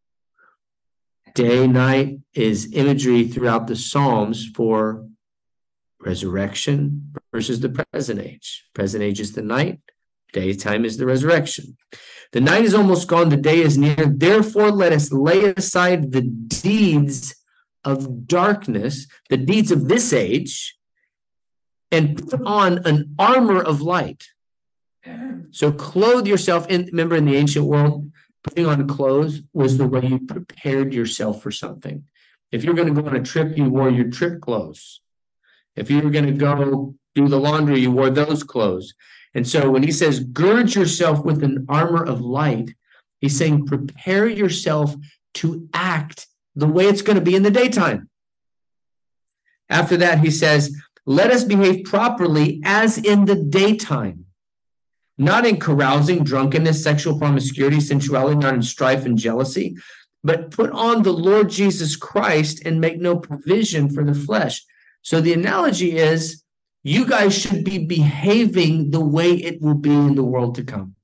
Day, night is imagery throughout the Psalms for resurrection versus the present age. Present age is the night. Daytime is the resurrection. The night is almost gone, the day is near. Therefore, let us lay aside the deeds of darkness, the deeds of this age, and put on an armor of light. So clothe yourself in, remember in the ancient world, putting on clothes was the way you prepared yourself for something. If you're going to go on a trip, you wore your trip clothes. If you were going to go do the laundry, you wore those clothes. And so when he says, gird yourself with an armor of light, he's saying, prepare yourself to act the way it's going to be in the daytime. After that, he says, let us behave properly as in the daytime, not in carousing, drunkenness, sexual promiscuity, sensuality, not in strife and jealousy, but put on the Lord Jesus Christ and make no provision for the flesh. So the analogy is, you guys should be behaving the way it will be in the world to come.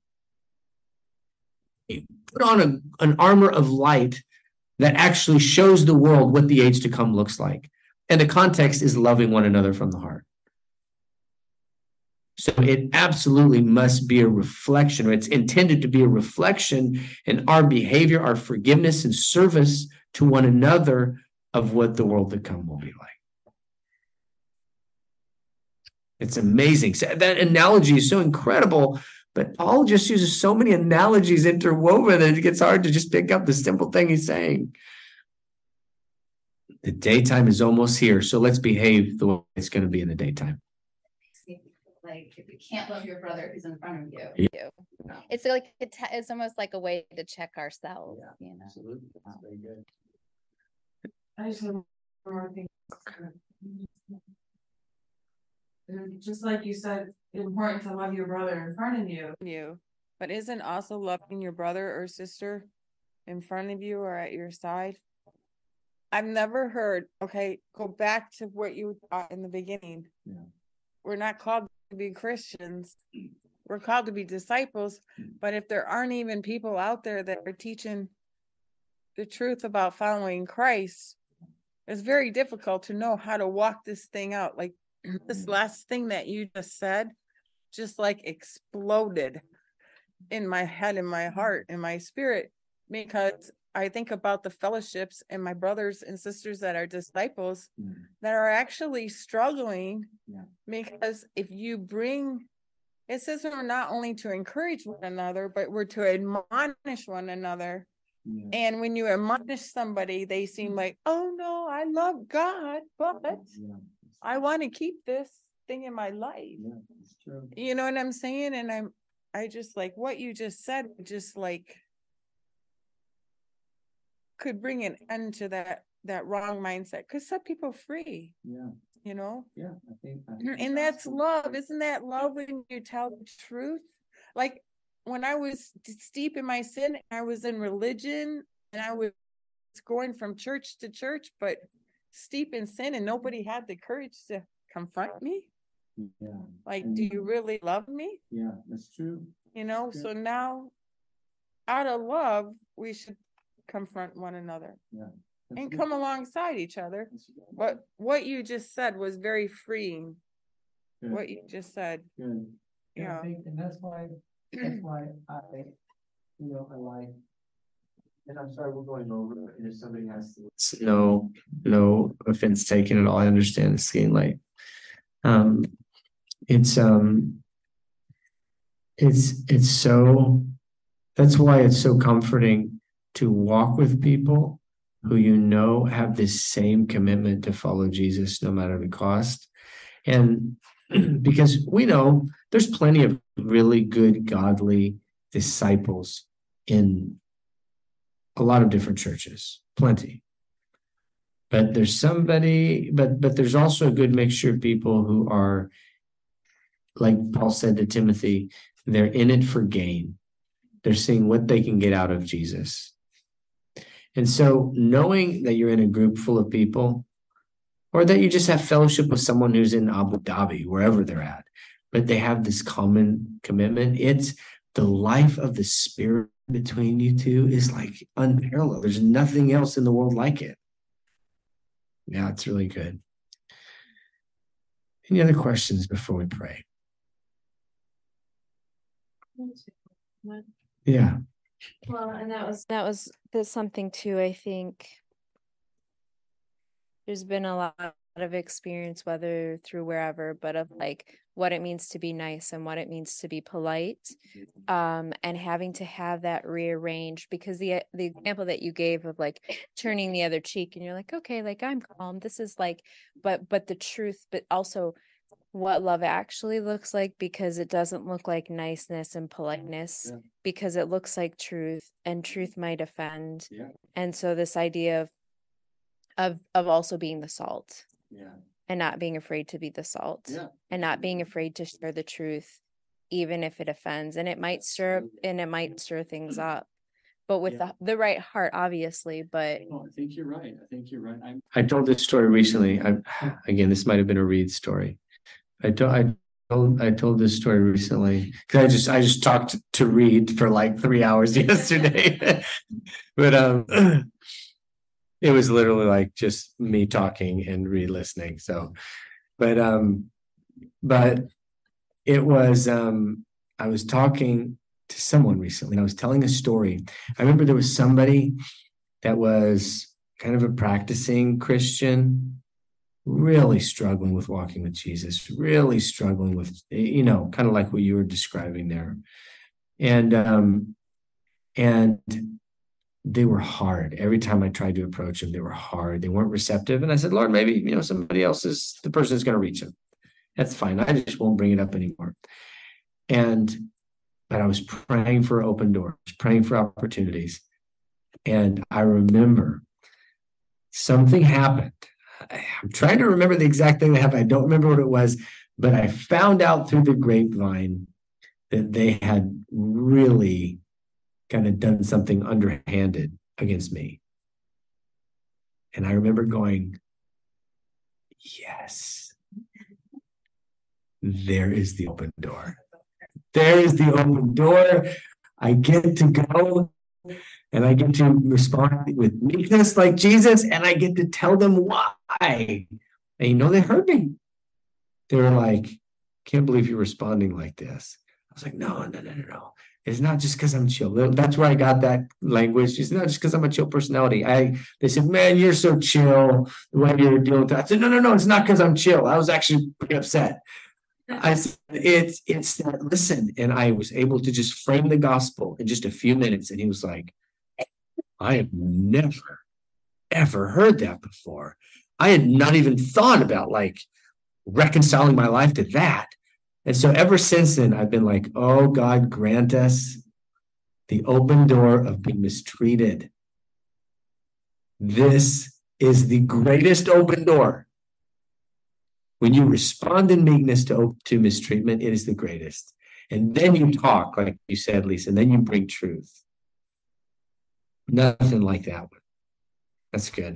You put on an armor of light that actually shows the world what the age to come looks like. And the context is loving one another from the heart. So it absolutely must be a reflection, or it's intended to be a reflection in our behavior, our forgiveness and service to one another of what the world to come will be like. It's amazing. So that analogy is so incredible, but Paul just uses so many analogies interwoven that it gets hard to just pick up the simple thing he's saying. The daytime is almost here, so let's behave the way it's going to be in the daytime. Like if you can't love your brother who's in front of Yeah. you, it's like it's almost like a way to check ourselves. Yeah, you know, absolutely. That's very good. I just have one more thing. Just like you said, it's important to love your brother in front of you. But isn't also loving your brother or sister in front of you or at your side? I've never heard, okay, go back to what you taught in the beginning. Yeah. We're not called to be Christians. We're called to be disciples. But if there aren't even people out there that are teaching the truth about following Christ, it's very difficult to know how to walk this thing out. Like this last thing that you just said, just like exploded in my head, in my heart, in my spirit, because I think about the fellowships and my brothers and sisters that are disciples that are actually struggling. Yeah. Because if you bring, it says we're not only to encourage one another, but we're to admonish one another. Yeah. And when you admonish somebody, they seem like, oh no, I love God, but Yeah. I want to keep this thing in my life. Yeah, it's true. You know what I'm saying? And I just like what you just said, just like could bring an end to that wrong mindset, could set people free. Yeah. You know? Yeah, I think And that's love. Isn't that love when you tell the truth? Like when I was steep in my sin, I was in religion and I was going from church to church, but steep in sin, and nobody had the courage to confront me. Yeah. Like, do you really love me? Yeah, that's true. You know, Yeah. so now out of love, we should confront one another Yeah. and come alongside each other. But what you just said was very freeing. Good. What you just said. Good. Yeah. I think, and that's why I like, and I'm sorry we're going over, and if somebody has to. No offense taken at all. I understand it's getting late. It's so, that's why it's so comforting to walk with people who you know have this same commitment to follow Jesus no matter the cost. And because we know there's plenty of really good, godly disciples in a lot of different churches, plenty. But there's but there's also a good mixture of people who are, like Paul said to Timothy, they're in it for gain. They're seeing what they can get out of Jesus. And so knowing that you're in a group full of people, or that you just have fellowship with someone who's in Abu Dhabi, wherever they're at, but they have this common commitment, it's the life of the Spirit between you two is like unparalleled. There's nothing else in the world like it. Yeah, it's really good. Any other questions before we pray? Yeah. Well, and that's something too, I think. There's been a lot of experience, whether through wherever, but of like what it means to be nice and what it means to be polite, and having to have that rearranged, because the example that you gave of like turning the other cheek, and you're like, okay, like I'm calm. This is like, but the truth, but also what love actually looks like, because it doesn't look like niceness and politeness, because it looks like truth, and truth might offend. And so this idea of also being the salt, and not being afraid to be the salt, and not being afraid to share the truth, even if it offends, and it might stir things up, but with the right heart, obviously. But I think you're right. I told this story recently. Again, this might have been a Reed story. I told this story recently because I just talked to Reed for like 3 hours yesterday, but it was literally like just me talking and Reed listening. So, but it was I was talking to someone recently, and I was telling a story. I remember there was somebody that was kind of a practicing Christian, really struggling with walking with Jesus, really struggling with, kind of like what you were describing there. And they were hard. Every time I tried to approach them, they were hard. They weren't receptive. And I said, Lord, maybe, somebody else is the person who's going to reach them. That's fine. I just won't bring it up anymore. But I was praying for open doors, praying for opportunities. And I remember something happened. I'm trying to remember the exact thing that happened. I don't remember what it was, but I found out through the grapevine that they had really kind of done something underhanded against me. And I remember going, yes, there is the open door. There is the open door. I get to go and I get to respond with meekness like Jesus, and I get to tell them why. And they heard me. They were like, can't believe you're responding like this. I was like, no. It's not just because I'm chill. That's where I got that language. It's not just because I'm a chill personality. They said, man, you're so chill the way you're dealing with that. I said, no, it's not because I'm chill. I was actually pretty upset. I said, it's that, listen. And I was able to just frame the gospel in just a few minutes. And he was like, I have never, ever heard that before. I had not even thought about like reconciling my life to that. And so ever since then, I've been like, oh, God, grant us the open door of being mistreated. This is the greatest open door. When you respond in meekness to mistreatment, it is the greatest. And then you talk, like you said, Lisa, and then you bring truth. Nothing like that one. That's good.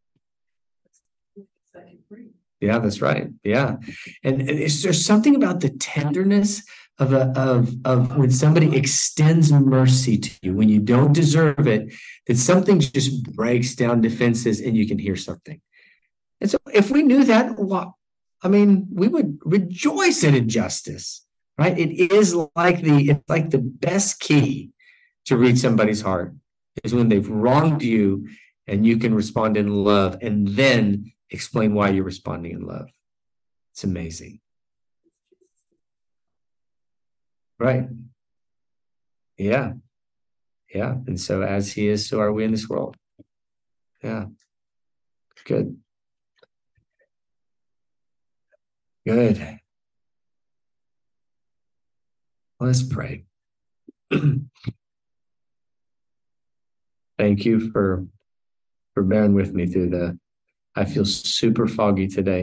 Yeah, that's right. Yeah. And is there something about the tenderness of when somebody extends mercy to you when you don't deserve it, that something just breaks down defenses and you can hear something. And so if we knew that, we would rejoice in injustice, right? It's like the best key to read somebody's heart is when they've wronged you and you can respond in love and then explain why you're responding in love. It's amazing. Right. Yeah. Yeah. And so as he is, so are we in this world. Yeah. Good. Good. Let's pray. Thank you for bearing with me through I feel super foggy today.